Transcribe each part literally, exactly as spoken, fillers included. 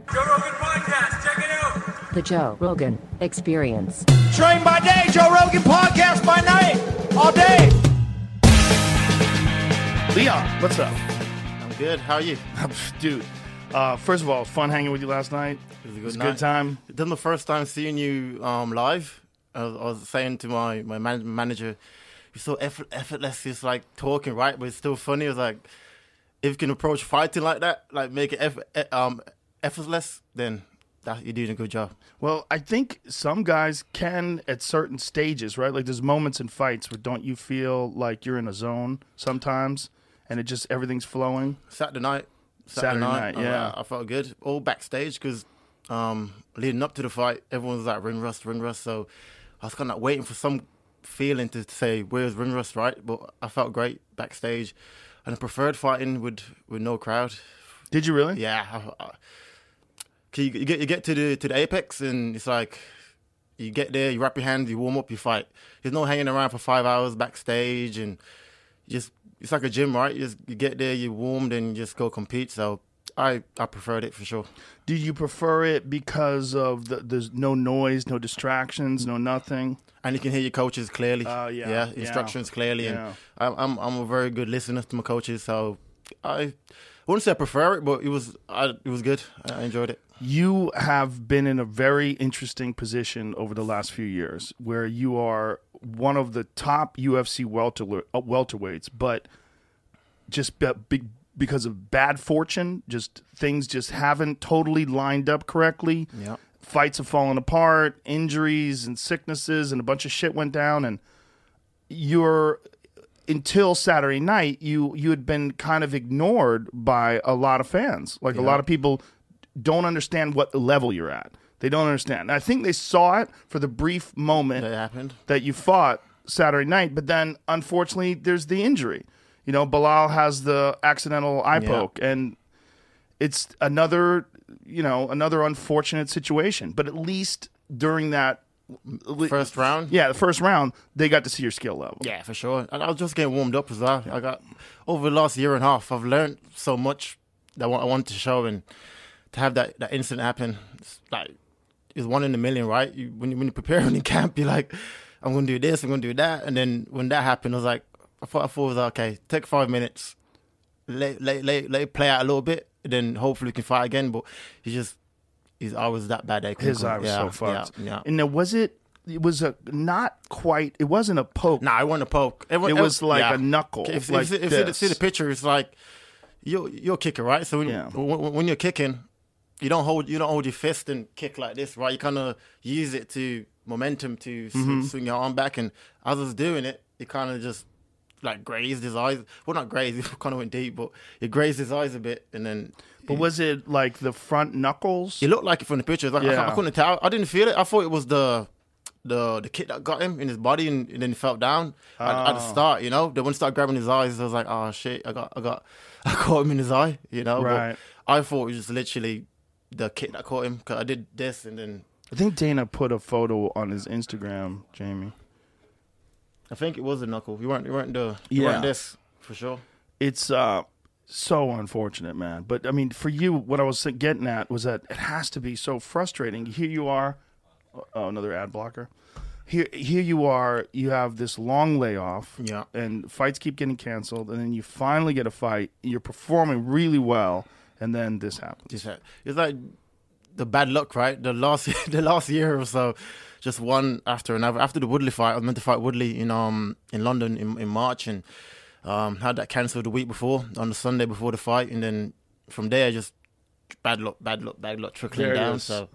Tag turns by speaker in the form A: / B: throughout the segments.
A: Joe Rogan Podcast, check it out.
B: The Joe Rogan Experience.
C: Train by day, Joe Rogan Podcast by night, all day.
D: Leon, what's up?
E: I'm good. How are you?
D: Dude, uh, first of all, fun hanging with you last night.
E: It was a good,
D: it was a
E: night.
D: good time.
E: This is the first time seeing you um, live. I was, I was saying to my, my man- manager, you're so effort- effortless, it's like talking, right? But it's still funny. It's like, if you can approach fighting like that, like make it eff- e- um, effortless, then that, you're doing a good job.
D: Well, I think some guys can at certain stages, right? Like there's moments in fights where don't you feel like you're in a zone sometimes and it just, everything's flowing?
E: Saturday night.
D: Saturday, Saturday night, night, yeah.
E: I, I felt good. All backstage because um, leading up to the fight, everyone was like ring rust, ring rust. So I was kind of waiting for some feeling to say, where's ring rust, right? But I felt great backstage. And I preferred fighting with, with no crowd.
D: Did you really?
E: Yeah. I, I, you, you get you get to the to the apex and it's like you get there, you wrap your hands, you warm up, you fight. There's no hanging around for five hours backstage and you just it's like a gym, right? You just you get there, you warm, then you just go compete. So I I preferred it for sure.
D: Do you prefer it because of the, there's no noise, no distractions, no nothing?
E: And you can hear your coaches clearly.
D: Oh, uh, yeah.
E: Yeah, instructions
D: yeah.
E: clearly.
D: Yeah.
E: And I'm, I'm I'm a very good listener to my coaches, so I wouldn't say I prefer it, but it was I, it was good. I enjoyed it.
D: You have been in a very interesting position over the last few years where you are one of the top U F C welter, uh, welterweights, but just be, be, because of bad fortune, just things just haven't totally lined up correctly.
E: Yeah.
D: Fights have fallen apart, injuries and sicknesses, and a bunch of shit went down. And you're until Saturday night, you you had been kind of ignored by a lot of fans. Like yeah. a lot of people don't understand what the level you're at. They don't understand. And I think they saw it for the brief moment
E: that happened
D: that you fought Saturday night, but then unfortunately, there's the injury. You know, Belal has the accidental eye poke, yeah. and it's another. You know, another unfortunate situation. But at least during that
E: first round,
D: yeah, the first round, they got to see your skill level.
E: Yeah, for sure. And I was just getting warmed up as well. I got over the last year and a half, I've learned so much that I wanted to show, and to have that, that incident happen, it's like it's one in a million, right? You, when you when you prepare in camp, you're like, I'm going to do this, I'm going to do that, and then when that happened, I was like, I thought, I thought it was like, okay, take five minutes, let let let, let it play out a little bit. Then hopefully we can fight again. But he just, his eye was that bad.
D: His eye was
E: yeah,
D: so fucked.
E: Yeah, yeah.
D: And now, was it, it was a not quite, it wasn't a poke.
E: Nah, it wasn't a poke.
D: Everyone, it was like
E: yeah.
D: a knuckle.
E: If,
D: like
E: if, if, if you see the picture, it's like, you're, you're a kicker, right? So when,
D: yeah.
E: when, when you're kicking, you don't hold you don't hold your fist and kick like this, right? You kind of use it to momentum to mm-hmm. swing your arm back. And as I was doing it, it kind of just, like grazed his eyes. Well, not grazed, it kind of went deep, but it grazed his eyes a bit, and then.
D: But it, was it like the front knuckles?
E: It looked like it from the pictures. Like,
D: yeah.
E: I, I couldn't tell. I didn't feel it. I thought it was the the the kick that got him in his body, and, and then he fell down oh. at, at the start. You know, then when he started grabbing his eyes, I was like, oh shit, I got I got I caught him in his eye. You know,
D: right?
E: But I thought it was just literally the kick that caught him because I did this, and then
D: I think Dana put a photo on his Instagram, Jamie.
E: I think it was a knuckle. You weren't, you weren't the, you
D: yeah.
E: weren't this for sure.
D: It's uh, so unfortunate, man. But I mean, for you, what I was getting at was that it has to be so frustrating. Here you are, oh, another ad blocker. Here, here you are. You have this long layoff,
E: yeah,
D: and fights keep getting canceled, and then you finally get a fight. You're performing really well, and then this happens.
E: It's like the bad luck, right? The last, the last year or so. Just one after another. After the Woodley fight, I was meant to fight Woodley in um in London in, in March, and um had that cancelled the week before on the Sunday before the fight, and then from there just bad luck, bad luck, bad luck trickling down. So,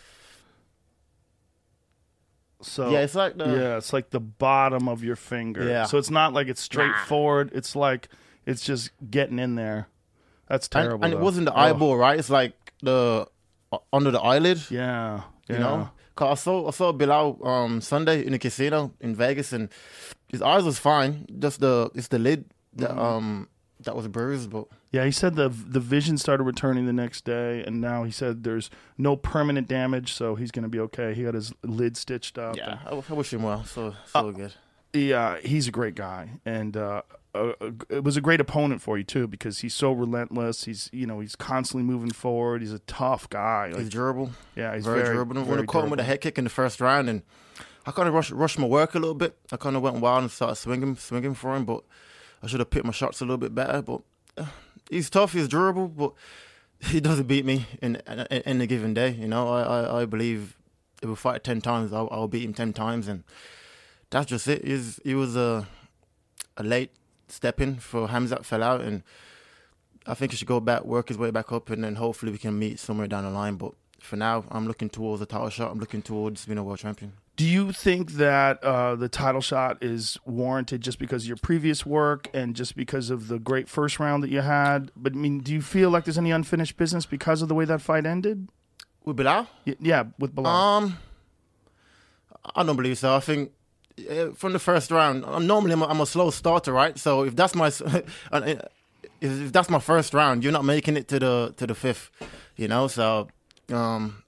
D: so
E: yeah, it's like the
D: yeah, it's like the bottom of your finger.
E: Yeah.
D: So it's not like it's straightforward. Nah. It's like it's just getting in there. That's terrible.
E: And, and
D: it
E: wasn't the
D: oh.
E: eyeball, right? It's like the uh, under the eyelid.
D: Yeah, yeah.
E: You know. Cause I saw I saw Belal um Sunday in the casino in Vegas, and his eyes was fine. Just the it's the lid that mm-hmm. um that was bruised. But
D: yeah, he said the the vision started returning the next day, and now he said there's no permanent damage, so he's gonna be okay. He got his lid stitched up.
E: Yeah,
D: and,
E: I, I wish him well. So so uh, good.
D: Yeah, he's a great guy, and uh, a, a it was a great opponent for you too, because he's so relentless. He's you know he's constantly moving forward. He's a tough guy. Like,
E: He's durable.
D: yeah, he's
E: very,
D: very,
E: durable.
D: very
E: When I caught him with a
D: durable.
E: head kick in the first round, and I kind of rushed, rushed my work a little bit. I kind of went wild and started swinging, swinging for him, but I should have picked my shots a little bit better. But uh, he's tough. He's durable, but he doesn't beat me in in, in a given day. You know, I I, I believe if we fight ten times, I'll, I'll beat him ten times, and that's just it. He's, he was a a late step in for Hamzat, fell out, and I think he should go back, work his way back up, and then hopefully we can meet somewhere down the line. But for now, I'm looking towards a title shot. I'm looking towards being a world champion.
D: Do you think that uh, the title shot is warranted just because of your previous work and just because of the great first round that you had? But I mean, do you feel like there's any unfinished business because of the way that fight ended?
E: With Bilal?
D: Y- yeah, with Bilal.
E: Um, I don't believe so. I think uh, from the first round, uh, normally I'm a, I'm a slow starter, right? So if that's my if, if that's my first round, you're not making it to the to the fifth, you know. So um,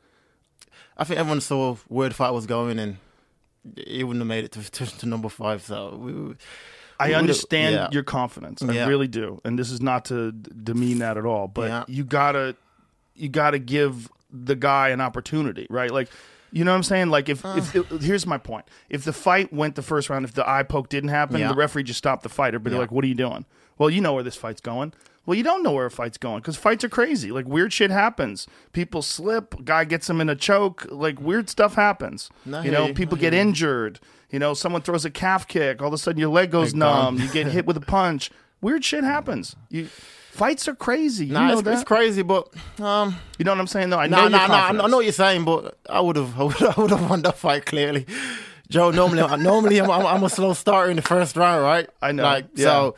E: I think everyone saw where the fight was going, and he wouldn't have made it to, to, to number five. So we, we,
D: I
E: we
D: understand
E: yeah.
D: your confidence. I
E: Yeah.
D: really do. And this is not to d- demean that at all, but
E: Yeah.
D: you gotta you gotta give the guy an opportunity, right? Like, you know what I'm saying? Like, if, if it, here's my point: if the fight went the first round, if the eye poke didn't happen,
E: Yeah.
D: the referee just stopped the fighter. But they're
E: Yeah.
D: like, "What are you doing?" Well, you know where this fight's going. Well, you don't know where a fight's going because fights are crazy. Like, weird shit happens. People slip. Guy gets him in a choke. Like, weird stuff happens.
E: No, I
D: you
E: hear
D: know,
E: you.
D: people
E: I
D: get
E: hear you.
D: injured. You know, someone throws a calf kick. All of a sudden, your leg goes
E: Big time.
D: numb. You get hit with a punch. Weird shit happens. You fights are crazy. You
E: Nah,
D: know
E: it's,
D: that.
E: it's crazy, but um,
D: You know what I'm saying? Though I
E: nah,
D: know
E: nah,
D: your
E: nah. I
D: confidence.
E: know what you're saying, but I would have, I would have, I would have won that fight clearly. Joe, normally, normally I'm, I'm, I'm a slow starter in the first round, right?
D: I know,
E: Like,
D: yeah.
E: so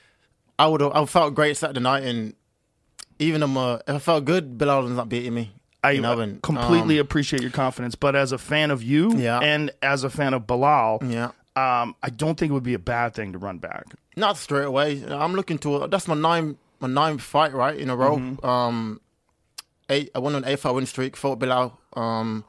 E: I would have, I felt great Saturday night, and even if, uh, if I felt good, Bilal's not beating me.
D: I
E: you know, and,
D: completely
E: um,
D: appreciate your confidence, but as a fan of you
E: Yeah.
D: and as a fan of Bilal,
E: yeah.
D: um, I don't think it would be a bad thing to run back.
E: Not straight away. I'm looking to. That's my nine, my ninth fight, right, in a row.
D: Mm-hmm.
E: Um, eight. I won an eight fight win streak. Fought Bilal. Um,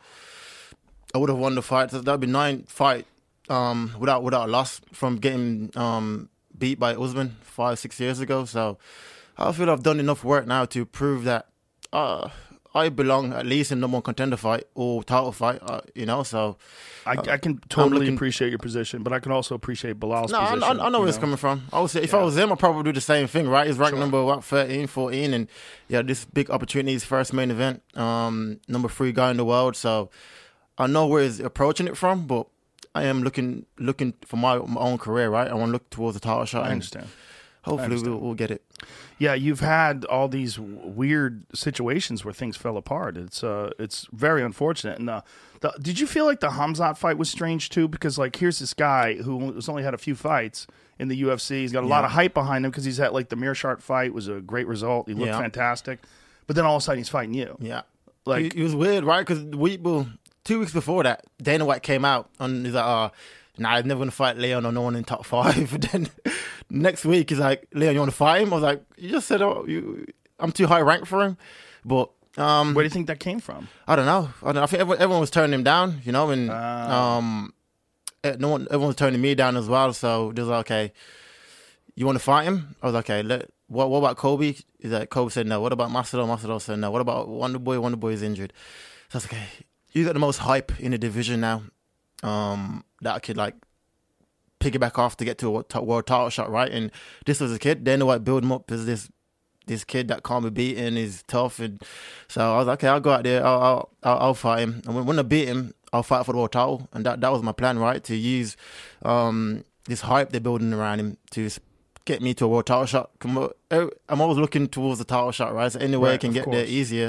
E: I would have won the fight. So that'd be nine fight. Um, without without a loss from getting um beat by Usman five six years ago. So I feel I've done enough work now to prove that uh I belong at least in number one contender fight or title fight. Uh, you know, so.
D: I, I can totally
E: looking-
D: appreciate your position, but I can also appreciate Bilal's
E: No, I,
D: position.
E: I, I know
D: you
E: where it's coming from. I would say if I
D: Yeah.
E: was him, I'd probably do the same thing, right? He's ranked number what, thirteen, fourteen, and yeah, this big opportunity, his first main event, um, number three guy in the world. So I know where he's approaching it from, but I am looking looking for my, my own career, right? I want to look towards the title shot.
D: I
E: and
D: understand.
E: Hopefully,
D: understand.
E: we'll, we'll get it.
D: Yeah, you've had all these w- weird situations where things fell apart. It's uh, it's very unfortunate. And uh, the, did you feel like the Hamzat fight was strange too? Because like, here's this guy who has only had a few fights in the U F C. He's got a lot
E: Yeah.
D: of hype behind him because he's had like the Mearshart fight was a great result. He looked
E: Yeah.
D: fantastic, but then all of a sudden he's fighting you.
E: Yeah,
D: Like-
E: like it, was weird, right? Because we well, two weeks before that, Dana White came out and he's like, "Oh, nah, I'm never gonna fight Leon or no one in top five." And then next week he's like, "Leon, you want to fight him?" I was like, "You just said, oh, you, I'm too high ranked for him." But um,
D: Where do you think that came from?
E: I don't know. I don't know. I think everyone, everyone was turning him down, you know, and
D: Ah.
E: um, eh, no one, everyone was turning me down as well. So they was like, "Okay, you want to fight him?" I was like, "Okay, let, what, what about Kobe?" He's like, Kobe said no. What about Masvidal? Masvidal said no. What about Wonder Boy? Wonder Boy is injured. So I was like, "Okay, you got the most hype in the division now. Um, that I could like piggyback off to get to a wo- world title shot, right?" And this was a kid. Dana White built him up as this this kid that can't be beaten, is tough, and so I was like, "Okay, I'll go out there. I'll I'll, I'll, I'll fight him. And when, when I beat him, I'll fight for the world title." And that that was my plan, right? To use um this hype they're building around him to s- get me to a world title shot. Come on, eh, I'm always looking towards the title shot, right? So any way I
D: Right,
E: can
D: of
E: get there
D: course.
E: easier.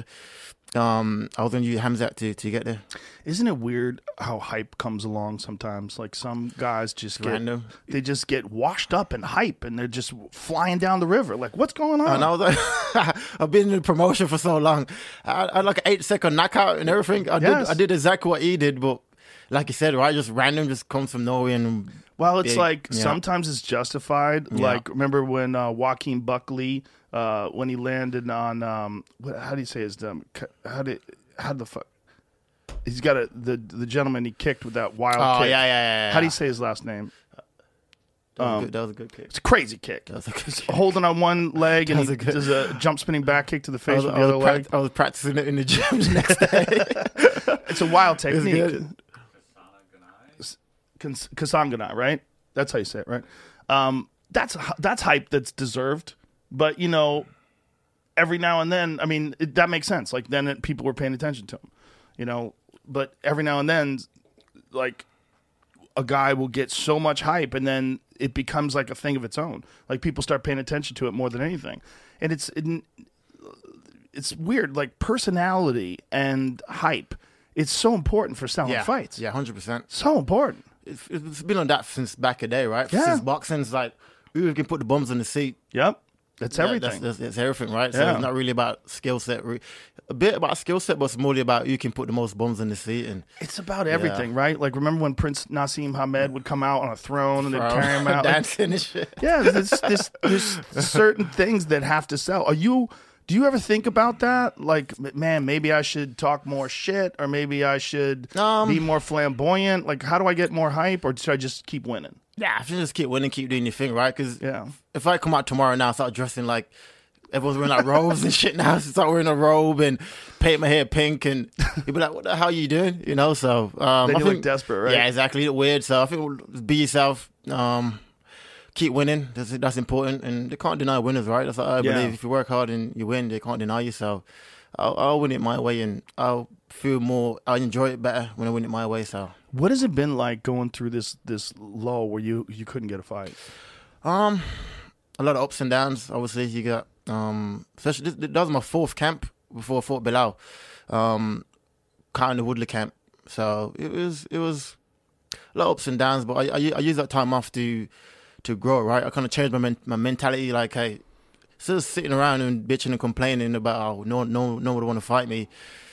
E: Um, I was going to use Hamzat to to get there.
D: Isn't it weird how hype comes along sometimes? Like some guys just get
E: Random.
D: they just get washed up in hype and they're just flying down the river. Like, what's going on?
E: And I was like, I've been in promotion for so long. I, I had like an eight second knockout and everything. I
D: Yes.
E: did I did exactly what he did, but like you said, right, just random, just comes from nowhere. And
D: Well, it's
E: big.
D: like
E: Yeah.
D: sometimes it's justified.
E: Yeah.
D: Like, remember when uh, Joaquin Buckley, uh, when he landed on, um, what, how do you say his um, c- how did how the fuck? He's got a the the gentleman he kicked with that wild
E: Oh,
D: kick.
E: yeah, yeah, yeah, yeah.
D: How do you say his last name?
E: That was,
D: Um,
E: a good, that was a good kick.
D: It's a crazy kick.
E: That was a good kick.
D: Holding on one leg and
E: That was
D: he
E: a good-
D: does a jump spinning back kick to the
E: I
D: face
E: was,
D: with
E: I
D: the
E: was
D: other
E: prac-
D: leg.
E: I was practicing it in the gym the next day.
D: It's a wild
E: It was
D: technique.
E: good.
D: Kas- Kasangana, right? That's how you say it, right? Um, that's that's hype that's deserved. But you know, every now and then, I mean, it, that makes sense. Like then it, people were paying attention to him, you know. But every now and then, like a guy will get so much hype, and then it becomes like a thing of its own. Like people start paying attention to it more than anything, and it's it, it's weird. Like personality and hype, it's so important for selling
E: Yeah,
D: fights.
E: yeah, hundred percent.
D: So important.
E: It's, it's been on that since back a day, right?
D: Yeah.
E: Since boxing's like, we can put the bums on the seat.
D: Yep. That's
E: Yeah,
D: everything.
E: That's, that's, that's everything, right? So
D: Yeah.
E: it's not really about skill set. Re- A bit about skill set, but it's more about you can put the most bums on the seat. And
D: It's about everything, right? Like, remember when Prince Nassim Hamed would come out on a throne and they'd
E: Bro,
D: carry him out? Like,
E: dancing and shit.
D: yeah, there's, there's, there's certain things that have to sell. Are you? Do you ever think about that? Like, man, maybe I should talk more shit, or maybe I should
E: Um,
D: be more flamboyant. Like, how do I get more hype, or should I just keep winning?
E: Yeah, if you just keep winning, keep doing your thing, right? Because
D: Yeah.
E: if I come out tomorrow now, start dressing like everyone's wearing like robes and shit now, start wearing a robe and paint my hair pink, and you'll be like, "What the hell are you doing?" You know. So um,
D: Then
E: I
D: you
E: think,
D: look desperate, right?
E: Yeah, exactly. You look weird. So I think be yourself. Um, keep winning. That's, that's important, and they can't deny winners, right? That's what I
D: Yeah.
E: believe. If you work hard and you win, they can't deny you. So I'll, I'll win it my way, and I'll feel more. I'll enjoy it better when I win it my way. So.
D: What has it been like going through this this lull where you you couldn't get a fight?
E: Um, a lot of ups and downs. Obviously, you got um, especially this, that was my fourth camp before I fought Bilal, um, kind of the Woodley camp. So it was it was a lot of ups and downs. But I I, I used that time off to to grow. Right, I kind of changed my men, my mentality. Like, hey, instead of sitting around and bitching and complaining about oh no no no one would want to fight me,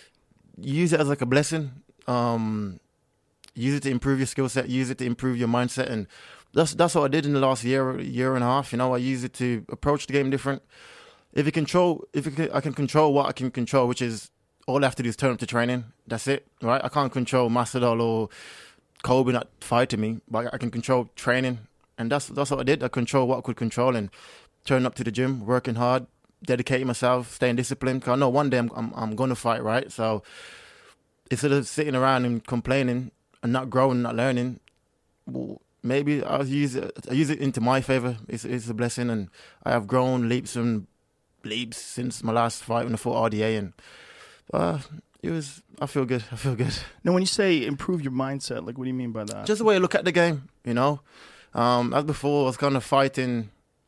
E: use it as like a blessing. Um, use it to improve your skill set. Use it to improve your mindset and. That's that's what I did in the last year, year and a half. You know, I use it to approach the game different. If you control, if you can, I can control what I can control, which is all I have to do is turn up to training. That's it, right? I can't control Masvidal or Kobe not fighting me, but I can control training, and that's that's what I did. I control what I could control and turning up to the gym, working hard, dedicating myself, staying disciplined. Cause I know one day I'm I'm, I'm gonna fight, right? So instead of sitting around and complaining and not growing, not learning, well, maybe I'll use it, I use it into my favor. It's, it's a blessing, and I have grown leaps and leaps since my last fight when I fought R D A, and uh, it was. I feel good. I feel good.
D: Now, when you say improve your mindset, like what do you mean by that?
E: Just the way I look at the game, you know. Um, as before, I was kind of fighting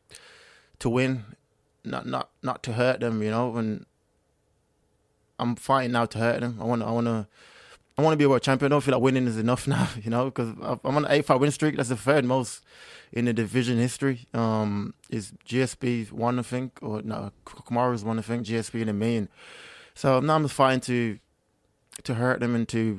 E: to win, not not not to hurt them, you know. And I'm fighting now to hurt them. I want I want to. I want to be a world champion. I don't feel like winning is enough now, you know, because I'm on an eight-fight win streak. That's the third most in the division history. Um, is G S P one, I think, or no, Kamaru's one, I think, G S P and then me. And so now I'm just fighting to to hurt them and to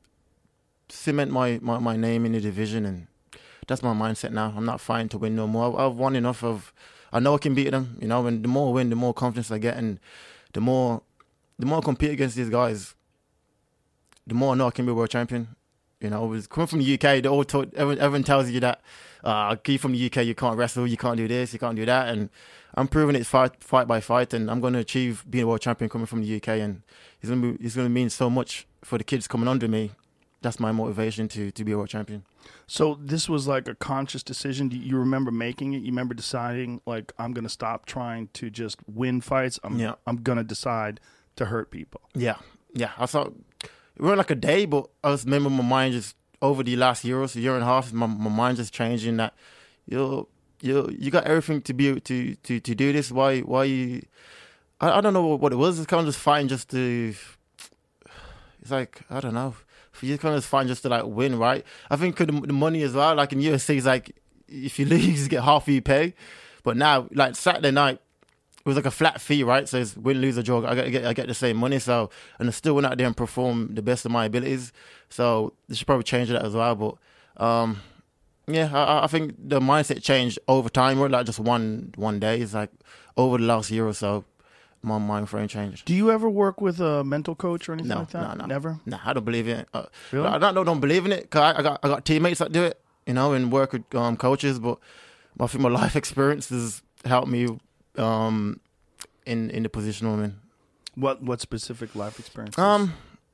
E: cement my, my, my name in the division, and that's my mindset now. I'm not fighting to win no more. I've, I've won enough of. I know I can beat them, you know, and the more I win, the more confidence I get, and the more the more I compete against these guys, the more I know I can be a world champion. You know, it's coming from the U K, they all taught, everyone, everyone tells you that, uh, you from the U K, you can't wrestle, you can't do this, you can't do that. And I'm proving it fight, fight by fight, and I'm going to achieve being a world champion coming from the U K. And it's going to be, it's going to mean so much for the kids coming under me. That's my motivation to, to be a world champion.
D: So this was like a conscious decision. Do you remember making it? You remember deciding, like, I'm going to stop trying to just win fights. I'm,
E: Yeah.
D: I'm going to decide to hurt people.
E: Yeah, yeah. I thought it wasn't like a day, but I was remember my mind just over the last year or so, year and a half, my my mind just changing that you you you got everything to be to to to do this. Why why you? I, I don't know what it was. It's kind of just fighting just to. It's like I don't know. For you, kind of just find just to like win, right? I think the, the money as well. Like in U F C, it's like if you lose, you get half of your pay. But now, like Saturday night, it was like a flat fee, right? So it's win, lose, or draw. I get, I get, I get the same money. So, and I still went out there and perform the best of my abilities. So they should probably change that as well. But um, yeah, I, I think the mindset changed over time. We're like just one one day. It's like over the last year or so, my mind frame changed.
D: Do you ever work with a mental coach or anything
E: No,
D: like that?
E: no, no.
D: Never?
E: No, I don't believe in it. Uh,
D: Really?
E: I don't, don't believe in it because I, I got I got teammates that do it. you know, and work with um, coaches, but I think my life experience has helped me um, in in the position I'm in.
D: What what specific life experiences?
E: Um,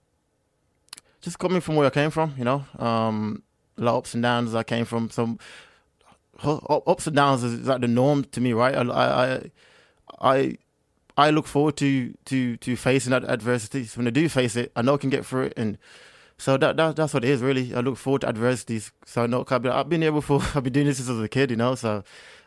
E: just coming from where I came from, you know, um, a lot of ups and downs I came from. Some ups and downs is like the norm to me, right? I I I, I look forward to, to, to facing that adversity. So when I do face it, I know I can get through it, and so that, that that's what it is really. I look forward to adversities. So I know I've been, I've been here before. I've been doing this since I was a kid, you know. So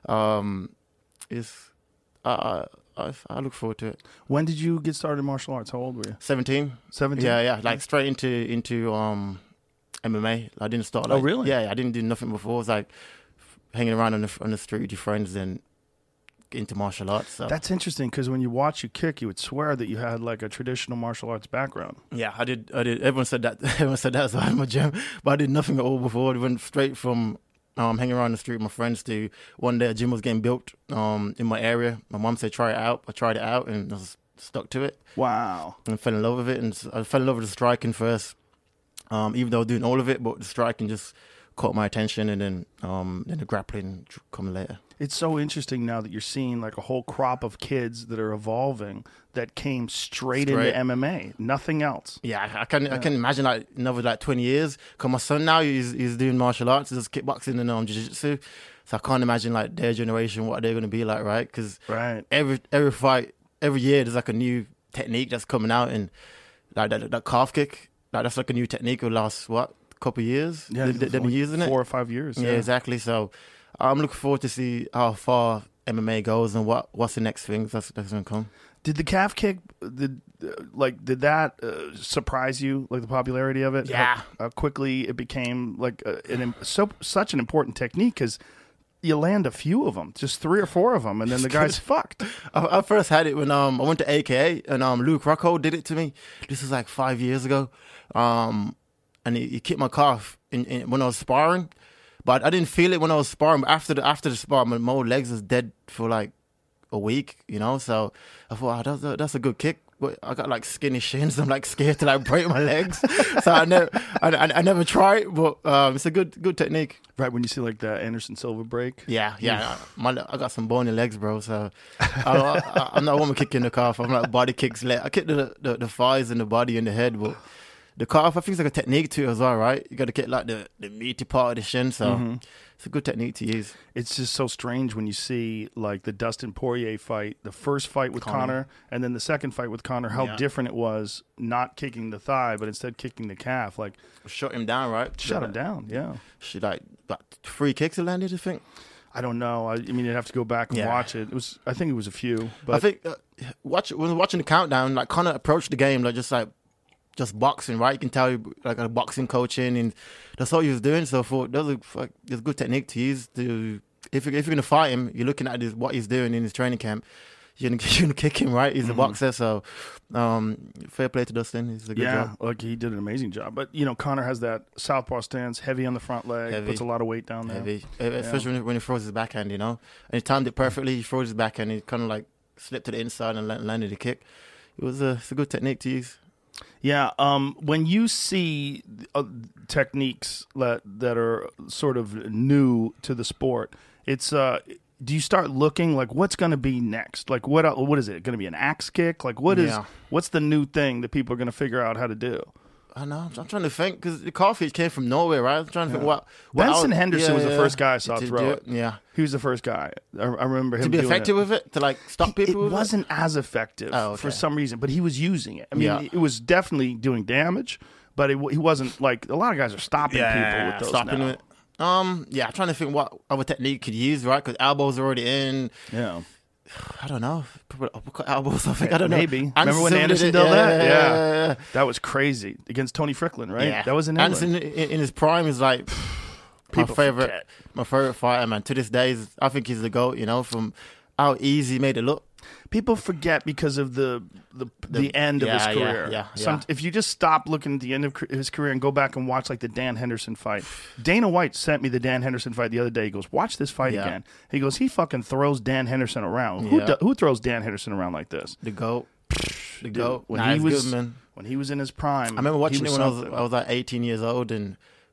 E: um, it's I, I I look forward to it.
D: When did you get started in martial arts? How old were you?
E: Seventeen.
D: Seventeen.
E: Yeah, yeah. Like straight into into um, M M A. I didn't start. Like,
D: oh, really?
E: Yeah, I didn't do nothing before. It was like hanging around on the on the street with your friends and into martial arts. So.
D: That's interesting because when you watch you kick, you would swear that you had like a traditional martial arts background.
E: Yeah, I did. I did. Everyone said that. Everyone said that as well in my gym, but I did nothing at all before. I went straight from um, hanging around the street with my friends to one day a gym was getting built um, in my area. My mom said try it out. I tried it out and I was stuck to it.
D: Wow.
E: And fell in love with it. And I fell in love with the striking first, um, even though I was doing all of it, but the striking just caught my attention, and then um, then the grappling come later.
D: It's so interesting now that you're seeing like a whole crop of kids that are evolving that came straight,
E: Straight.
D: into M M A, nothing else.
E: Yeah, I can I can imagine like another like twenty years. Cause my son now he's he's doing martial arts, he's kickboxing and um jiu-jitsu. So I can't imagine like their generation what they're gonna be like, right? Because
D: Right.
E: every every fight every year there's like a new technique that's coming out, and like that that calf kick, like that's like a new technique will last what couple of years.
D: Yeah,
E: they, they've been
D: like
E: using it
D: four or five years.
E: Yeah,
D: Yeah,
E: exactly. So I'm looking forward to see how far M M A goes and what what's the next thing that's that's gonna come.
D: Did the calf kick, did uh, like did that uh, surprise you? Like the popularity of it?
E: Yeah.
D: How, how quickly it became like a, an im- so such an important technique because you land a few of them, just three or four of them, and then the guy's fucked.
E: I, I first had it when um I went to A K A and um Luke Rocco did it to me. This was like five years ago, um and he, he kicked my calf in, in, when I was sparring, but I didn't feel it when I was sparring. But after the after the spar, my, my legs was dead for like a week, you know. So I thought, oh, that's a, that's a good kick. But I got like skinny shins. I'm like scared to like break my legs, so I never I, I, I never tried. But um, it's a good good technique.
D: Right when you see like the Anderson Silva break.
E: Yeah, yeah. My, I got some bony legs, bro. So I, I, I'm not one kicking the calf. I'm like body kicks. Leg. I kick the, the the thighs and the body and the head, but the calf, I think it's like a technique to it as well, right? You got to kick like the, the meaty part of the shin, so
D: Mm-hmm.
E: it's a good technique to use.
D: It's just so strange when you see like the Dustin Poirier fight, the first fight with Conor,
E: Conor.
D: and then the second fight with Conor, how
E: Yeah.
D: different it was not kicking the thigh, but instead kicking the calf. Like,
E: Shut him down, right?
D: shut him down, yeah.
E: She like, like three kicks he landed, I think.
D: I don't know. I, I mean, you'd have to go back and
E: Yeah.
D: watch it. It was, I think it was a few, but
E: I think uh, watch when watching the countdown, like Conor approached the game like just like just boxing, right? You can tell you like a boxing coaching, and that's all he was doing. So I thought that was like it's a good technique to use to if you if you're gonna fight him, you're looking at his, what he's doing in his training camp. You're gonna, you're gonna kick him, right? He's
D: Mm-hmm.
E: a boxer, so um, fair play to Dustin. He's a good
D: yeah,
E: job.
D: like he did an amazing job. But you know, Conor has that southpaw stance, heavy on the front leg,
E: Heavy.
D: puts a lot of weight down there.
E: Heavy, especially when, he, when he throws his backhand, you know. And he timed it perfectly. He throws his backhand. He kind of like slipped to the inside and la- landed a kick. It was a, it's a good technique to use.
D: Yeah, um, when you see uh, techniques that that are sort of new to the sport, it's uh, do you start looking like what's going to be next? Like what el- what is it going to be? An axe kick? Like what is
E: Yeah.
D: what's the new thing that people are going to figure out how to do?
E: I know. I'm, I'm trying to think because the coffee came from nowhere, right? I'm trying to think what. what
D: Benson
E: else-
D: Henderson
E: yeah,
D: was the
E: yeah,
D: first guy I saw
E: to
D: throw
E: do
D: it.
E: Yeah.
D: He was the first guy. I, I remember him
E: To be
D: doing
E: effective
D: it.
E: with it, to like stop people.
D: It
E: with
D: wasn't as effective
E: Oh,
D: for
E: okay.
D: some reason, but he was using it. I mean,
E: Yeah.
D: it was definitely doing damage, but it, he wasn't like a lot of guys are stopping
E: it.
D: people with those
E: stopping
D: now.
E: it. Um, yeah, I'm trying to think what other technique you could use, right? Because elbows are already in.
D: Yeah.
E: I don't know. Put uppercut elbows. I think I don't know.
D: Maybe. Remember when Anderson
E: did
D: did
E: it?
D: that?
E: Yeah,
D: Yeah.
E: yeah, yeah.
D: That was crazy against Tony Fricklin, right?
E: Yeah.
D: That was in England.
E: Anderson in, in his prime is like my
D: People
E: favorite,
D: forget.
E: my favorite fighter, man. To this day, is, I think he's the GOAT. You know, from how easy he made it look.
D: People forget because of the the, the,
E: The-
D: end of
E: yeah,
D: his
E: yeah,
D: career.
E: yeah,
D: Some,
E: yeah.
D: if you just stop looking at the end of cr- his career and go back and watch like the Dan Henderson fight. Dana White sent me the Dan Henderson fight the other day. He goes, "Watch this fight
E: Yeah.
D: again." He goes, "He fucking throws Dan Henderson around. Who
E: Yeah.
D: do, who throws Dan Henderson around like this?"
E: The GOAT. The
D: Dude,
E: GOAT.
D: when
E: Nah,
D: he
E: he's
D: was
E: good, man.
D: when he was in his prime.
E: I remember watching
D: he
E: it when I was
D: something.
E: I was like eighteen years old, and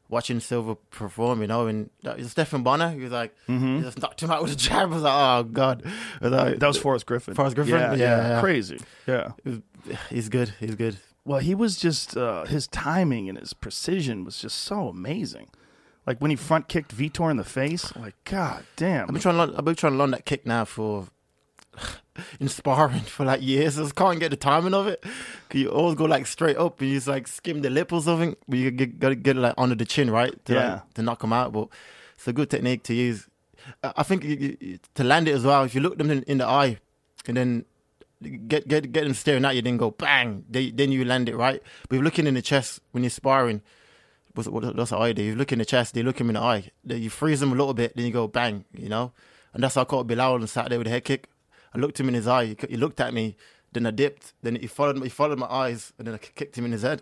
E: watching Silva perform, you know, and uh, Stephen Bonner, he was like,
D: Mm-hmm.
E: he just knocked him out with a jab. I was like, oh god, I was like,
D: That was Forrest Griffin.
E: Forrest Griffin?
D: Yeah,
E: Yeah, yeah.
D: crazy. Yeah.
E: it was- he's good, he's good.
D: Well, he was just uh, his timing and his precision was just so amazing. Like when he front kicked Vitor in the face, like god damn.
E: I've been trying, to learn, I've been trying to learn that kick now for in sparring for like years. I just can't get the timing of it. 'Cause you always go like straight up and you just like skim the lip or something, but you get, gotta get it like under the chin, right? To,
D: Yeah.
E: like, to knock them out. But it's a good technique to use. I I think you, you, to land it as well. If you look them in, in the eye and then get get get them staring at you, then go bang, they, then you land it right. But if you're looking in the chest when you're sparring. What's, what, that's what I do. You look in the chest, they look him in the eye. Then you freeze him a little bit, then you go bang, you know? And that's how I caught Bilal on Saturday with a head kick. I looked him in his eye, he, he looked at me, then I dipped, then he followed, he followed my eyes, and then I kicked him in his head.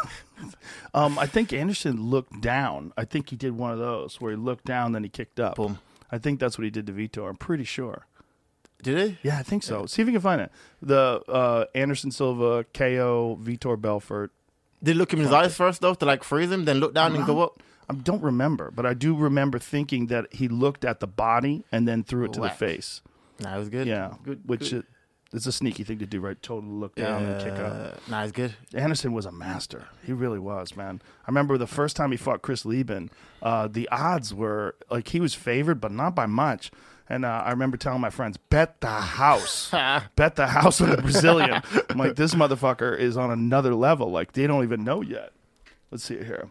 D: Um, I think Anderson looked down. I think he did one of those where he looked down, then he kicked up.
E: Boom.
D: I think that's what he did to Vitor. I'm pretty sure.
E: Did he?
D: Yeah, I think so. See if you can find it. The uh, Anderson Silva, K O, Vitor Belfort.
E: Did he look him in his eyes first, though, to like freeze him, then look down and go up?
D: I don't remember, but I do remember thinking that he looked at the body and then threw it to
E: Whack.
D: the face.
E: Nah, it was good.
D: Yeah,
E: Good.
D: which
E: good.
D: It, it's a sneaky thing to do, right? Totally look down and kick up.
E: Uh, Nah, it's good.
D: Anderson was a master. He really was, man. I remember the first time he fought Chris Lieben, uh, the odds were like he was favored, but not by much. And uh, I remember telling my friends, bet the house. bet the house on the Brazilian. I'm like, this motherfucker is on another level. Like, they don't even know yet. Let's see it here.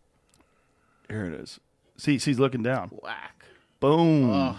D: Here it is. See, see, he's looking down.
E: Whack.
D: Boom.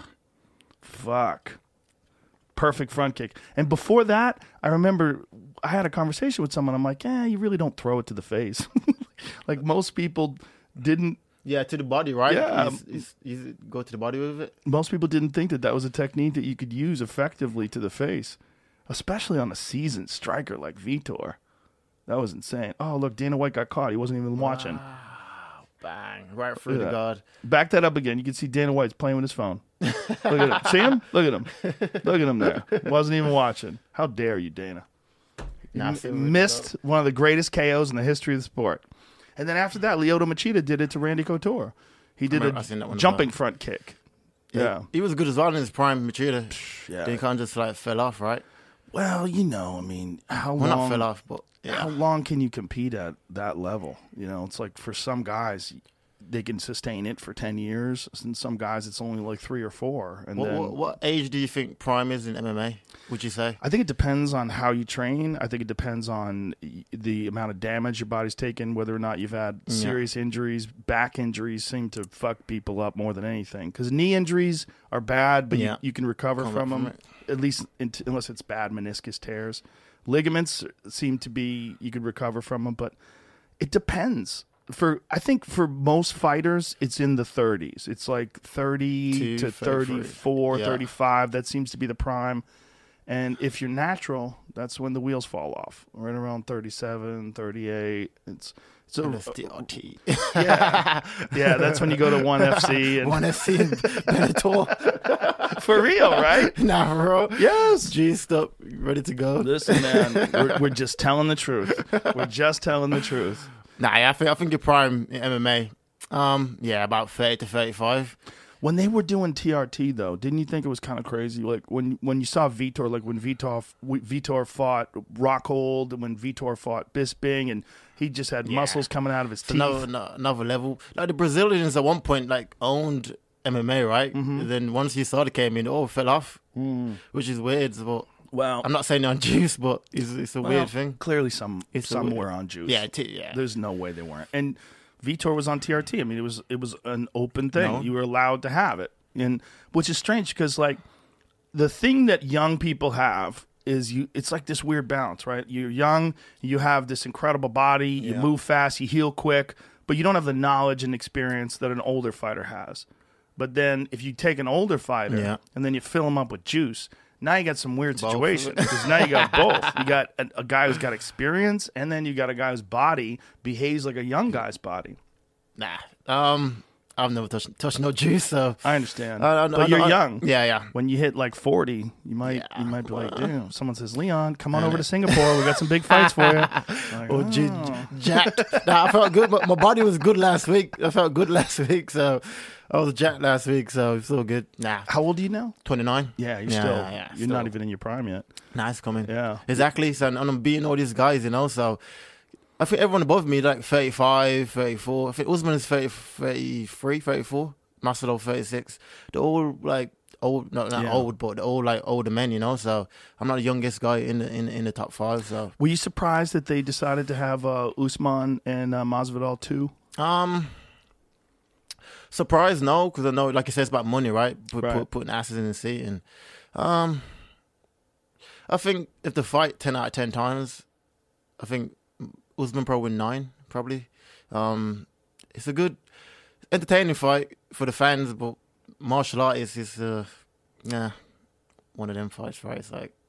D: Fuck. Perfect front kick. And before that, I remember I had a conversation with someone. I'm like, yeah, you really don't throw it to the face. Like most people didn't,
E: Yeah, to the body, right?
D: Yeah.
E: He's, he's, he's go to the body with it.
D: most people didn't think that that was a technique that you could use effectively to the face, especially on a seasoned striker like Vitor. That was insane. Oh, look, Dana White got caught. He wasn't even watching.
E: Bang. Right through
D: Look
E: the
D: at that.
E: guard.
D: Back that up again. You can see Dana White's playing with his phone. Look at him. See him? Look at him. Look at him there. Wasn't even watching. How dare you, Dana?
E: Nah,
D: M-
E: Silva
D: missed one of the greatest K Os in the history of the sport. And then after that, Lyoto Machida did it to Randy Couture. He did
E: remember- I seen that
D: a
E: one as
D: jumping
E: well.
D: front kick. Yeah.
E: He was good as well in his prime, Machida.
D: Yeah.
E: Then he kind of just like fell off, right?
D: Well, you know, I mean, how
E: Well,
D: long?
E: not fell off, but
D: How
E: yeah.
D: long can you compete at that level? You know, it's like for some guys, they can sustain it for ten years. And some guys, it's only like three or four. And
E: What,
D: then
E: what, what age do you think prime is in M M A, would you say?
D: I think it depends on how you train. I think it depends on y- the amount of damage your body's taken, whether or not you've had serious injuries. Back injuries seem to fuck people up more than anything. Because knee injuries are bad, but
E: Yeah.
D: you, you can recover
E: Come
D: from
E: back from
D: them, at least int- unless it's bad meniscus tears. Ligaments seem to be, you could recover from them, but it depends. For I think for most fighters, it's in the thirties. It's like thirty
E: Two,
D: to
E: thirty-three.
D: thirty-four,
E: Yeah.
D: thirty-five. That seems to be the prime. And if you're natural, that's when the wheels fall off. Right around thirty-seven, thirty-eight. It's so
E: N S T R T.
D: yeah, yeah. That's when you go to one F C and
E: One F C and Bellator.
D: for real, right?
E: Nah, bro.
D: Yes.
E: G up, ready to go.
D: Listen, man, we're, we're just telling the truth. We're just telling the truth.
E: Nah, yeah, I think I think your prime in M M A, um, yeah, about thirty to thirty-five.
D: When they were doing T R T, though, didn't you think it was kind of crazy? Like when when you saw Vitor, like when Vitor Vitor fought Rockhold, and when Vitor fought Bisping, and he just had muscles coming out of his
E: It's
D: teeth.
E: another no- another level. Like the Brazilians at one point like owned M M A, right?
D: Mm-hmm.
E: Then once he started came in, oh, it fell off,
D: Mm.
E: which is weird. But
D: Well,
E: I'm not saying they're on juice, but it's it's a
D: well,
E: weird thing.
D: Clearly, some
E: It's a
D: some
E: weird-
D: were on juice.
E: Yeah, t- yeah.
D: There's no way they weren't. And Vitor was on T R T. I mean, it was it was an open thing.
E: No.
D: You were allowed to have it, and which is strange because like the thing that young people have is you. It's like this weird balance, right? You're young, you have this incredible body, you
E: Yeah.
D: move fast, you heal quick, but you don't have the knowledge and experience that an older fighter has. But then if you take an older fighter
E: Yeah.
D: and then you fill him up with juice. Now you got some weird
E: Both.
D: situations because now you got both. You got a, a guy who's got experience, and then you got a guy whose body behaves like a young guy's body.
E: Nah, um, I've never touched touched no juice, so
D: I understand,
E: I- I-
D: but
E: I-
D: you're
E: I-
D: young.
E: Yeah, yeah.
D: When you hit like forty, you might
E: Yeah,
D: you might be like,
E: well.
D: "Damn!" Someone says, "Leon, come on over to Singapore. We got some big fights for you." Like,
E: Or G-
D: "Oh."
E: jacked. Nah, I felt good. My, my body was good last week. I felt good last week, so I was jacked last week, so it's all good. Nah,
D: How old are you now?
E: twenty-nine.
D: Yeah, you're
E: Yeah,
D: still.
E: yeah,
D: you're
E: still.
D: not even in your prime yet.
E: Nah, it's coming.
D: Yeah.
E: Exactly. So, and I'm beating all these guys, you know, so I think everyone above me, like thirty-five, thirty-four. I think Usman is thirty, thirty-three, thirty-four. Masvidal thirty-six. They're all like old, not, not
D: Yeah.
E: old, but they're all like older men, you know. So I'm not the youngest guy in the in, in the top five. So
D: Were you surprised that they decided to have uh, Usman and uh, Masvidal too?
E: um, surprised no, because I know, like you said, it's about money, right? Put,
D: Right.
E: Put, putting asses in the seat, and um, I think if the fight ten out of ten times, I think Usman probably win nine, probably. Um, it's a good, entertaining fight for the fans, but martial artists is, uh, yeah, one of them fights, right? It's like,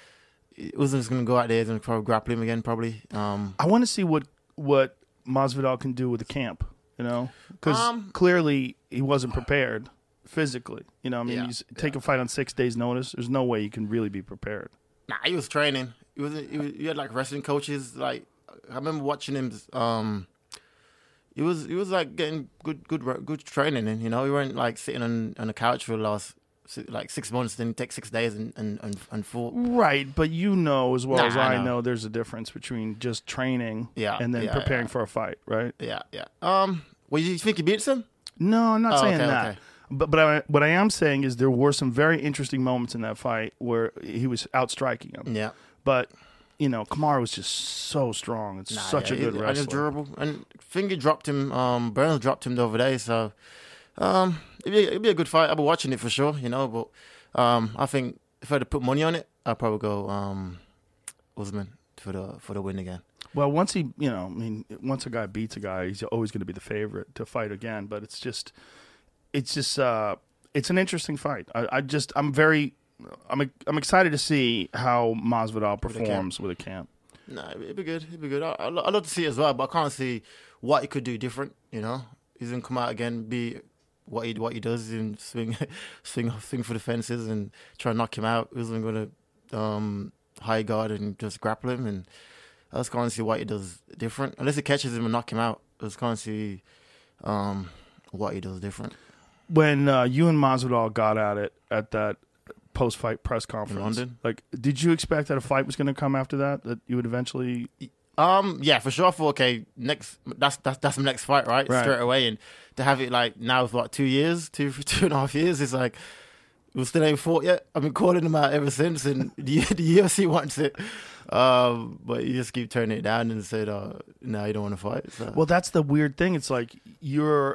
E: Usman's going to go out there and probably grapple him again, probably. Um,
D: I want to see what what Masvidal can do with the camp. You know, because
E: Um,
D: clearly he wasn't prepared physically. You know, I mean,
E: Yeah,
D: you s- take a fight on six days' notice. There's no way you can really be prepared.
E: Nah, he was training. He was, he was. He had like wrestling coaches. Like I remember watching him. Um, he was. He was like getting good, good, good training. And you know, he weren't like sitting on on the couch for the last si- like six months. Then take six days and and and, and fought.
D: Right, but you know as well
E: Nah,
D: as
E: I
D: I
E: know.
D: know, there's a difference between just training
E: Yeah,
D: and then
E: yeah,
D: preparing
E: yeah.
D: for a fight, right?
E: Yeah, yeah. Um, well, you think he beats him?
D: No, I'm not
E: Oh,
D: saying
E: okay,
D: that.
E: okay.
D: But but I, what I am saying is there were some very interesting moments in that fight where he was outstriking him.
E: Yeah.
D: But you know, Kamaru was just so strong. It's
E: Nah,
D: such
E: yeah,
D: a good
E: he- And
D: wrestler.
E: he's durable. And Finger dropped him. Um, Burns dropped him the other day. So, um, it'd be, it'd be a good fight. I'll be watching it for sure. You know, but um, I think if I had to put money on it, I'd probably go um, Usman for the for the win again.
D: Well, once he, you know, I mean, once a guy beats a guy, he's always going to be the favorite to fight again. But it's just, it's just, uh, it's an interesting fight. I, I just, I'm very, I'm, I'm excited to see how Masvidal performs with a camp.
E: Nah, it'd be good. It'd be good. I, I, I'd love to see it as well, but I can't see what he could do different. You know, he's gonna come out again, be what he what he does, and swing, swing, swing for the fences, and try and knock him out. He's gonna um, high guard and just grapple him, and I just can't see what he does different. Unless he catches him and knock him out, I just can't see um, what he does different.
D: When uh, you and Masvidal got at it at that post-fight press conference,
E: London?
D: like, did you expect that a fight was going to come after that? That you would eventually?
E: Um, yeah, for sure. I thought, okay, next that's that's that's the next fight, right?
D: Right.
E: Straight away, and to have it like now for what two years, two two and a half years, it's like we still ain't fought yet. I've been calling them out ever since, and the the U F C wants it, um, but you just keep turning it down and said, uh, "No, you don't want to fight." So.
D: Well, that's the weird thing. It's like you're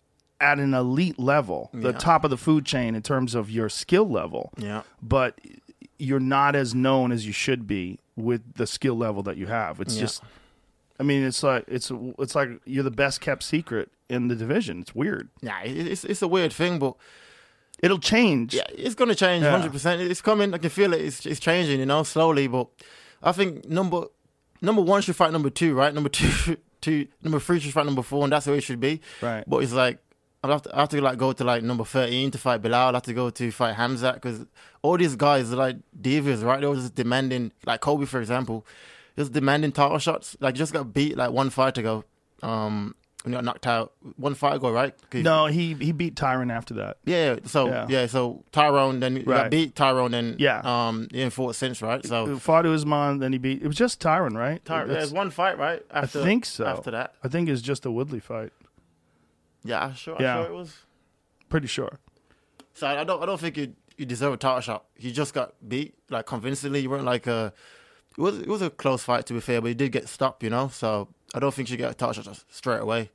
D: at an elite level, the
E: Yeah.
D: top of the food chain in terms of your skill level.
E: yeah,
D: But you're not as known as you should be with the skill level that you have. It's
E: Yeah.
D: just, I mean, it's like it's it's like you're the best kept secret in the division. It's weird.
E: yeah, it- it's it's a weird thing, but
D: It'll change.
E: yeah, it's gonna change
D: Yeah.
E: one hundred percent. It's coming. I can feel it. It's it's changing, you know, slowly. But I think number number one should fight number two, right? Number two, two, number three should fight number four, and that's where it should be.
D: Right.
E: But it's like I have to, I have to like go to like number thirteen to fight Bilal. I have to go to fight Hamzat because all these guys are like divas, right? They're just demanding, like Kobe, for example, just demanding title shots. Like just got beat like one fight ago. Um, when you got knocked out one fight ago, right? 'Cause-
D: No, he he beat Tyron after that.
E: Yeah. So
D: Yeah.
E: yeah. So Tyrone, then you
D: Right.
E: got beat Tyrone, then
D: Yeah.
E: Um, he ain't fought since, right? So
D: He fought Usman, then he beat. It was just Tyron, right?
E: Ty-
D: That's-
E: there's one fight, right? After,
D: I think so.
E: After that,
D: I think it's just a Woodley fight.
E: yeah, I'm sure.
D: Yeah.
E: I'm sure it was.
D: Pretty sure.
E: So I don't, I don't think you you deserve a title shot. You just got beat like convincingly. You weren't like a. It was it was a close fight to be fair, but you did get stopped, you know. So I don't think you get a title shot just straight away.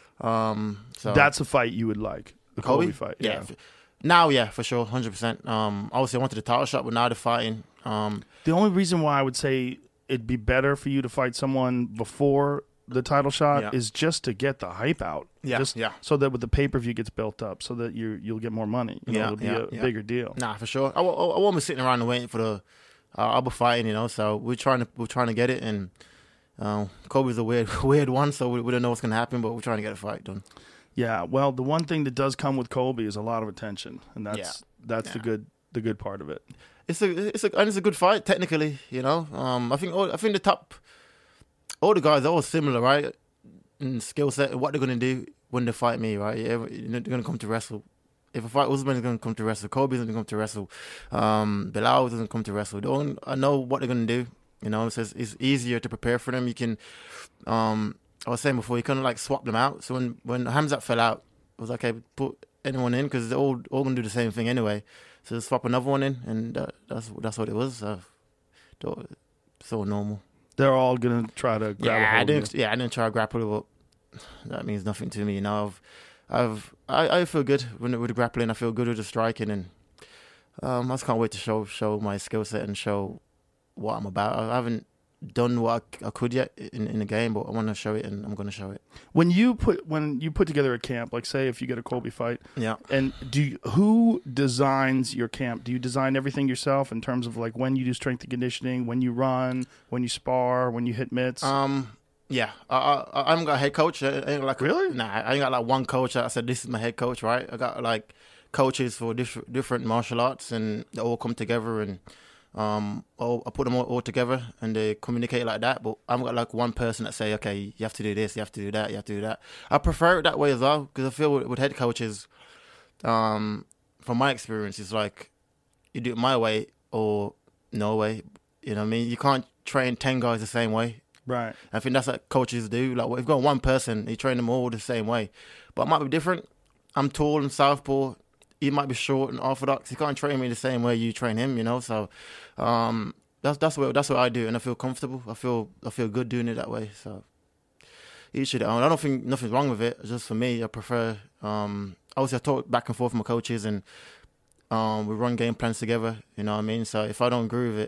E: Um, so
D: That's a fight you would like. The Kobe,
E: Kobe
D: fight.
E: Yeah.
D: Yeah.
E: f- Now, yeah, for sure, hundred percent. Um, obviously I wanted a title shot, but now they're fighting. Um,
D: The only reason why I would say it'd be better for you to fight someone before the title shot
E: Yeah.
D: is just to get the hype out.
E: Yeah,
D: Just
E: yeah.
D: so that with the pay per view gets built up, so that you you'll get more money. You know,
E: Yeah,
D: it'll be
E: yeah,
D: a
E: yeah.
D: bigger deal.
E: Nah, for sure. I, wa- I won't be sitting around and waiting for the. Uh, I'll be fighting, you know. So we're trying to we're trying to get it, and uh, Kobe's a weird weird one, so we, we don't know what's gonna happen, but we're trying to get a fight done.
D: Yeah. Well, the one thing that does come with Kobe is a lot of attention, and that's
E: Yeah.
D: that's the
E: Yeah.
D: good the good part of it.
E: It's a it's a and it's a good fight technically, you know. Um, I think all, I think the top all the guys are all similar, right? In skill set, what they're gonna do when they fight me, right? Yeah, they're gonna come to wrestle. If I fight Usman, is gonna come to wrestle. Kobe's gonna come to wrestle. Um, Bilal doesn't come to wrestle. They don't, I know what they're gonna do. You know, so it's, it's easier to prepare for them. You can, um, I was saying before, you kind of like swap them out. So when when Hamzat fell out, it was like, okay, put anyone in because they're all all gonna do the same thing anyway. So just swap another one in, and uh, that's that's what it was. So, so normal.
D: They're all gonna try to grab
E: Yeah,
D: a hold
E: I
D: of you.
E: didn't. Yeah, I didn't try to grapple, but that means nothing to me. You know, I've, I've, I, I feel good when with the grappling. I feel good with the striking, and um, I just can't wait to show show my skill set and show what I'm about. I haven't done what I, I could yet in, in the game, but I want to show it, and I'm going to show it.
D: When you put when you put together a camp, like say if you get a Colby fight,
E: Yeah.
D: and do you, who designs your camp? Do you design everything yourself in terms of like when you do strength and conditioning, when you run, when you spar, when you hit mitts?
E: Um. Yeah. I I, I haven't got a head coach. I ain't like
D: Really?
E: Nah. I ain't got like one coach. that I said this is my head coach, right? I got like coaches for different different martial arts, and they all come together and. Um, all, I put them all, all together and they communicate like that. But I've got like one person that say, okay, you have to do this, you have to do that, you have to do that. I prefer it that way as well because I feel with, with head coaches, um, from my experience, it's like you do it my way or no way. You know what I mean? You can't train ten guys the same way.
D: right.
E: I think that's what coaches do. Like, if you've got one person, you train them all the same way. But it might be different. I'm tall and southpaw. He might be short and orthodox. He can't train me the same way you train him, you know. So um, that's that's what that's what I do, and I feel comfortable. I feel I feel good doing it that way. So each of their own. I don't think nothing's wrong with it. Just for me, I prefer. Um, obviously, I talk back and forth with my coaches, and um, we run game plans together. You know what I mean? So if I don't agree with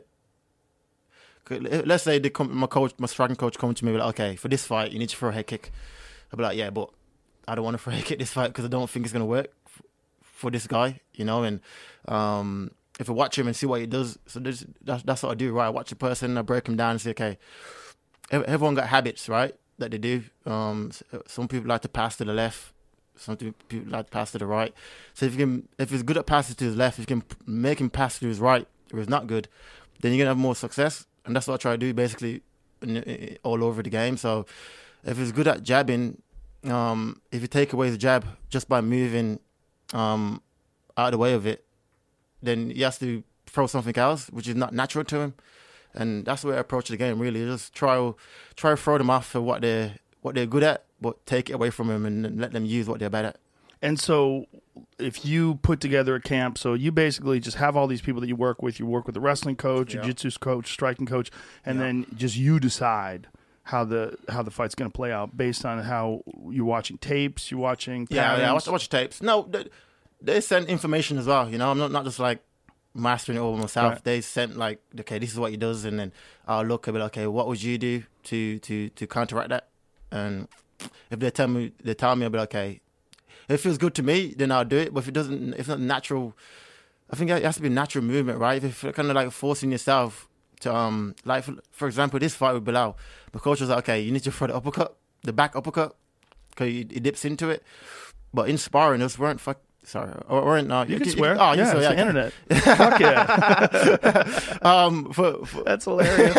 E: it, let's say they come, my coach, my striking coach, come to me like, okay, for this fight, you need to throw a head kick. I'll be like, yeah, but I don't want to throw a head kick this fight because I don't think it's gonna work for this guy, you know, and um, if I watch him and see what he does, so that's, that's what I do, right? I watch a person, I break him down and say, okay, everyone got habits, right, that they do. Um, some people like to pass to the left, some people like to pass to the right. So if you can, if he's good at passing to his left, if you can make him pass to his right, or he's not good, then you're gonna have more success, and that's what I try to do basically all over the game. So if he's good at jabbing, um, if you take away the jab just by moving Um, out of the way of it, then he has to throw something else, which is not natural to him, and that's the way I approach the game. Really, just try try to throw them off for what they're what they're good at, but take it away from them and let them use what they're bad at.
D: And so, if you put together a camp, so you basically just have all these people that you work with. You work with the wrestling coach,
E: Yeah.
D: jiu-jitsu coach, striking coach, and
E: Yeah.
D: then just you decide how the how the fight's going to play out based on how you're watching tapes, you're watching
E: Yeah,
D: patterns.
E: yeah. I watch, I watch tapes. No, they, they send information as well. You know, I'm not not just like mastering it all myself.
D: Right.
E: They sent like, okay, this is what he does, and then I'll look and be like, okay, what would you do to to to counteract that? And if they tell me, they tell me, I'll be like, okay, if it feels good to me, then I'll do it. But if it doesn't, if it's not natural, I think it has to be natural movement, right? If you're kind of like forcing yourself to, um, like for, for example, this fight with Bilal, the coach was like, okay, you need to throw the uppercut, the back uppercut, because he, he dips into it. But in sparring, those weren't fuck. Sorry, or weren't. Uh,
D: You can swear.
E: Oh, you
D: yeah,
E: swear,
D: it's
E: yeah.
D: the internet. Fuck yeah.
E: um, for, for
D: That's hilarious.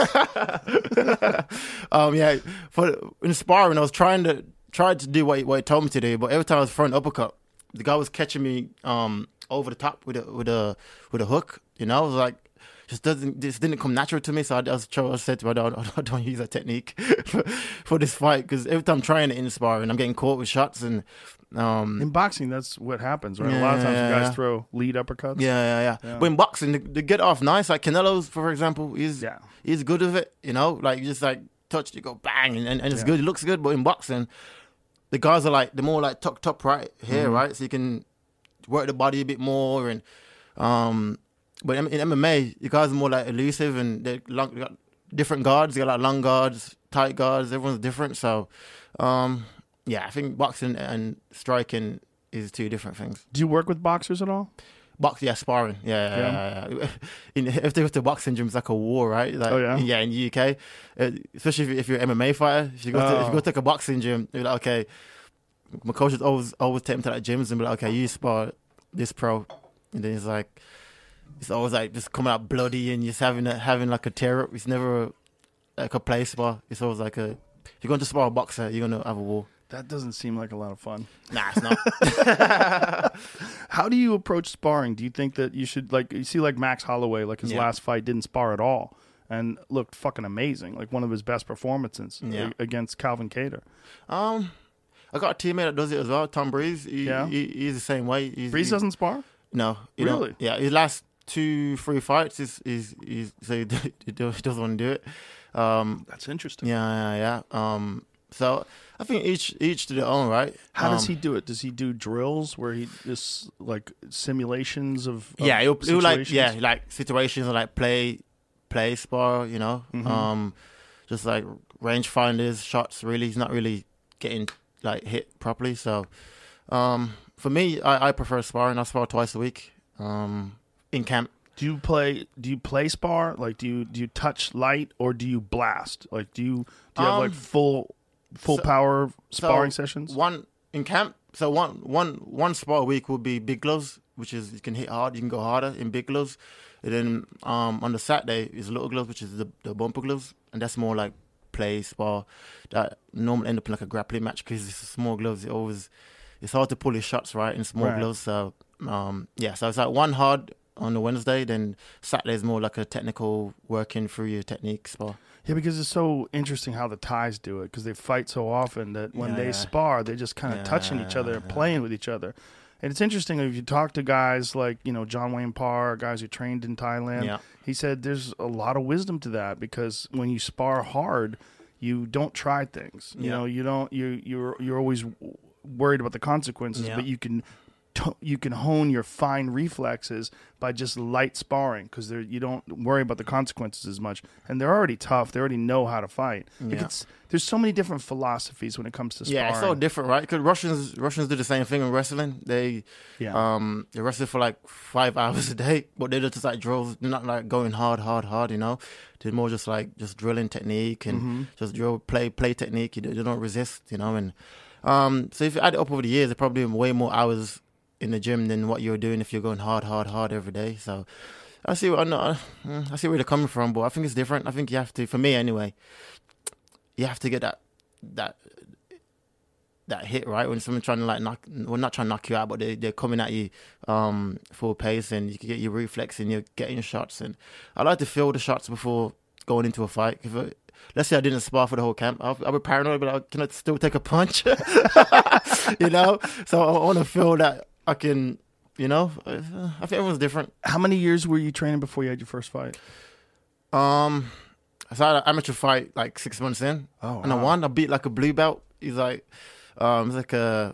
E: um, yeah, for in sparring, I was trying to tried to do what he, what he told me to do, but every time I was throwing uppercut, the guy was catching me um over the top with a with a with a hook. You know, I was like, just doesn't this didn't come natural to me. So I, I was trying. I said to him, I don't, I don't use that technique for, for this fight because every time I'm trying it in sparring, I'm getting caught with shots and. Um,
D: In boxing, that's what happens, right?
E: Yeah,
D: a lot of times
E: yeah,
D: you guys
E: yeah.
D: throw lead uppercuts.
E: Yeah, yeah, yeah,
D: Yeah.
E: But in boxing, they, they get off nice. Like Canelo's, for example, he's
D: Yeah.
E: he's good with it. You know, like you just like touch, you go bang, and, and, and it's
D: Yeah.
E: good. It looks good. But in boxing, the guys are like they're more like tucked up right here,
D: Mm-hmm.
E: right? So you can work the body a bit more. And um, but in, in M M A, the guys are more like elusive and they're long, they got different guards. They got like long guards, tight guards. Everyone's different. So um, yeah, I think boxing and striking is two different things.
D: Do you work with boxers at all?
E: Box, yeah, sparring, yeah. yeah. yeah, yeah. In, if they go to boxing gyms, it's like a war, right? Like,
D: Oh, yeah?
E: yeah. In the U K, uh, especially if, you, if you're an M M A fighter, if you go to, if you
D: Oh.
E: go to like a boxing gym, you're like, okay. My coach is always always take me to like gyms and be like, okay, you spar this pro, and then it's like, it's always like just coming out bloody and just having a, having like a tear up. It's never like a play spar. It's always like a if you're going to spar a boxer, you're gonna have a war.
D: That doesn't seem like a lot of fun.
E: Nah, it's not.
D: How do you approach sparring? Do you think that you should, like, you see, like, Max Holloway, like, his
E: Yeah.
D: last fight didn't spar at all and looked fucking amazing, like one of his best performances
E: Yeah.
D: a- against Calvin Kattar.
E: Um, I got a teammate that does it as well, Tom Breeze. He,
D: Yeah.
E: he, he's the same way. He's,
D: Breeze
E: he-
D: doesn't spar?
E: No, you know,
D: Really?
E: yeah, his last two, three fights is is is so he, he doesn't want to do it. Um,
D: That's interesting.
E: yeah, yeah, yeah. Um, so I think each each to their own, right?
D: How does
E: Um,
D: he do it? Does he do drills where he just, like, simulations of, of
E: Yeah, he'll, he'll like
D: situations?
E: yeah, like situations like play, play spar. You know,
D: Mhm.
E: um, just like range finders, shots. Really, he's not really getting like hit properly. So, um, for me, I, I prefer sparring. I spar twice a week. Um, in camp.
D: Do you play? Do you play spar? Like, do you do you touch light or do you blast? Like, do you do you have
E: Um,
D: like full full
E: so-
D: power sparring
E: So,
D: sessions?
E: One in camp. So one one one spar a week will be big gloves, which is you can hit hard, you can go harder in big gloves. And then um, on the Saturday is little gloves, which is the, the bumper gloves, and that's more like play spar. That normally end up in like a grappling match because it's small gloves. It always it's hard to pull your shots right in small
D: Right.
E: gloves. So um, yeah, so it's like one hard on the Wednesday, then Saturday is more like a technical working through your technique spar.
D: Yeah, because it's so interesting how the Thais do it because they fight so often that when
E: Yeah,
D: they
E: yeah.
D: spar, they're just kind of
E: Yeah,
D: touching each other and
E: yeah.
D: playing with each other. And it's interesting if you talk to guys like, you know, John Wayne Parr, guys who trained in Thailand,
E: Yeah.
D: he said there's a lot of wisdom to that because when you spar hard, you don't try things. You
E: Yeah.
D: know, you don't you you're you're always worried about the consequences,
E: Yeah.
D: but you can to- you can hone your fine reflexes by just light sparring because you don't worry about the consequences as much. And they're already tough; they already know how to fight. Like
E: Yeah.
D: it's, there's so many different philosophies when it comes to sparring.
E: Yeah, it's so different, right? Because Russians Russians do the same thing in wrestling. They
D: Yeah.
E: um they wrestle for like five hours a day, but they're just like drills. They're not like going hard, hard, hard. You know, they're more just like just drilling technique and
D: Mm-hmm.
E: just drill play play technique. You, they don't resist, you know. And um so if you add it up over the years, they're probably doing way more hours in the gym than what you're doing if you're going hard, hard, hard every day. So I see what I know. I see where they're coming from, but I think it's different. I think you have to, for me anyway, you have to get that that that hit right when someone's trying to like knock. Well, not trying to knock you out, but they they're coming at you um, full pace, and you can get your reflex and you're getting shots. And I like to feel the shots before going into a fight. If I, let's say I didn't spar for the whole camp, I'll, I'll be paranoid, but I, can I still take a punch? You know, so I want to feel that I can. You know, I think everyone's different.
D: How many years were you training before you had your first fight?
E: Um, so I had an amateur fight like six months in,
D: Oh,
E: and I
D: wow.
E: won. I beat like a blue belt. He's like, um, it's like a,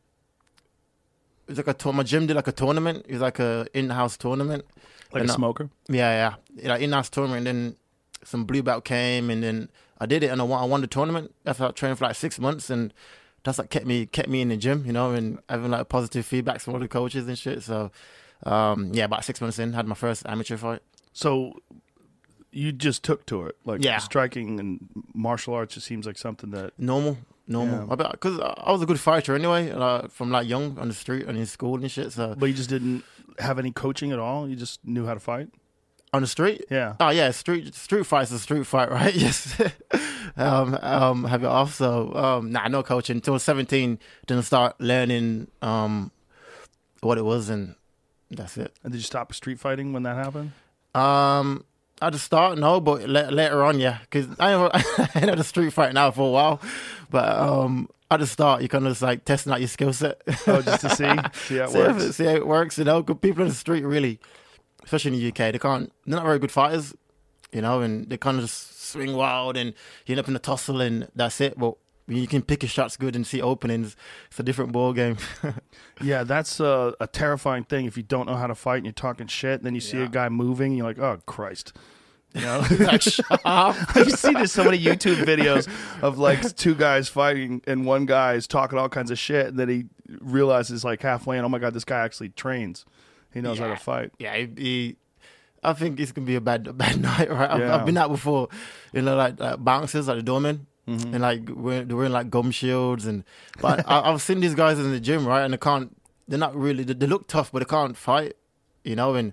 E: it's like a tour. My gym did like a tournament. It was like a in-house tournament.
D: Like
E: And
D: a
E: I-
D: smoker?
E: Yeah, yeah, like in-house tournament. And then some blue belt came, and then I did it, and I won. I won the tournament after I trained for like six months, and that's like kept me kept me in the gym, you know, and having like positive feedbacks from all the coaches and shit. So, um, yeah, about six months in, had my first amateur fight.
D: So you just took to it. Like
E: Yeah.
D: striking and martial arts just seems like something that
E: Normal, normal.
D: Yeah.
E: Because I was a good fighter anyway, uh, from like young on the street and in school and shit. So
D: but you just didn't have any coaching at all. You just knew how to fight.
E: on the street,
D: Yeah.
E: oh yeah, street street fight's a street fight, right? Yes. um, um, have it off. So um, nah, no coaching until seventeen. Didn't start learning um what it was, and that's it.
D: And did you stop street fighting when that happened?
E: Um, at the start, no, but la- later on, yeah, because I I had a street fight now for a while, but um, at the start, you kind of just like testing out your skill set.
D: Oh, just to see see how it
E: see, how,
D: works.
E: see how it works, you know. Good people in the street, really, especially in the U K, they can't. They're not very good fighters, you know, and they kind of just swing wild and you end up in a tussle and that's it. But when you can pick your shots good and see openings, it's a different ball game.
D: Yeah, that's uh, a terrifying thing if you don't know how to fight and you're talking shit. And then you see a
E: Yeah.
D: guy moving, and you're like, oh Christ. You know,
E: Like, shut up.
D: you see there's so many YouTube videos of like two guys fighting and one guy is talking all kinds of shit, and then he realizes like halfway, and oh my god, this guy actually trains. He knows how
E: Yeah.
D: to fight.
E: Yeah, he, he, I think it's gonna be a bad a bad night, right? I've,
D: Yeah.
E: I've been out before, you know, like, like bouncers, like the doormen,
D: Mm-hmm.
E: and like we're, they're wearing like gum shields, and but I, I've seen these guys in the gym, right? And they can't, they're not really, they, they look tough, but they can't fight, you know. And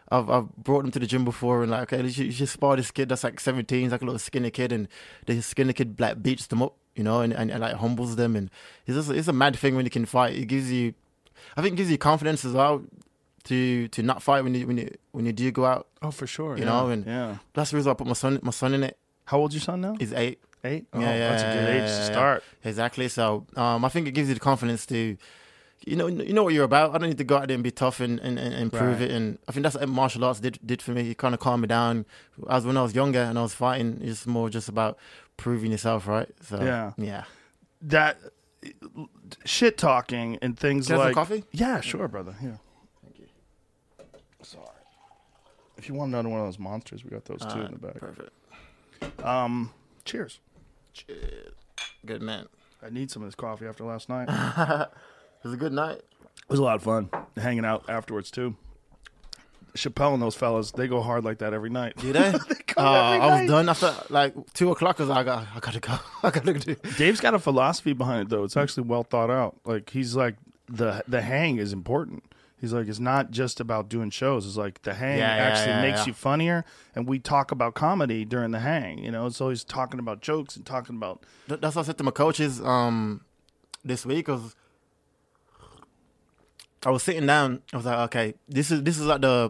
E: I've I've brought them to the gym before and like, okay, you should, you should spar this kid that's like seventeen, he's like a little skinny kid, and the skinny kid like beats them up, you know, and, and, and like humbles them, and it's just, it's a mad thing when you can fight. It gives you, I think, it gives you confidence as well to to not fight when you when you when you do go out,
D: Oh, for sure.
E: you
D: yeah.
E: know, and
D: yeah.
E: that's the reason I put my son my son in it.
D: How old's your son now?
E: He's eight.
D: Eight. Oh,
E: Yeah, yeah,
D: that's a good
E: yeah,
D: age
E: yeah,
D: to
E: yeah.
D: start.
E: Exactly. So um, I think it gives you the confidence to, you know, you know what you're about. I don't need to go out there and be tough and, and, and, and prove
D: Right.
E: it. And I think that's what martial arts did did for me. It kind of calmed me down. As when I was younger and I was fighting, it's more just about proving yourself, right? So
D: Yeah.
E: yeah.
D: That shit talking and things
E: Can I have
D: like
E: some coffee?
D: Yeah, sure, brother. Here. Thank you. Sorry. If you want another one of those monsters, we got those two in the back.
E: Perfect.
D: Um, cheers.
E: Cheers. Good man.
D: I need some of this coffee after last night.
E: It was a good night.
D: It was a lot of fun hanging out afterwards too. Chappelle and those fellas, they go hard like that every night.
E: Do they?
D: They go
E: Uh,
D: every
E: I was
D: night.
E: done after like two o'clock. I was like, I, got, I gotta go. I gotta do.
D: Dave's got a philosophy behind it though. It's actually well thought out. Like he's like the the hang is important. He's like it's not just about doing shows. It's like the hang
E: Yeah, yeah,
D: actually
E: yeah,
D: makes
E: yeah.
D: you funnier. And we talk about comedy during the hang. You know, it's always talking about jokes and talking about
E: That- That's what I said to my coaches um, this week. Cause I was sitting down. I was like, okay, this is this is like the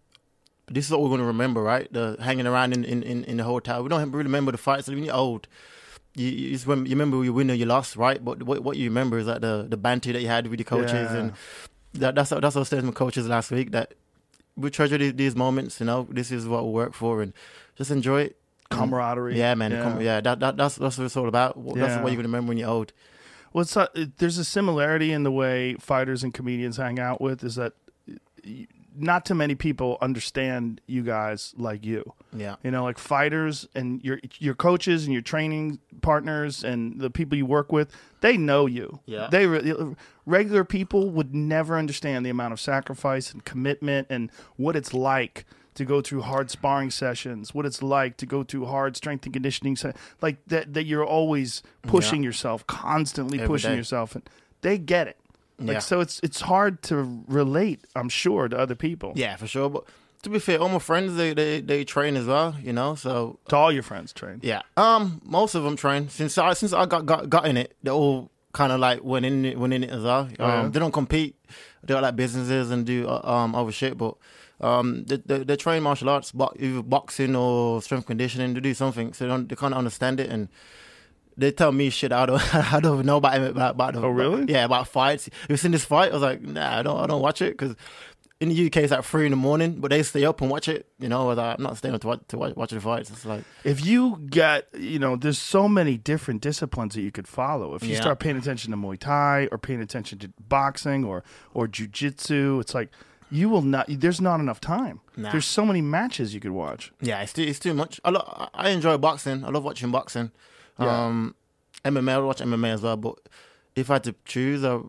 E: this is what we're gonna remember, right? The hanging around in, in, in, in the hotel. We don't really remember the fights. When you're old, you you, just remember, you remember you win or you lost, right? But what what you remember is like the, the banter that you had with your coaches,
D: Yeah.
E: and that, that's what, that's what I said to my coaches last week. That we treasure these, these moments. You know, this is what we work for, and just enjoy it.
D: camaraderie.
E: Yeah, man.
D: Yeah.
E: Yeah, yeah that, that that's that's what it's all about. That's
D: Yeah.
E: what you can remember when you're old.
D: Well, it's not, it, there's a similarity in the way fighters and comedians hang out with is that y- not too many people understand you guys like you.
E: Yeah.
D: You know, like fighters and your your coaches and your training partners and the people you work with, they know you.
E: Yeah.
D: They re- regular people would never understand the amount of sacrifice and commitment and what it's like to go through hard sparring sessions, what it's like to go through hard strength and conditioning, se- like that. That you're always pushing yourself, constantly
E: Every
D: pushing
E: day.
D: yourself, and they get it. Like
E: Yeah.
D: so, it's it's hard to relate, I'm sure, to other people.
E: Yeah, for sure. But to be fair, all my friends they, they, they train as well, you know. So
D: To all your friends, train.
E: yeah, um, most of them train. Since I since I got got, got in it, they all kind of like went in it, went in it as well. Um,
D: Oh, yeah?
E: They don't compete. They got like businesses and do uh, um other shit, but. Um, they, they, they train martial arts, bo- either boxing or strength conditioning. They do something, so they, don't, they kind of understand it, and they tell me shit I don't, I don't even know about it, about, about the,
D: Oh, really?
E: about- yeah, about fights. You seen this fight? I was like, nah, I don't, I don't watch it because in the U K it's like three in the morning, but they stay up and watch it. You know, I was like, I'm not staying up to watch, to watch, watch the fights. It's like,
D: If you get, you know, there's so many different disciplines that you could follow. If you
E: Yeah.
D: start paying attention to Muay Thai or paying attention to boxing or or Jiu-Jitsu, it's like you will not. There's not enough time.
E: Nah.
D: There's so many matches you could watch.
E: yeah, it's too, it's too much. I, lo- I enjoy boxing. I love watching boxing.
D: Yeah.
E: Um, M M A, I watch M M A as well, but if I had to choose, I,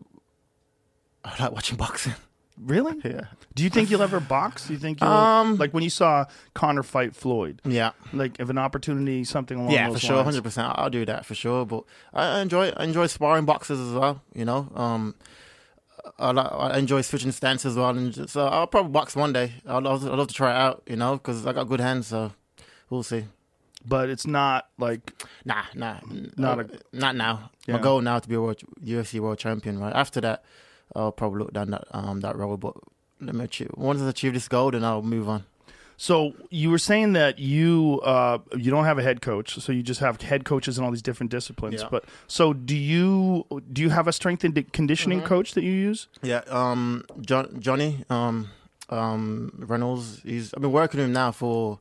E: I like watching boxing.
D: Really?
E: Yeah.
D: Do you think you'll ever box? Do you think you'll
E: Um,
D: like when you saw Conor fight Floyd?
E: Yeah.
D: Like if an opportunity, something along
E: Yeah,
D: those
E: for sure,
D: lines.
E: hundred percent. I'll do that for sure. But I I enjoy I enjoy sparring boxers as well. You know, um, I like, I enjoy switching stance as well. And just, so I'll probably box one day. I'd love, I'd love to try it out. You know, because I got good hands. So we'll see.
D: But it's not like
E: Nah, nah,
D: Not
E: not
D: a-
E: not now.
D: Yeah.
E: My goal now to be a world, U F C world champion. Right after that, I'll probably look down that um that road. But let me achieve. Once I achieve this goal, then I'll move on.
D: So you were saying that you uh, you don't have a head coach, so you just have head coaches in all these different disciplines.
E: Yeah.
D: But so do you do you have a strength and conditioning
E: Mm-hmm.
D: coach that you use?
E: Yeah, um, John, Johnny, um, um, Reynolds. He's I've been working with him now for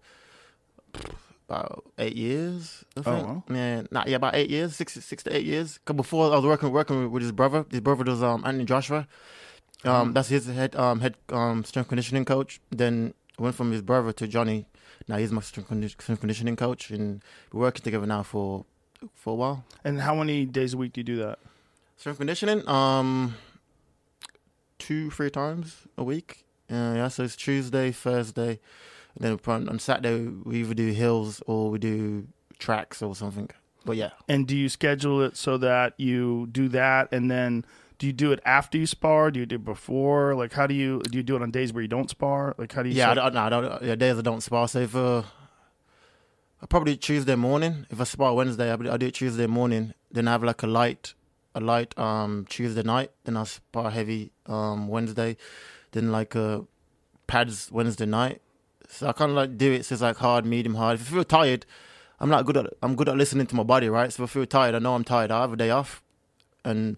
E: about eight years. I
D: Oh,
E: think.
D: wow.
E: Yeah, not yeah, about eight years, six six to eight years. 'Cause before I was working working with his brother. His brother was um Anthony Joshua. Um, that's his head um head um strength conditioning coach. Then went from his brother to Johnny. Now he's my strength, condi- strength conditioning coach, and we're working together now for for a while.
D: And how many days a week do you do that?
E: Strength conditioning, um, two, three times a week. Uh, yeah, so it's Tuesday, Thursday, and then on on Saturday we either do hills or we do tracks or something. But yeah,
D: And do you schedule it so that you do that and then Do you do it after you spar? Do you do it before? Like, how do you do you do it on days where you don't spar? Like, how do you?
E: Yeah, I
D: set-
E: don't, no, I don't. Yeah, days I don't spar. So if uh, I probably Tuesday morning. If I spar Wednesday, I, I do it Tuesday morning. Then I have like a light, a light um Tuesday night. Then I spar heavy um Wednesday. Then like uh pads Wednesday night. So I kind of like do it. So it's like hard, medium, hard. If I feel tired, I'm not good at. I'm good at listening to my body, right? So if I feel tired, I know I'm tired. I have a day off, and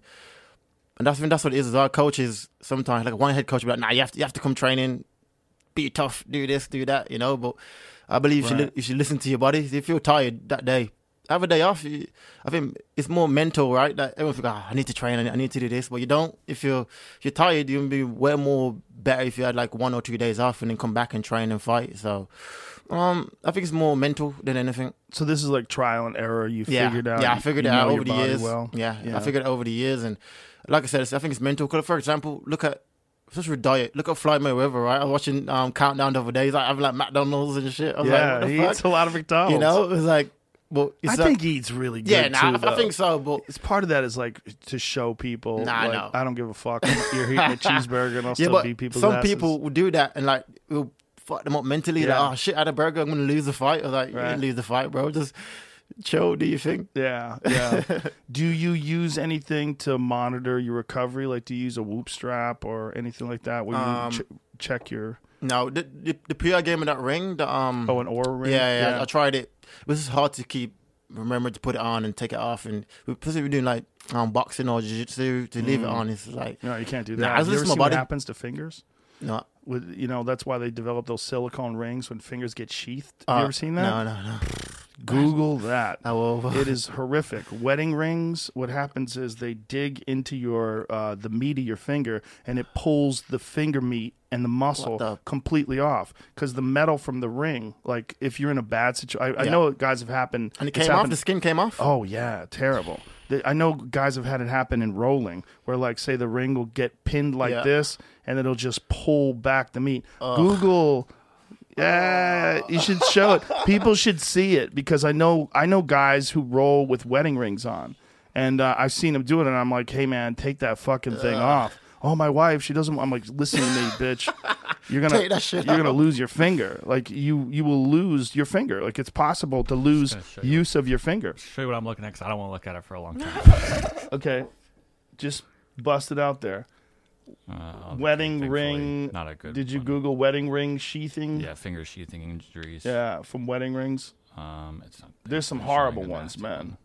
E: and that's that's what it is. Is our coaches sometimes like one head coach will be like, nah, you have to you have to come training, be tough, do this, do that, you know. But I believe you should,
D: Right.
E: li- you should listen to your body. If you feel tired that day, have a day off. You- I think it's more mental, right? That everyone think, oh, I need to train, I need, I need to do this, but you don't. If you're if you're tired, you'll be way more better if you had like one or two days off and then come back and train and fight. So, um, I think it's more mental than anything.
D: So this is like trial and error. You
E: Yeah,
D: figured out.
E: yeah, I figured
D: you
E: it out
D: know
E: over
D: your
E: the
D: body
E: years.
D: Well.
E: Yeah,
D: Yeah.
E: I figured it over the years, and like I said, it's- I think it's mental. 'Cause for example, look at especially with diet. Look at Floyd Mayweather, right? I was watching um, Countdown the other day. He's like having like McDonald's and shit. I was
D: Yeah,
E: like, what the
D: he
E: fuck?
D: eats a lot of McDonald's.
E: You know, it was like, well, it's
D: I
E: like,
D: think he eats really good.
E: yeah, nah,
D: too,
E: I, I
D: though.
E: think so, but
D: It's part of that is like to show people.
E: Nah, I
D: like,
E: know.
D: I don't give a fuck. You're eating a cheeseburger and I'll
E: yeah,
D: still
E: but
D: beat people's
E: some
D: asses.
E: people will do that and like will fuck them up mentally.
D: Yeah.
E: Like, oh shit, I had a burger, I'm gonna lose the fight. I was like, you
D: Right.
E: didn't lose the fight, bro. Just chill. Do you think?
D: Yeah, yeah. Do you use anything to monitor your recovery? Like, do you use a whoop strap or anything like that where you
E: Um,
D: ch- check your
E: No, the the, the P R game of that ring, the um,
D: oh an aura ring?
E: Yeah, yeah, I tried it. It was just hard to keep. Remember to put it on and take it off, and because we were doing like um, boxing or jiu-jitsu, to leave it on is like
D: No, you can't do that.
E: Nah, I
D: Have
E: was
D: you ever
E: listening to
D: seen
E: my
D: what
E: body.
D: happens to fingers?
E: no.
D: With you know, that's why they develop those silicone rings when fingers get sheathed. Have
E: Uh,
D: you ever seen that?
E: No, no, no.
D: Google that.
E: Oh, well,
D: It is horrific. Wedding rings, what happens is they dig into your uh, the meat of your finger and it pulls the finger meat and the muscle
E: What the-
D: completely off because the metal from the ring, like if you're in a bad situation, I, I
E: Yeah.
D: know guys have happened.
E: and it
D: it's
E: came off.
D: happened-
E: The skin came off.
D: Oh yeah, terrible. The- I know guys have had it happen in rolling, where like say the ring will get pinned like
E: Yeah.
D: this, and it'll just pull back the meat. Google, yeah, you should show it. People should see it because I know I know guys who roll with wedding rings on, and uh, I've seen them do it, and I'm like, hey man, take that fucking thing off. Oh, my wife, she doesn't. I'm like, listen to me, bitch. You're gonna
E: Take that shit
D: you're gonna
E: off.
D: lose your finger. Like you you will lose your finger. Like it's possible to lose
F: gonna show you.
D: use of your finger.
F: Show you what I'm looking at because I don't want to look at it for a long time.
D: Okay, just bust it out there.
F: Uh,
D: Wedding
F: thankfully,
D: ring.
F: Not a good.
D: Did you
F: one.
D: Google wedding ring sheathing?
F: Yeah, finger sheathing injuries.
D: Yeah, from wedding rings.
F: Um, it's not.
D: There's some
F: it's showing
D: horrible
F: a
D: ones,
F: nasty
D: man.
F: one.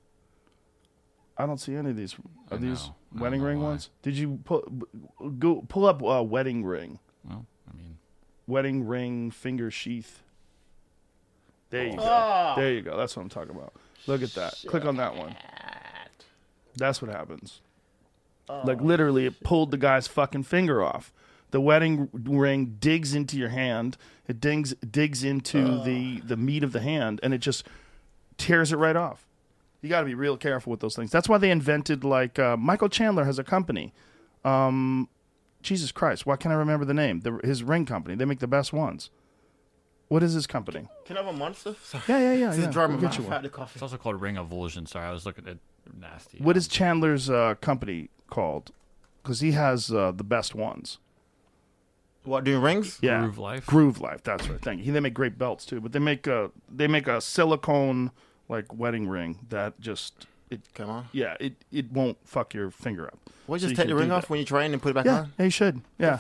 D: I don't see any of these. Are
F: I
D: these
F: know. I don't
D: wedding
F: know
D: ring
F: why.
D: ones? Did you pull go pull up uh, wedding ring?
F: Well, I mean,
D: Wedding ring finger sheath. There you go.
E: Oh.
D: There you go. That's what I'm talking about. Look at that. Click on that one. That's what happens. Like literally, it pulled the guy's fucking finger off. The wedding ring digs into your hand. It digs digs into the the meat of the hand, and it just tears it right off. You got to be real careful with those things. That's why they invented like uh, Michael Chandler has a company. Um, Jesus Christ, why can't I remember the name? The, his ring company. They make the best ones. What is his company?
E: Can I have a monster? Sorry.
D: Yeah, yeah, yeah.
E: This
D: yeah.
E: is dry my
D: We'll get
E: mouth
D: you one.
E: out the coffee.
F: it's also called ring avulsion. Sorry, I was looking at nasty.
D: What
F: um,
D: is Chandler's uh, company called? Because he has uh, the best ones.
E: What, doing rings?
D: Yeah,
F: Groove Life?
D: Groove Life. That's right. Thank you. They make great belts too, but they make a they make a silicone like wedding ring that just it
E: Come on.
D: yeah it it won't fuck your finger up.
E: Well,
D: So
E: just
D: you
E: take
D: can
E: the ring
D: do
E: off
D: that.
E: when you train and put it back
D: Yeah,
E: on.
D: yeah, you should. Yeah,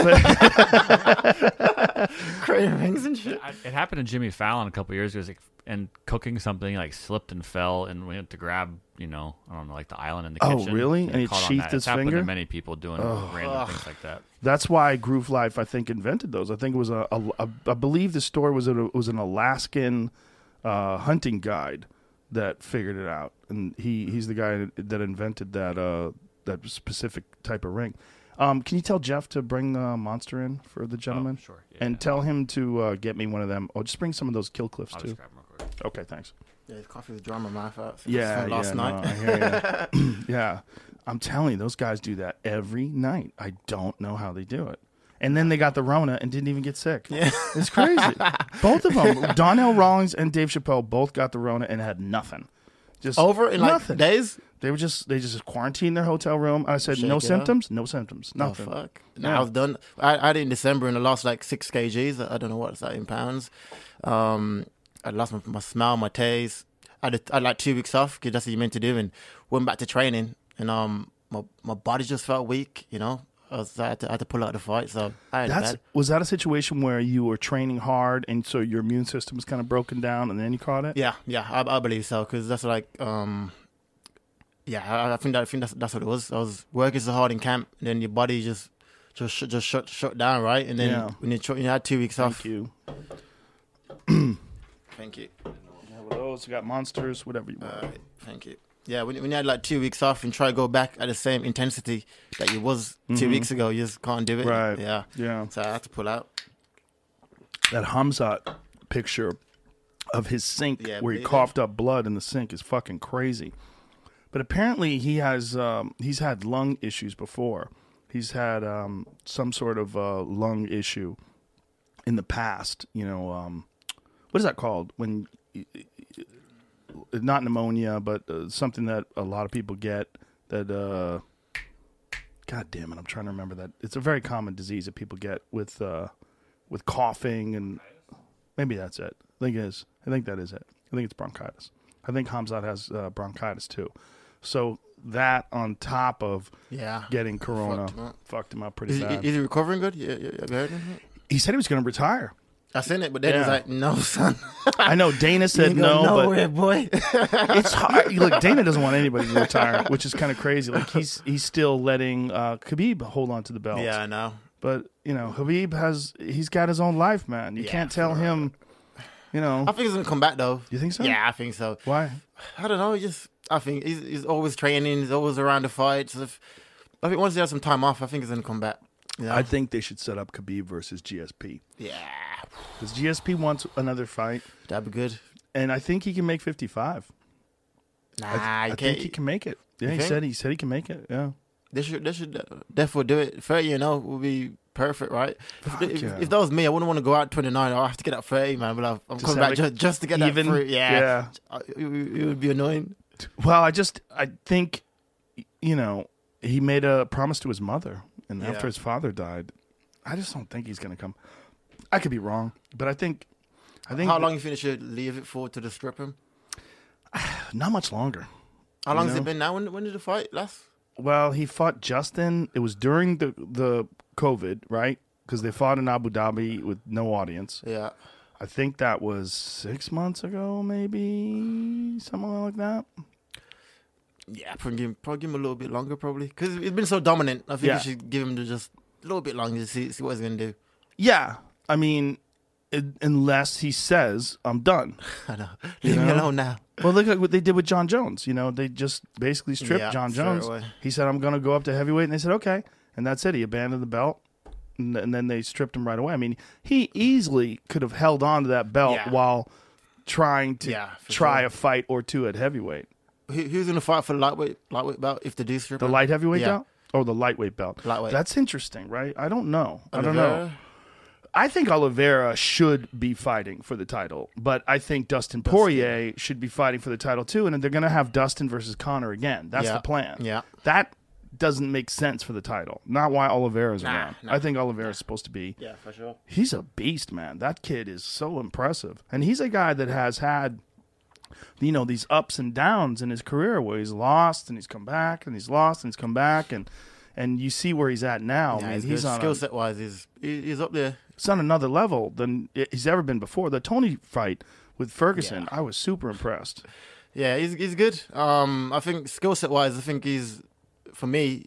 E: Creating rings and shit.
F: I- It happened to Jimmy Fallon a couple years ago. He was, like, and cooking something like slipped and fell, and we had to grab, you know, I don't know, like the island in the
D: Oh,
F: kitchen.
D: really? And he
F: caught on
D: sheathed
F: that.
D: his
F: It's happened
D: finger?
F: to many people doing random things like that.
D: that's why Groove Life I think invented those. I think it was a, a, a I believe the store was a was an Alaskan uh, hunting guide that figured it out, and he he's the guy that invented that uh, that specific type of ring. Um, can you tell Jeff to bring uh, Monster in for the gentleman?
F: Oh, sure. Yeah,
D: and
F: yeah.
D: tell him to uh, get me one of them. Oh, just bring some of those Kill Cliffs
F: I'll
D: too.
F: just grab 'em real quick.
D: Okay, thanks.
E: Yeah, his coffee was drying my mouth out. since
D: Yeah,
E: last
D: yeah,
E: night.
D: no, I hear you. Yeah, I'm telling you, those guys do that every night. I don't know how they do it. And then they got the Rona and didn't even get sick. Yeah, it's crazy. Both of them, Donnell Rawlings and Dave Chappelle, both got the Rona and had nothing. Just
E: Over in like
D: nothing.
E: days.
D: They were just they just quarantined their hotel room. I said
E: Shake
D: no
E: it
D: symptoms, no symptoms, nothing.
E: Oh, fuck. No,
D: Yeah.
E: I was done. I, I had it in December and I lost like six kgs. I don't know what's that in pounds. Um, I lost my, my smell, my taste. I had, I had like two weeks off because that's what you're meant to do, and went back to training. And um, my my body just felt weak. You know, I, was, I, had, to, I had to pull out the fight. So I had
D: That's
E: bad.
D: was that a situation where you were training hard and so your immune system was kind of broken down and then you caught it?
E: Yeah, yeah, I, I believe so because that's like um. Yeah, I, I think that I think that's that's what it was. I was working so hard in camp, and then your body just just sh- just shut shut down, right? And then
D: Yeah.
E: when you tr- you had two weeks off.
D: Thank you.
E: Thank you.
D: Yeah, well, those you got monsters, whatever you want.
E: All right, thank you. Yeah, when when you had like two weeks off and try to go back at the same intensity that you was two weeks ago, you just can't do it.
D: Right.
E: Yeah.
D: Yeah.
E: So I had to pull out.
D: That Hamzat picture of his sink
E: Yeah,
D: where he
E: bleeding.
D: coughed up blood in the sink is fucking crazy. But apparently he has um, he's had lung issues before. He's had um, some sort of uh, lung issue in the past. You know, um, what is that called? When not pneumonia, but uh, something that a lot of people get. That uh, God damn it, I'm trying to remember that. It's a very common disease that people get with uh, with coughing and maybe that's it. I think it is. I think that is it. I think it's bronchitis. I think Hamzat has uh, bronchitis too. So that on top of
E: Yeah.
D: getting corona
E: Fucked him up.
D: fucked him up pretty
E: Is, he-
D: bad.
E: is he recovering good? Yeah, yeah, have you heard him?
D: He said he was going to retire.
E: I seen it, but then
D: Yeah.
E: he's like, "No, son,
D: I know Dana
E: you
D: said
E: ain't going
D: no, but
E: nowhere, boy."
D: it's hard. Look, Dana doesn't want anybody to retire, which is kind of crazy. Like he's he's still letting uh, Khabib hold on to the belt.
E: Yeah, I know.
D: But you know, Khabib has he's got his own life, man. You
E: Yeah,
D: can't tell
E: for-
D: him. You know,
E: I think he's gonna come back though.
D: You think so?
E: Yeah, I think so.
D: why?
E: I don't know. He just, I think he's, he's always training. He's always around the fights. If, I think once he has some time off, I think he's gonna come back. Yeah.
D: I think they should set up Khabib versus G S P
E: yeah,
D: because G S P wants another fight,
E: that'd be good.
D: and I think he can make fifty-five.
E: Nah,
D: I,
E: you
D: I
E: can't.
D: think he can make it. Yeah,
E: You
D: he
E: think?
D: said he said he can make it. Yeah.
E: They should, they should uh, definitely do it. thirty, you know, would be perfect, right?
D: Fuck
E: if,
D: yeah.
E: if that was me, I wouldn't want to go out twenty-nine. I have to get at thirty, man. But I'm, I'm
D: Just
E: coming
D: have
E: back
D: it
E: just, just to get
D: even?
E: that fruit. Yeah,
D: Yeah.
E: Uh, It, it would be annoying.
D: Well, I just I think you know he made a promise to his mother, and
E: Yeah.
D: after his father died, I just don't think he's going to come. I could be wrong, but I think I think
E: How
D: that-
E: long you think they should leave it for to the strip him?
D: not much longer.
E: How long
D: You
E: has
D: know?
E: it been now? When, when did the fight last?
D: Well, he fought Justin. It was during the the COVID, right? Because they fought in Abu Dhabi with no audience.
E: Yeah.
D: I think that was six months ago, maybe something like that.
E: Yeah, probably give, him, probably give him a little bit longer, probably. Because he's been so dominant. I think
D: Yeah.
E: you should give him the just a little bit longer to see, see what he's going to do.
D: Yeah, I mean, it, unless he says I'm done.
E: I know. Leave me
D: know?
E: alone now.
D: Well, look at what they did with John Jones. You know, they just basically stripped
E: Yeah,
D: John
E: straight
D: Jones.
E: away.
D: He said, I'm going to go up to heavyweight. And they said, okay. And that's it. He abandoned the belt. And, and then they stripped him right away. I mean, he easily could have held on to that belt
E: Yeah.
D: while trying to
E: Yeah, for
D: try
E: sure.
D: a fight or two at heavyweight.
E: Who, who's going to fight for the lightweight, lightweight belt if they do strip
D: The
E: him?
D: light heavyweight
E: Yeah.
D: belt? Or the lightweight belt?
E: Lightweight.
D: That's interesting, right? I don't know. I don't know.
E: Oliveira?
D: I think Oliveira should be fighting for the title, but I think Dustin Poirier should be fighting for the title too, and they're going to have Dustin versus Conor again. That's
E: Yeah.
D: the plan.
E: Yeah.
D: That doesn't make sense for the title. Not why Oliveira's
E: Nah,
D: around.
E: nah.
D: I think Oliveira's supposed to be.
E: Yeah, for sure.
D: He's a beast, man. That kid is so impressive, and he's a guy that has had, you know, these ups and downs in his career where he's lost and he's come back and he's lost and he's come back, and and you see where he's at now.
E: Yeah,
D: I mean,
E: he's,
D: he's
E: good.
D: on
E: Skill
D: a,
E: set wise, he's, he- he's up there.
D: it's on another level than he's ever been before. The Tony fight with Ferguson, I was super impressed.
E: Yeah, he's he's good. Um, I think skill set wise, I think he's, for me,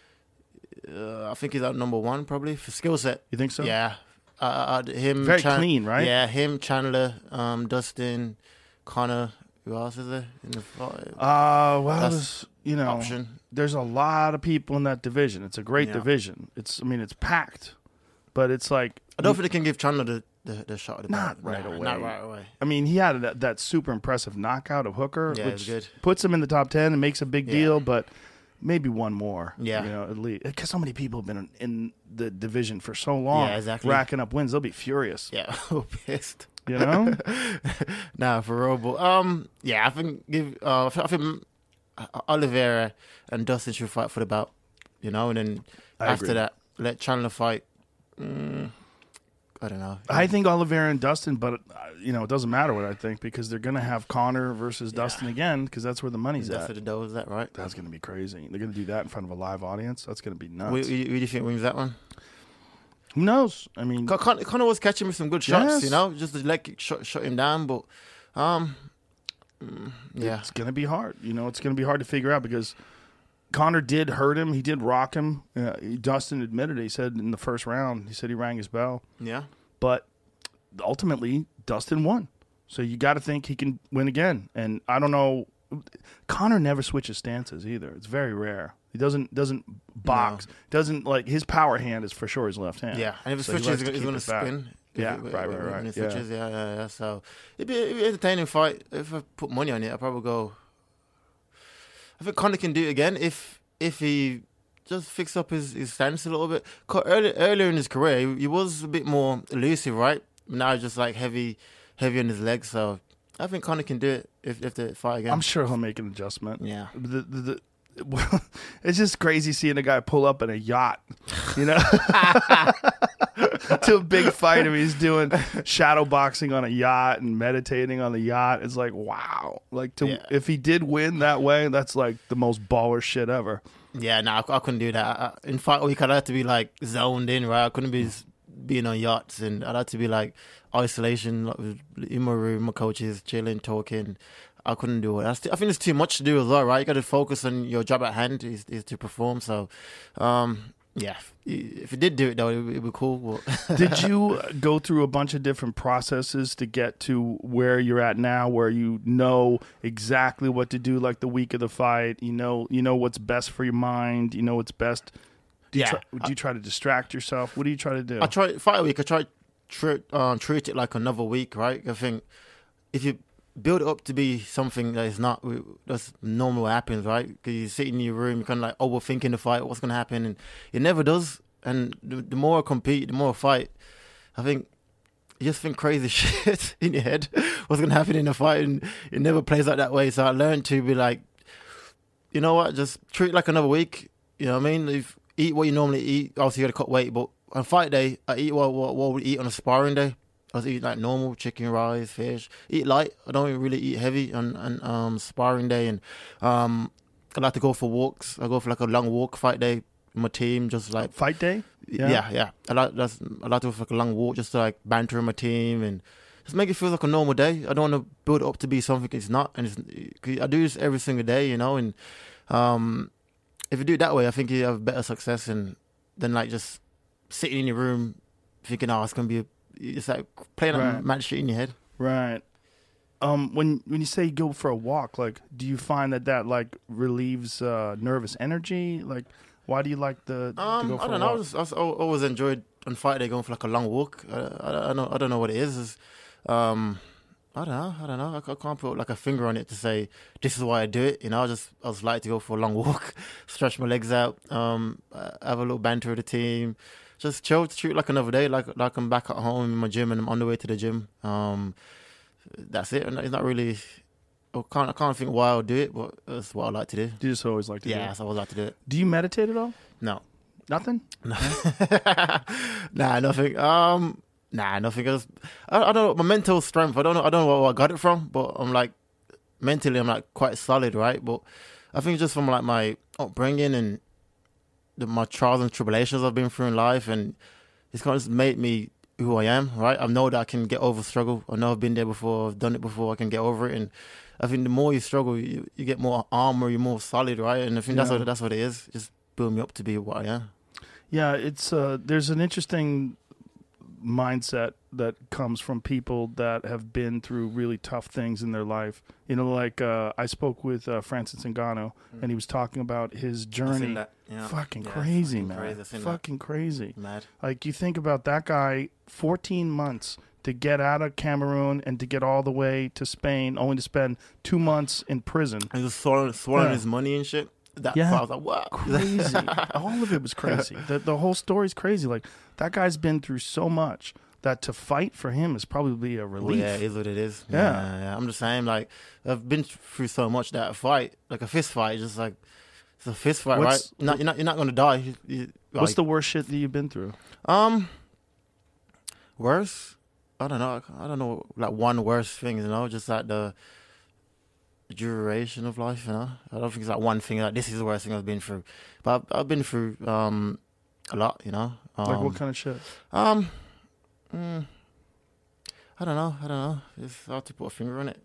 E: uh, I think he's at number one probably for skill set.
D: You think so?
E: Yeah, uh, uh, him
D: Very clean, right?
E: Yeah, him, Chandler, um, Dustin, Connor. Who else is there in the fight?
D: Uh, well,
E: That's
D: there's, you know,
E: option.
D: there's a lot of people in that division. It's a great
E: Yeah.
D: division. It's, I mean, it's packed, but it's like,
E: I don't think they can give Chandler the, the, the shot. At the
D: Not
E: belt.
D: right
E: Nah,
D: away.
E: Not right away.
D: I mean, he had that, that super impressive knockout of Hooker,
E: Yeah, it was
D: which
E: good.
D: puts him in the top ten and makes a big
E: Yeah.
D: deal, but maybe one more.
E: Yeah.
D: You know, at least. Because so many people have been in, in the division for so long,
E: Yeah, exactly.
D: racking up wins. They'll be furious.
E: Yeah, I'm pissed.
D: You know?
E: Nah, for real. But um, yeah, I think give. Uh, I think, I think Oliveira and Dustin should fight for the belt. You know, and then
D: I
E: after
D: agree.
E: that, let Chandler fight. Mm, I don't know.
D: I think Oliveira and Dustin, but uh, you know, it doesn't matter what I think because they're going to have Connor versus
E: Yeah.
D: Dustin again because that's where the money's
E: That's
D: at.
E: for the dough, is that right?
D: That's going to be crazy. They're going to do that in front of a live audience. That's going to be nuts.
E: Who, who, who do you think wins that one?
D: Who knows? I mean,
E: Con- Con- Connor was catching me some good shots,
D: Yes.
E: you know, just to let shut, shut him down. But um, mm, yeah,
D: it's going to be hard. You know, it's going to be hard to figure out because Connor did hurt him. He did rock him. Uh, Dustin admitted it. He said in the first round, he said he rang his bell.
E: yeah.
D: But ultimately, Dustin won. So you got to think he can win again. And I don't know. Connor never switches stances either. It's very rare. He doesn't doesn't box. Doesn't like his power hand is for sure his left hand.
E: Yeah, and if it
D: So he
E: switches,
D: likes to
E: he's
D: keep
E: going to
D: it back.
E: spin. If
D: Yeah,
E: it-
D: right, right,
E: when
D: right.
E: it
D: Yeah.
E: switches, yeah, yeah, yeah. So it'd be, it'd be an entertaining fight. If I put money on it, I'd probably go. I think Connor can do it again if if he just fix up his, his stance a little bit. 'Cause Early, earlier in his career, he, he was a bit more elusive, right? Now he's just like heavy, heavy on his legs. So I think Connor can do it if if they fight again.
D: I'm sure he'll make an adjustment.
E: Yeah.
D: The, the, the, well, it's just crazy seeing a guy pull up in a yacht, you know, to a big fight. I mean, he's doing shadow boxing on a yacht and meditating on the yacht. It's like, wow. Like, to
E: Yeah.
D: if he did win that way, that's like the most baller shit ever.
E: Yeah, no, I, I couldn't do that. I, in fight week, I'd have to be like zoned in, right? I couldn't be s- being on yachts, and I'd have to be like isolation, like with, in my room, my coaches, chilling, talking. I couldn't do it. That's t- I think there's too much to do as well, right? You got to focus on your job at hand is, is to perform. So, um, yeah, if if you did do it though, it'd, it'd be cool. But
D: Did you go through a bunch of different processes to get to where you're at now, where you know exactly what to do, like the week of the fight? You know, you know what's best for your mind. You know what's best. Do you
E: Yeah.
D: try, do you try to distract yourself? What do you try to do?
E: I try fight week. I try treat um, treat it like another week, right? I think if you build it up to be something that is not that's normal happens, right? Because you sit in your room, you're kind of like overthinking the fight, what's going to happen, and it never does. And the, the more I compete, the more I fight. I think you just think crazy shit in your head, what's going to happen in the fight, and it never plays out that way. So I learned to be like, you know what, just treat it like another week. You know what I mean? If eat what you normally eat. Obviously, you got to cut weight, but on fight day, I eat what, what what we eat on a sparring day. I was eating like normal chicken, rice, fish. Eat light. I don't really eat heavy on, on um, sparring day, and um, I like to go for walks. I go for like a long walk fight day with my team, just like
D: Fight day?
E: yeah, yeah. I like that's I like to go for like a long walk, just to like banter with my team and just make it feel like a normal day. I don't want to build it up to be something it's not, and it's, 'cause I do this every single day, you know. And um, if you do it that way, I think you have better success and than like just sitting in your room thinking, "Oh, it's gonna be." A, it's like playing
D: Right.
E: that mad shit in your head.
D: Right. Um, when when you say you go for a walk, like, do you find that that like relieves uh, nervous energy? Like, why do you like the to
E: Um,
D: go for
E: I don't
D: a
E: know. I,
D: walk?
E: was, I was al- always enjoyed on fight day going for like a long walk. I, I, I don't I don't know what it is. It's, um, I don't know. I don't know. I, I can't put like a finger on it to say this is why I do it. You know, I just I just like to go for a long walk, stretch my legs out, um, uh, have a little banter with the team, just chill, treat it like another day, like like I'm back at home in my gym and I'm on the way to the gym. Um, that's it. And it's not really. I can't I can't think why I'll do it, but that's what I like to do.
D: You just always like to do
E: Yeah,
D: it.
E: that's what I like to do it.
D: Do you meditate at all?
E: No.
D: Nothing?
E: Nah, nothing. Um, nah, nothing else. I, I don't know my mental strength. I don't know. I don't know where I got it from, but I'm like mentally, I'm like quite solid, right? But I think just from like my upbringing and the, my trials and tribulations I've been through in life, and it's kind of just made me who I am, right? I know that I can get over struggle. I know I've been there before. I've done it before. I can get over it, and I think the more you struggle, you, you get more armor. You're more solid, right? And I think that's
D: Yeah.
E: what that's what it is. Just build me up to be what I am.
D: Yeah, it's uh, there's an interesting mindset that comes from people that have been through really tough things in their life. You know, like uh, I spoke with uh, Francis Ngannou, and he was talking about his journey.
E: that, yeah.
D: Fucking
E: Yeah,
D: crazy,
E: fucking
D: man.
E: crazy. I've seen that.
D: Fucking crazy.
E: Mad.
D: Like, you think about that guy, fourteen months to get out of Cameroon and to get all the way to Spain, only to spend two months in prison.
E: And just swallowing, swallowing
D: Yeah.
E: his money and shit. That
D: Yeah.
E: part, I was like, what?
D: Crazy. All of it was crazy. The, the whole story's crazy. Like, that guy's been through so much that to fight for him is probably a
E: Well,
D: relief.
E: yeah, it is what it is.
D: Yeah.
E: Yeah, yeah. I'm just saying, like, I've been through so much that a fight, like a fist fight, just like it's a fist fight,
D: What's-
E: right? Not, you're not, you're not gonna die. You, you,
D: What's
E: like,
D: the worst shit that you've been through?
E: um worse? I don't know. I don't know. Like one worst thing, you know, just like the duration of life. You know, I don't think it's like one thing. Like this is the worst thing I've been through, but I've, I've been through um a lot. You know, um,
D: Like what kind of shit?
E: Um, mm, I don't know. I don't know. It's hard to put a finger on it.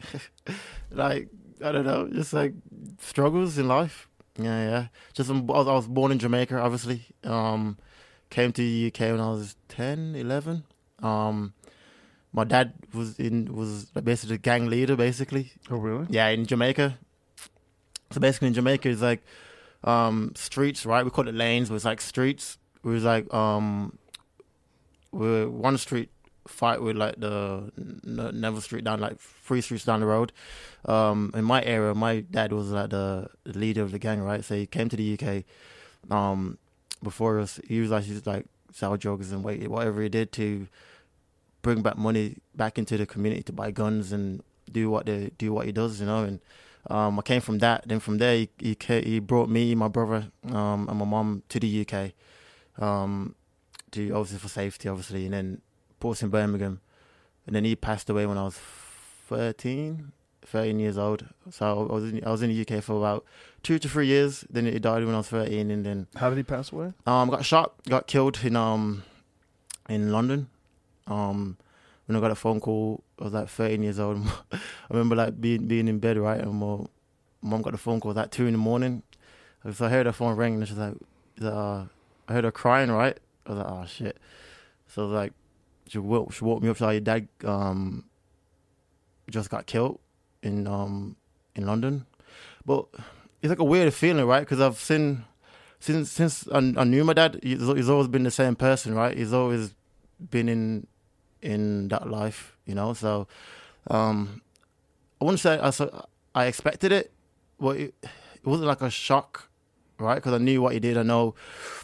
E: Like I don't know. Just like struggles in life. Yeah, yeah. Just um, I was, I was born in Jamaica, obviously. Um, came to the U K when I was ten, eleven. Um, my dad was in was basically the gang leader, basically.
D: Oh, really?
E: Yeah, in Jamaica. So basically, in Jamaica, it's like um, streets, right? We call it lanes, but it's like streets. It was like um, we're one street fight with like the N- Neville Street down, like three streets down the road. Um, in my area, my dad was like the, the leader of the gang, right? So he came to the U K. Um, before us, he was like, he's like sell drugs and wait, whatever he did to bring back money back into the community to buy guns and do what they do what he does, you know. And um, I came from that. Then from there, he he, ca- he brought me, my brother, um, and my mom to the U K, um, to obviously for safety, obviously, and then put us in Birmingham. And then he passed away when I was thirteen, thirteen years old. So I was in, I was in the U K for about two to three years. Then he died when I was thirteen, and then
D: How did he pass away?
E: um got shot, got killed in um in London. Um, when I got a phone call, I was like thirteen years old. I remember like being being in bed, right, and my mom got a phone call at like two in the morning. So I heard her phone ring, and she's like, uh, I heard her crying, right? I was like, oh shit. So I was like, she woke, she woke me up. She's like, your dad um just got killed in um in London. But it's like a weird feeling, right? Because I've seen since since I, I knew my dad, he's, he's always been the same person, right? He's always been in in that life, you know. So um, I wouldn't say I, so I expected it, but it, it wasn't like a shock, right? Because I knew what he did. I know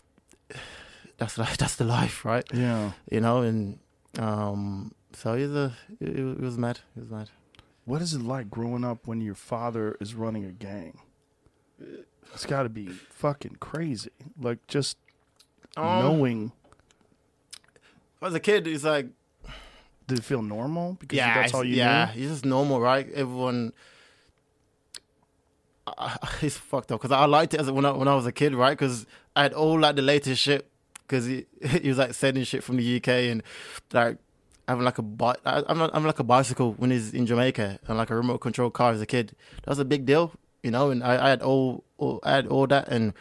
E: that's like that's the life, right?
D: Yeah.
E: You know, and um, so it was, a, it, it was mad. It was mad.
D: What is it like growing up when your father is running a gang? It's got to be fucking crazy. Like just
E: Um,
D: knowing.
E: As a kid, it's like
D: Did it feel normal? Because
E: yeah,
D: that's
E: it's-
D: all you
E: yeah,
D: knew?
E: it's just normal, right? Everyone, I, I, it's fucked up because I liked it as a, when I when I was a kid, right? Because I had all like the latest shit because he, he was like sending shit from the U K and like having like a bi- I, I'm not, I'm like a bicycle when he's in Jamaica and like a remote control car as a kid. That was a big deal, you know. And I, I had all, all I had all that and